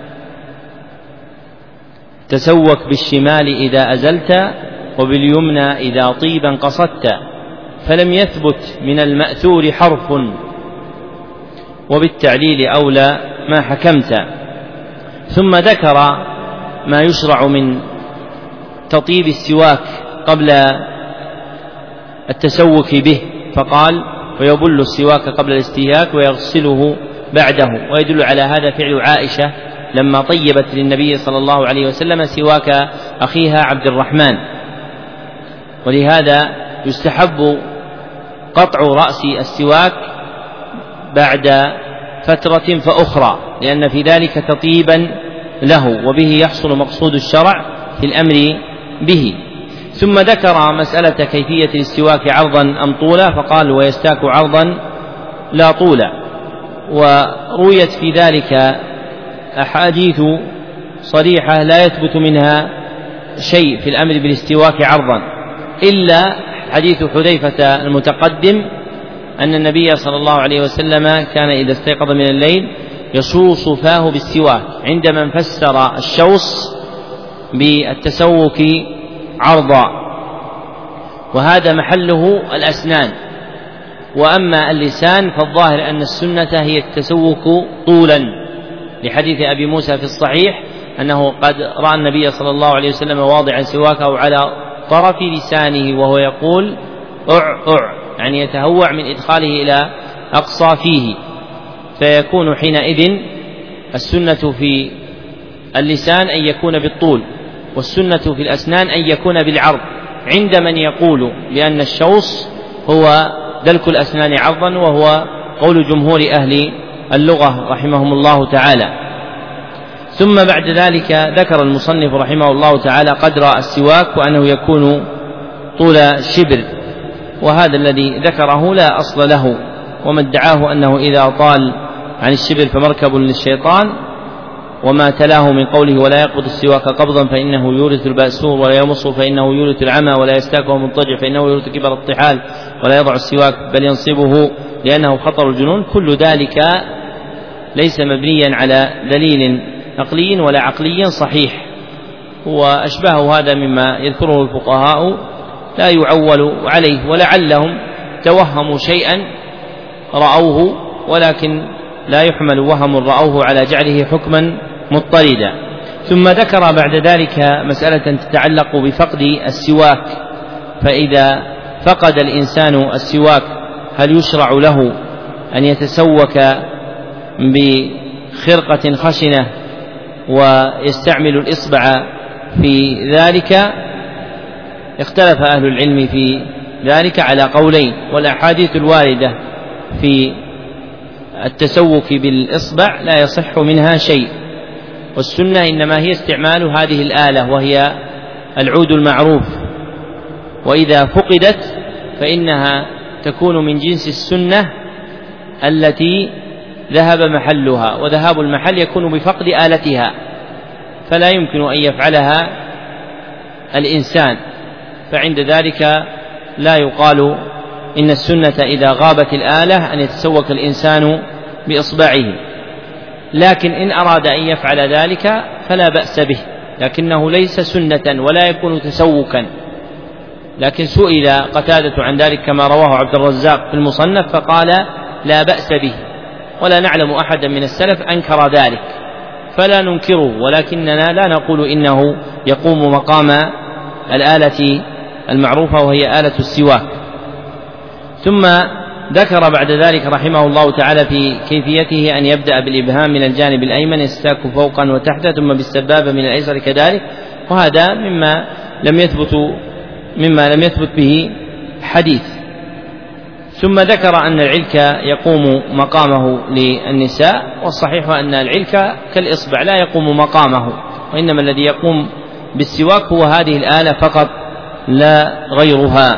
تسوك بالشمال إذا أزلت، وباليمنى إذا طيبا قصدت، فلم يثبت من المأثور حرف، وبالتعليل أولى ما حكمت. ثم ذكر ما يشرع من تطيب السواك قبل التسوك به، فقال ويبل السواك قبل الاستهلاك ويغسله بعده. ويدل على هذا فعل عائشة لما طيبت للنبي صلى الله عليه وسلم سواك أخيها عبد الرحمن. ولهذا يستحب قطع رأس السواك بعد فترة فأخرى، لأن في ذلك تطيبا له، وبه يحصل مقصود الشرع في الأمر به. ثم ذكر مسألة كيفية الاستواك عرضا أم طولا، فقال ويستاك عرضا لا طولا. ورويت في ذلك أحاديث صريحة لا يثبت منها شيء في الأمر بالاستواك عرضا، إلا حديث حذيفة المتقدم أن النبي صلى الله عليه وسلم كان إذا استيقظ من الليل يشوص فاه بالسواك، عندما فسر الشوص بالتسوك عرضا، وهذا محله الأسنان. وأما اللسان فالظاهر أن السنة هي التسوك طولا، لحديث أبي موسى في الصحيح أنه قد رأى النبي صلى الله عليه وسلم واضعا سواكه على طرف لسانه وهو يقول أع، يعني يتهوع من إدخاله إلى أقصى فيه، فيكون حينئذ السنة في اللسان أن يكون بالطول، والسنة في الأسنان أن يكون بالعرض، عند من يقول بأن الشوص هو دلك الأسنان عرضا، وهو قول جمهور أهل اللغة رحمهم الله تعالى. ثم بعد ذلك ذكر المصنف رحمه الله تعالى قدر السواك وأنه يكون طول شبر، وهذا الذي ذكره لا أصل له، وما ادعاه أنه إذا طال عن الشبر فمركب للشيطان، وما تلاه من قوله ولا يقبض السواك قبضا فإنه يورث البأسور، ولا يمص فإنه يورث العمى، ولا يستاكه مضطجع فإنه يورث كبر الطحال، ولا يضع السواك بل ينصبه لأنه خطر الجنون. كل ذلك ليس مبنيا على دليل نقلي ولا عقلي صحيح، وأشباه هذا مما يذكره الفقهاء لا يعول عليه، ولعلهم توهموا شيئا رأوه، ولكن لا يحمل وهم رأوه على جعله حكما مضطردا. ثم ذكر بعد ذلك مسألة تتعلق بفقد السواك، فإذا فقد الإنسان السواك هل يشرع له أن يتسوك بخرقة خشنة ويستعمل الإصبع في ذلك؟ اختلف أهل العلم في ذلك على قولين، والأحاديث الواردة في التسوك بالإصبع لا يصح منها شيء، والسنة إنما هي استعمال هذه الآلة وهي العود المعروف، وإذا فقدت فإنها تكون من جنس السنة التي ذهب محلها، وذهاب المحل يكون بفقد آلتها، فلا يمكن أن يفعلها الإنسان، فعند ذلك لا يقال إن السنة إذا غابت الآلة أن يتسوك الإنسان بإصبعه، لكن إن أراد أن يفعل ذلك فلا بأس به، لكنه ليس سنة ولا يكون تسوكا. لكن سئل قتادة عن ذلك كما رواه عبد الرزاق في المصنف فقال لا بأس به، ولا نعلم أحدا من السلف أنكر ذلك، فلا ننكره، ولكننا لا نقول إنه يقوم مقام الآلة المعروفة وهي آلة السواك. ثم ذكر بعد ذلك رحمه الله تعالى في كيفيته أن يبدأ بالإبهام من الجانب الأيمن يستاك فوقا وتحتا، ثم بالسبابة من الأيسر كذلك، وهذا مما لم يثبت به حديث. ثم ذكر أن العلك يقوم مقامه للنساء، والصحيح أن العلك كالإصبع لا يقوم مقامه، وإنما الذي يقوم بالسواك هو هذه الآلة فقط لا غيرها.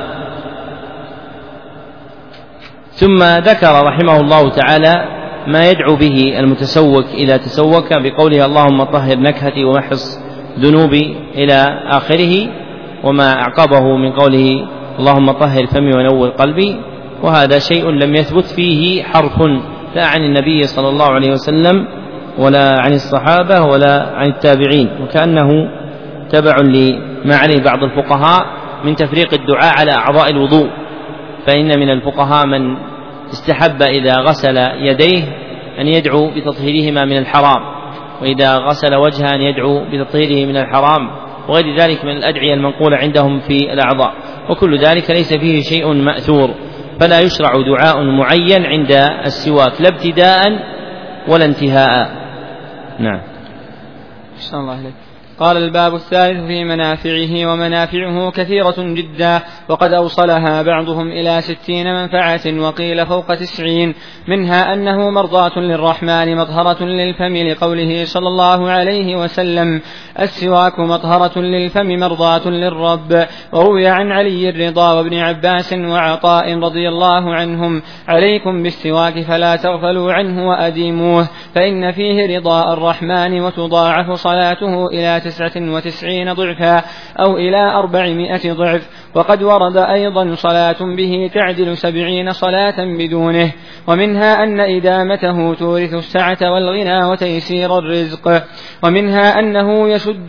ثم ذكر رحمه الله تعالى ما يدعو به المتسوك إذا تسوك بقوله اللهم طهر نكهتي ومحص ذنوبي إلى آخره، وما أعقبه من قوله اللهم طهر فمي ونور قلبي، وهذا شيء لم يثبت فيه حرف لا عن النبي صلى الله عليه وسلم ولا عن الصحابة ولا عن التابعين، وكأنه تبع لما عليه بعض الفقهاء من تفريق الدعاء على أعضاء الوضوء، فإن من الفقهاء من استحب إذا غسل يديه أن يدعو بتطهيرهما من الحرام، وإذا غسل وجهه أن يدعو بتطهيره من الحرام، وغير ذلك من الأدعية المنقولة عندهم في الأعضاء، وكل ذلك ليس فيه شيء مأثور، فلا يشرع دعاء معين عند السواك لا ابتداء ولا انتهاء. نعم. أحسن الله عليك. قال الباب الثالث في منافعه، ومنافعه كثيرة جدا، وقد أوصلها بعضهم إلى 60 منفعة وقيل فوق 90، منها أنه مرضاة للرحمن مطهرة للفم، لقوله صلى الله عليه وسلم السواك مطهرة للفم مرضاة للرب. وروي عن علي الرضا وابن عباس وعطاء رضي الله عنهم عليكم بالسواك فلا تغفلوا عنه وأديموه، فإن فيه رضاء الرحمن وتضاعف صلاته إلى 99 ضعفا أو إلى 400 ضعف، وقد ورد أيضا صلاة به تعدل 70 صلاة بدونه. ومنها أن إدامته تورث السعة والغنى وتيسير الرزق. ومنها أنه يشد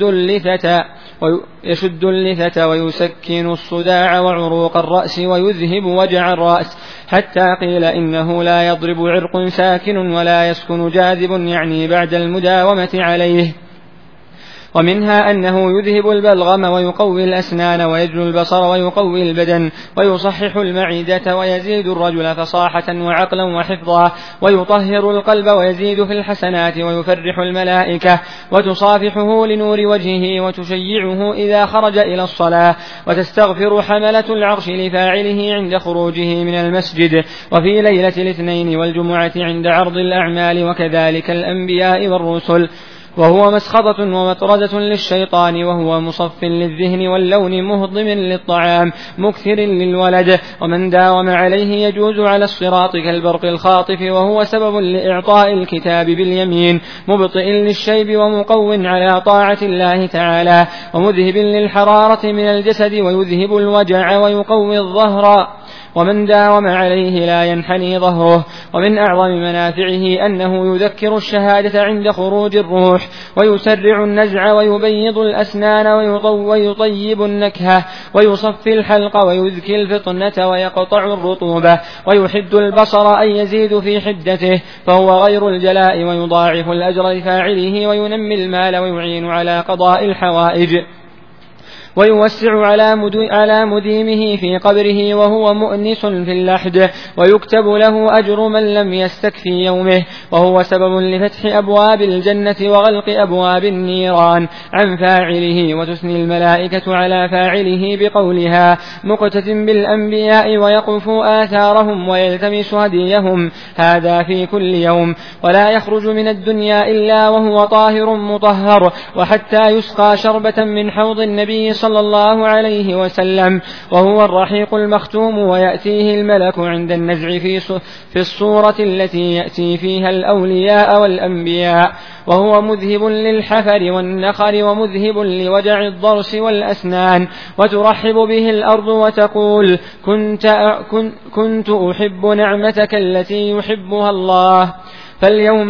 اللثة ويسكن الصداع وعروق الرأس ويذهب وجع الرأس، حتى قيل إنه لا يضرب عرق ساكن ولا يسكن جاذب، يعني بعد المداومة عليه. ومنها أنه يذهب البلغم ويقوي الأسنان ويجلو البصر ويقوي البدن ويصحح المعدة ويزيد الرجل فصاحة وعقلا وحفظا، ويطهر القلب ويزيد في الحسنات ويفرح الملائكة، وتصافحه لنور وجهه وتشيعه إذا خرج إلى الصلاة، وتستغفر حملة العرش لفاعله عند خروجه من المسجد، وفي ليلة الاثنين والجمعة عند عرض الأعمال، وكذلك الأنبياء والرسل. وهو مسخطة ومطردة للشيطان، وهو مصف للذهن واللون مهضم للطعام مكثر للولد، ومن داوم عليه يجوز على الصراط كالبرق الخاطف، وهو سبب لإعطاء الكتاب باليمين مبطئ للشيب ومقو على طاعة الله تعالى، ومذهب للحرارة من الجسد ويذهب الوجع ويقوي الظهر، ومن داوم عليه لا ينحني ظهره. ومن أعظم منافعه أنه يذكر الشهادة عند خروج الروح، ويسرع النزع ويبيض الأسنان ويطيب النكهة ويصفي الحلق ويذكي الفطنة ويقطع الرطوبة، ويحد البصر أن يزيد في حدته، فهو غير الجلاء ويضاعف الأجر لفاعله وينمي المال ويعين على قضاء الحوائج، ويوسع على مديمه في قبره وهو مؤنس في اللحد، ويكتب له أجر من لم يستكفي يومه، وهو سبب لفتح أبواب الجنة وغلق أبواب النيران عن فاعله، وتثني الملائكة على فاعله بقولها مقتد بالأنبياء ويقف آثارهم ويلتمس هديهم، هذا في كل يوم، ولا يخرج من الدنيا إلا وهو طاهر مطهر، وحتى يسقى شربة من حوض النبي صلى صلى الله عليه وسلم، وهو الرحيق المختوم، ويأتيه الملك عند النزع في الصورة التي يأتي فيها الأولياء والأنبياء، وهو مذهب للحفر والنخر ومذهب لوجع الضرس والأسنان، وترحب به الأرض وتقول كنت أحب نعمتك التي يحبها الله، فاليوم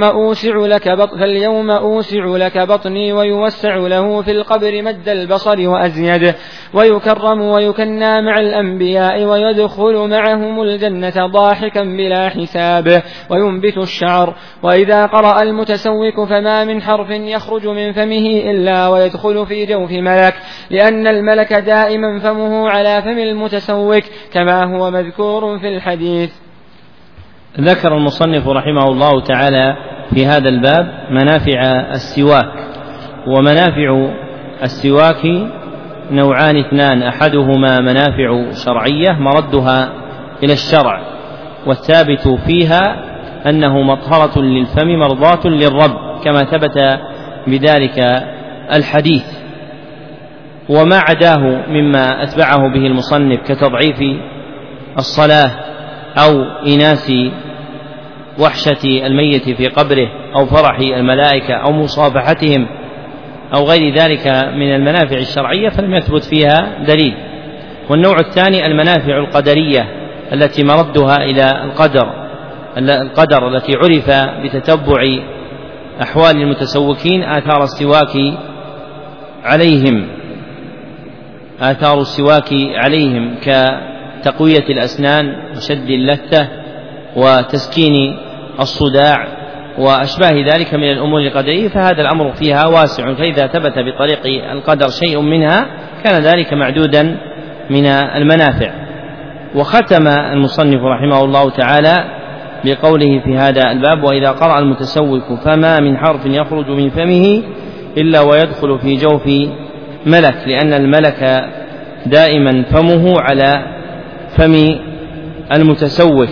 أوسع لك بطني، ويوسع له في القبر مد البصر وأزيد، ويكرم ويكنى مع الأنبياء، ويدخل معهم الجنة ضاحكا بلا حساب، وينبت الشعر. وإذا قرأ المتسوك فما من حرف يخرج من فمه إلا ويدخل في جوف ملك، لأن الملك دائما فمه على فم المتسوك كما هو مذكور في الحديث. ذكر المصنف رحمه الله تعالى في هذا الباب منافع السواك. ومنافع السواك نوعان اثنان: أحدهما منافع شرعية مردها إلى الشرع، والثابت فيها أنه مطهرة للفم مرضاة للرب كما ثبت بذلك الحديث. وما عداه مما أتبعه به المصنف كتضعيف الصلاة أو إناس وحشة الميت في قبره أو فرح الملائكة أو مصافحتهم أو غير ذلك من المنافع الشرعية فلم يثبت فيها دليل. والنوع الثاني المنافع القدرية التي مردها إلى القدر التي عرف بتتبع أحوال المتسوكين آثار السواك عليهم كتقوية الأسنان وشد اللثة وتسكين الصداع وأشباه ذلك من الأمور القدرية، فهذا الأمر فيها واسع، فإذا ثبت بطريق القدر شيء منها كان ذلك معدودا من المنافع. وختم المصنف رحمه الله تعالى بقوله في هذا الباب: وإذا قرأ المتسوك فما من حرف يخرج من فمه إلا ويدخل في جوف ملك، لأن الملك دائما فمه على فم المتسوك.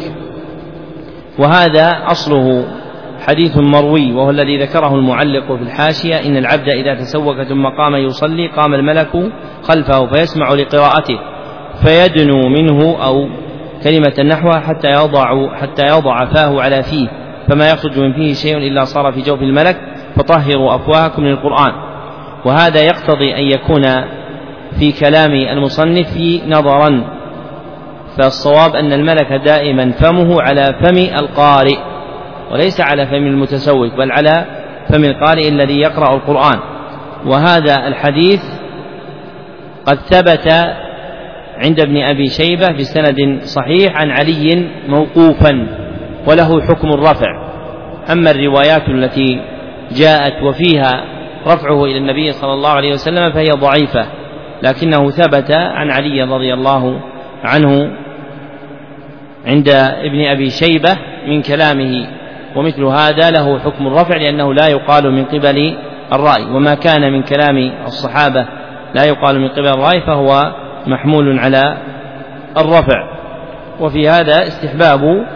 وهذا أصله حديث مروي، وهو الذي ذكره المعلق في الحاشية: إن العبد إذا تسوك ثم قام يصلي قام الملك خلفه فيسمع لقراءته فيدنو منه، أو كلمة نحوها حتى يضع فاه على فيه، فما يخرج من فيه شيء إلا صار في جوف الملك، فطهروا أفواهكم من القرآن. وهذا يقتضي أن يكون في كلام المصنف نظرا، فالصواب أن الملك دائما فمه على فم القارئ وليس على فم المتسوك، بل على فم القارئ الذي يقرأ القرآن. وهذا الحديث قد ثبت عند ابن أبي شيبة بسند صحيح عن علي موقوفا وله حكم الرفع. أما الروايات التي جاءت وفيها رفعه إلى النبي صلى الله عليه وسلم فهي ضعيفة، لكنه ثبت عن علي رضي الله عنه عند ابن أبي شيبة من كلامه، ومثل هذا له حكم الرفع لأنه لا يقال من قبل الرأي، وما كان من كلام الصحابة لا يقال من قبل الرأي فهو محمول على الرفع. وفي هذا استحباب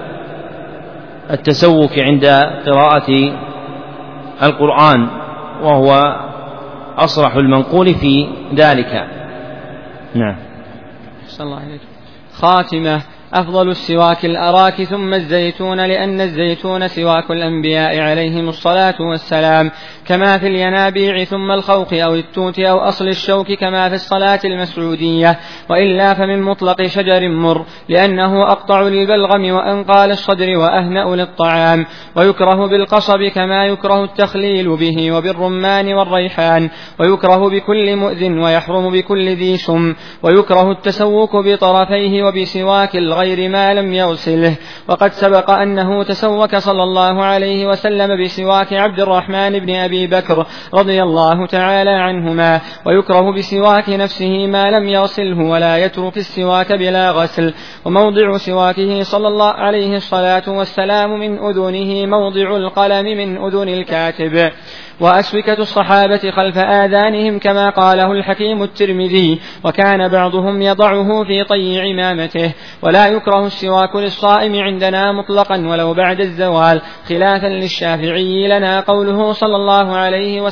التسوك عند قراءة القرآن، وهو أصرح المنقول في ذلك. نعم. صلى الله عليه وسلم. خاتمة: أفضل السواك الأراك ثم الزيتون، لأن الزيتون سواك الأنبياء عليهم الصلاة والسلام، كما في الينابيع، ثم الخوخ أو التوت أو أصل الشوك كما في الصلاة المسعودية، وإلا فمن مطلق شجر مر، لأنه أقطع للبلغم وأنقى للصدر وأهنأ للطعام، ويكره بالقصب كما يكره التخليل به، وبالرمان والريحان، ويكره بكل مؤذن، ويحرم بكل ذي سم، ويكره التسوك بطرفيه وبسواك غير ما لم يغسله. وقد سبق أنه تسوك صلى الله عليه وسلم بسواك عبد الرحمن بن أبي بكر رضي الله تعالى عنهما. ويكره بسواك نفسه ما لم يغسله، ولا يترك السواك بلا غسل. وموضع سواكه صلى الله عليه الصلاة والسلام من أذنه موضع القلم من أذن الكاتب. وأسوكة الصحابة خلف آذانهم كما قاله الحكيم الترمذي، وكان بعضهم يضعه في طي عمامته. ولا يكره السواك للصائم عندنا مطلقا ولو بعد الزوال، خلافا للشافعي لنا قوله صلى الله عليه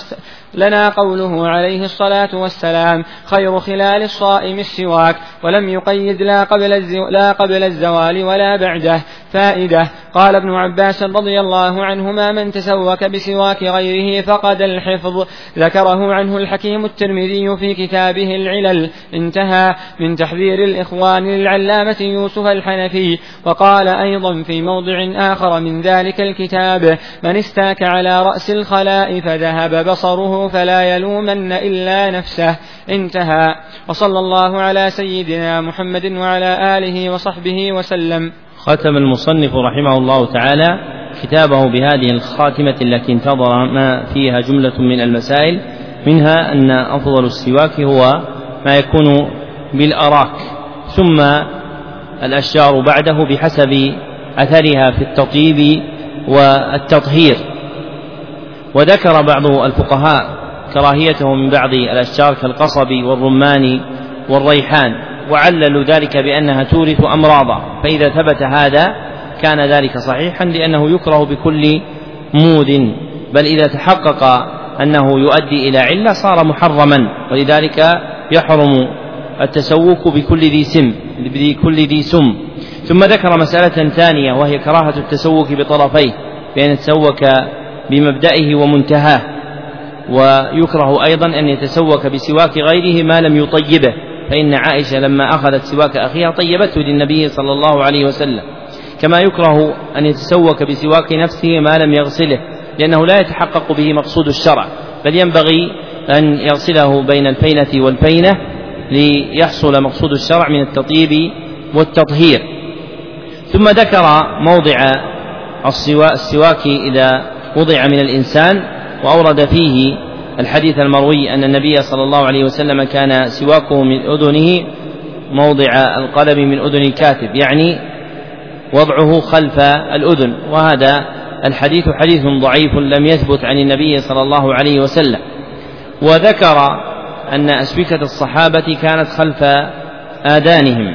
لنا قوله عليه الصلاة والسلام: خير خلال الصائم السواك، ولم يقيد لا قبل الزوال ولا بعده. فائدة: قال ابن عباس رضي الله عنهما: من تسوك بسواك غيره فقد الحفظ. ذكره عنه الحكيم الترمذي في كتابه العلل. انتهى. من تحذير الإخوان للعلامة يوسف الحنفي. وقال أيضا في موضع آخر من ذلك الكتاب: من استاك على رأس الخلاء فذهب بصره فلا يلومن إلا نفسه. انتهى. وصلى الله على سيدنا محمد وعلى آله وصحبه وسلم. ختم المصنف رحمه الله تعالى كتابه بهذه الخاتمة التي انتظر ما فيها جملة من المسائل، منها أن أفضل السواك هو ما يكون بالأراك، ثم الأشجار بعده بحسب أثرها في التطيب والتطهير. وذكر بعض الفقهاء كراهيته من بعض الأشجار كالقصب والرمان والريحان، وعللوا ذلك بأنها تورث أمراضا، فإذا ثبت هذا كان ذلك صحيحا، لأنه يكره بكل مود، بل إذا تحقق أنه يؤدي إلى علة صار محرما، ولذلك يحرم التسوك بكل ذي سم. ثم ذكر مسألة ثانية وهي كراهة التسوك بطرفيه، بأن يتسوك بمبدئه ومنتهاه، ويكره أيضا أن يتسوك بسواك غيره ما لم يطيبه، فإن عائشة لما أخذت سواك أخيها طيبته للنبي صلى الله عليه وسلم. كما يكره أن يتسوك بسواك نفسه ما لم يغسله، لأنه لا يتحقق به مقصود الشرع، بل ينبغي أن يغسله بين الفينة والفينة ليحصل مقصود الشرع من التطيب والتطهير. ثم ذكر موضع السواك إذا وضع من الإنسان، وأورد فيه الحديث المروي أن النبي صلى الله عليه وسلم كان سواكه من أذنه موضع القلم من أذن الكاتب، يعني وضعه خلف الأذن، وهذا الحديث حديث ضعيف لم يثبت عن النبي صلى الله عليه وسلم. وذكر أن أسوكة الصحابة كانت خلف آذانهم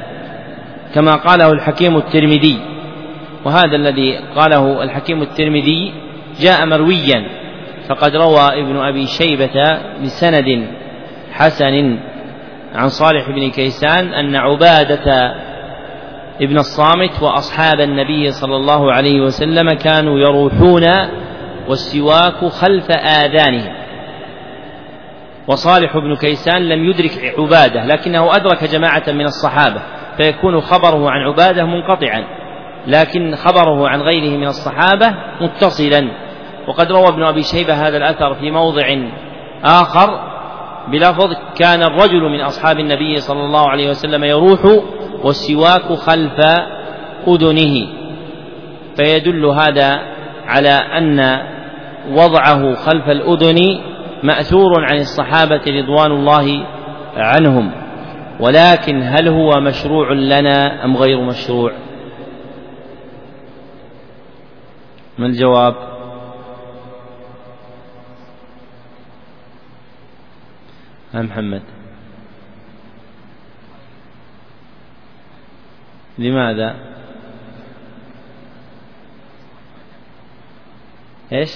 كما قاله الحكيم الترمذي، وهذا الذي قاله الحكيم الترمذي جاء مرويا، فقد روى ابن أبي شيبة بسند حسن عن صالح بن كيسان أن عبادة ابن الصامت وأصحاب النبي صلى الله عليه وسلم كانوا يروحون والسواك خلف آذانهم. وصالح بن كيسان لم يدرك عبادة، لكنه أدرك جماعة من الصحابة، فيكون خبره عن عبادة منقطعا، لكن خبره عن غيره من الصحابة متصلا. وقد روى ابن أبي شيبة هذا الأثر في موضع آخر بلفظ: كان الرجل من أصحاب النبي صلى الله عليه وسلم يروح والسواك خلف أذنه، فيدل هذا على أن وضعه خلف الأذن مأثور عن الصحابة رضوان الله عنهم. ولكن هل هو مشروع لنا أم غير مشروع؟ ما الجواب؟ محمد، لماذا؟ ايش؟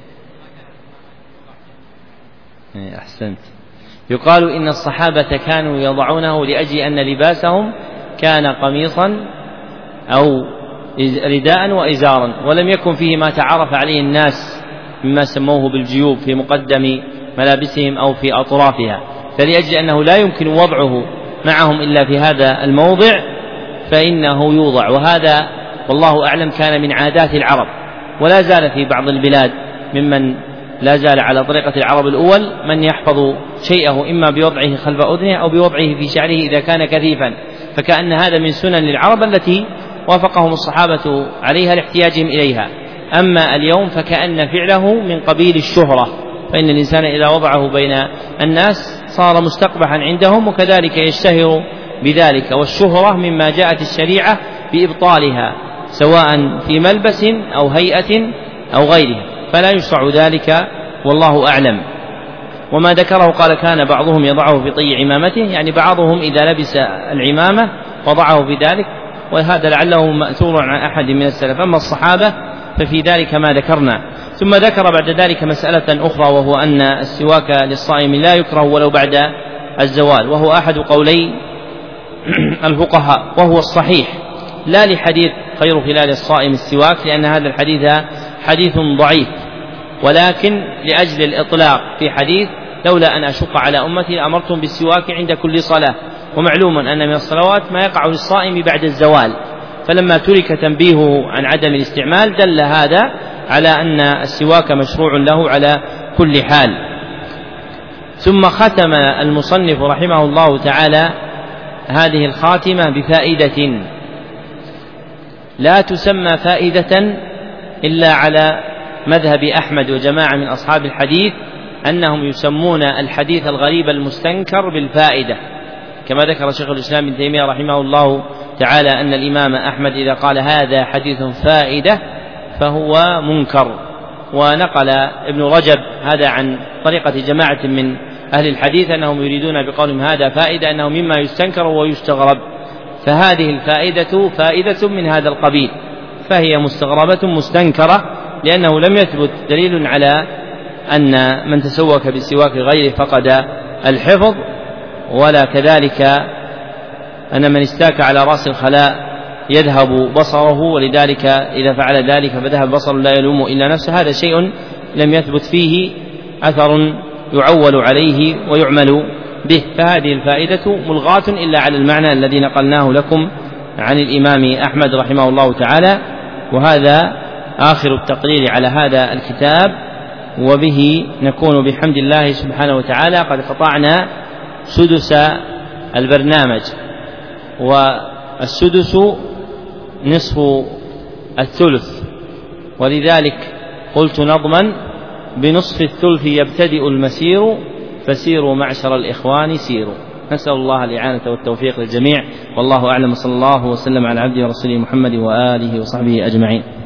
أحسنت. يقال إن الصحابة كانوا يضعونه لأجل أن لباسهم كان قميصا أو رداء وإزارا، ولم يكن فيه ما تعرف عليه الناس مما سموه بالجيوب في مقدم ملابسهم أو في أطرافها، فلأجل أنه لا يمكن وضعه معهم إلا في هذا الموضع فإنه يوضع. وهذا والله أعلم كان من عادات العرب، ولا زال في بعض البلاد ممن لا زال على طريقة العرب الأول من يحفظ شيئه إما بوضعه خلف أذنه أو بوضعه في شعره إذا كان كثيفا، فكأن هذا من سنن للعرب التي وافقهم الصحابة عليها لاحتياجهم إليها. أما اليوم فكأن فعله من قبيل الشهرة، فإن الإنسان إذا وضعه بين الناس صار مستقبحا عندهم، وكذلك يشتهر بذلك. والشهرة مما جاءت الشريعة بإبطالها سواء في ملبس أو هيئة أو غيرها، فلا يشرع ذلك والله أعلم. وما ذكره قال: كان بعضهم يضعه في طي عمامته، يعني بعضهم إذا لبس العمامة وضعه في ذلك، وهذا لعله مأثور عن أحد من السلف. أما الصحابة ففي ذلك ما ذكرنا. ثم ذكر بعد ذلك مسألة أخرى، وهو أن السواك للصائم لا يكره ولو بعد الزوال، وهو أحد قولي الفقهاء، وهو الصحيح، لا لحديث خير خلال الصائم السواك، لأن هذا الحديث حديث ضعيف، ولكن لأجل الإطلاق في حديث لولا أن أشق على أمتي لأمرتم بالسواك عند كل صلاة. ومعلوم أن من الصلوات ما يقع للصائم بعد الزوال، فلما ترك تنبيهه عن عدم الاستعمال دل هذا على أن السواك مشروع له على كل حال. ثم ختم المصنف رحمه الله تعالى هذه الخاتمة بفائدة لا تسمى فائدة إلا على مذهب أحمد وجماعة من أصحاب الحديث، أنهم يسمون الحديث الغريب المستنكر بالفائدة، كما ذكر شيخ الإسلام ابن تيمية رحمه الله تعالى أن الإمام أحمد إذا قال هذا حديث فائدة فهو منكر. ونقل ابن رجب هذا عن طريقة جماعة من أهل الحديث أنهم يريدون بقولهم هذا فائدة أنه مما يستنكر ويستغرب، فهذه الفائدة فائدة من هذا القبيل، فهي مستغربة مستنكرة، لأنه لم يثبت دليل على أن من تسوك بالسواك غيره فقد الحفظ، ولا كذلك أن من استاك على رأس الخلاء يذهب بصره، ولذلك إذا فعل ذلك فذهب بصر لا يلوم إلا نفسه. هذا شيء لم يثبت فيه أثر يعول عليه ويعمل به، فهذه الفائدة ملغاة إلا على المعنى الذي نقلناه لكم عن الإمام أحمد رحمه الله تعالى. وهذا آخر التقرير على هذا الكتاب، وبه نكون بحمد الله سبحانه وتعالى قد قطعنا سدس البرنامج، والسدس نصف الثلث، ولذلك قلت نظما بنصف الثلث يبتدئ المسير فسيروا معشر الإخوان سيروا. نسأل الله الإعانة والتوفيق للجميع، والله أعلم، صلى الله وسلم على عبده ورسوله محمد وآله وصحبه أجمعين.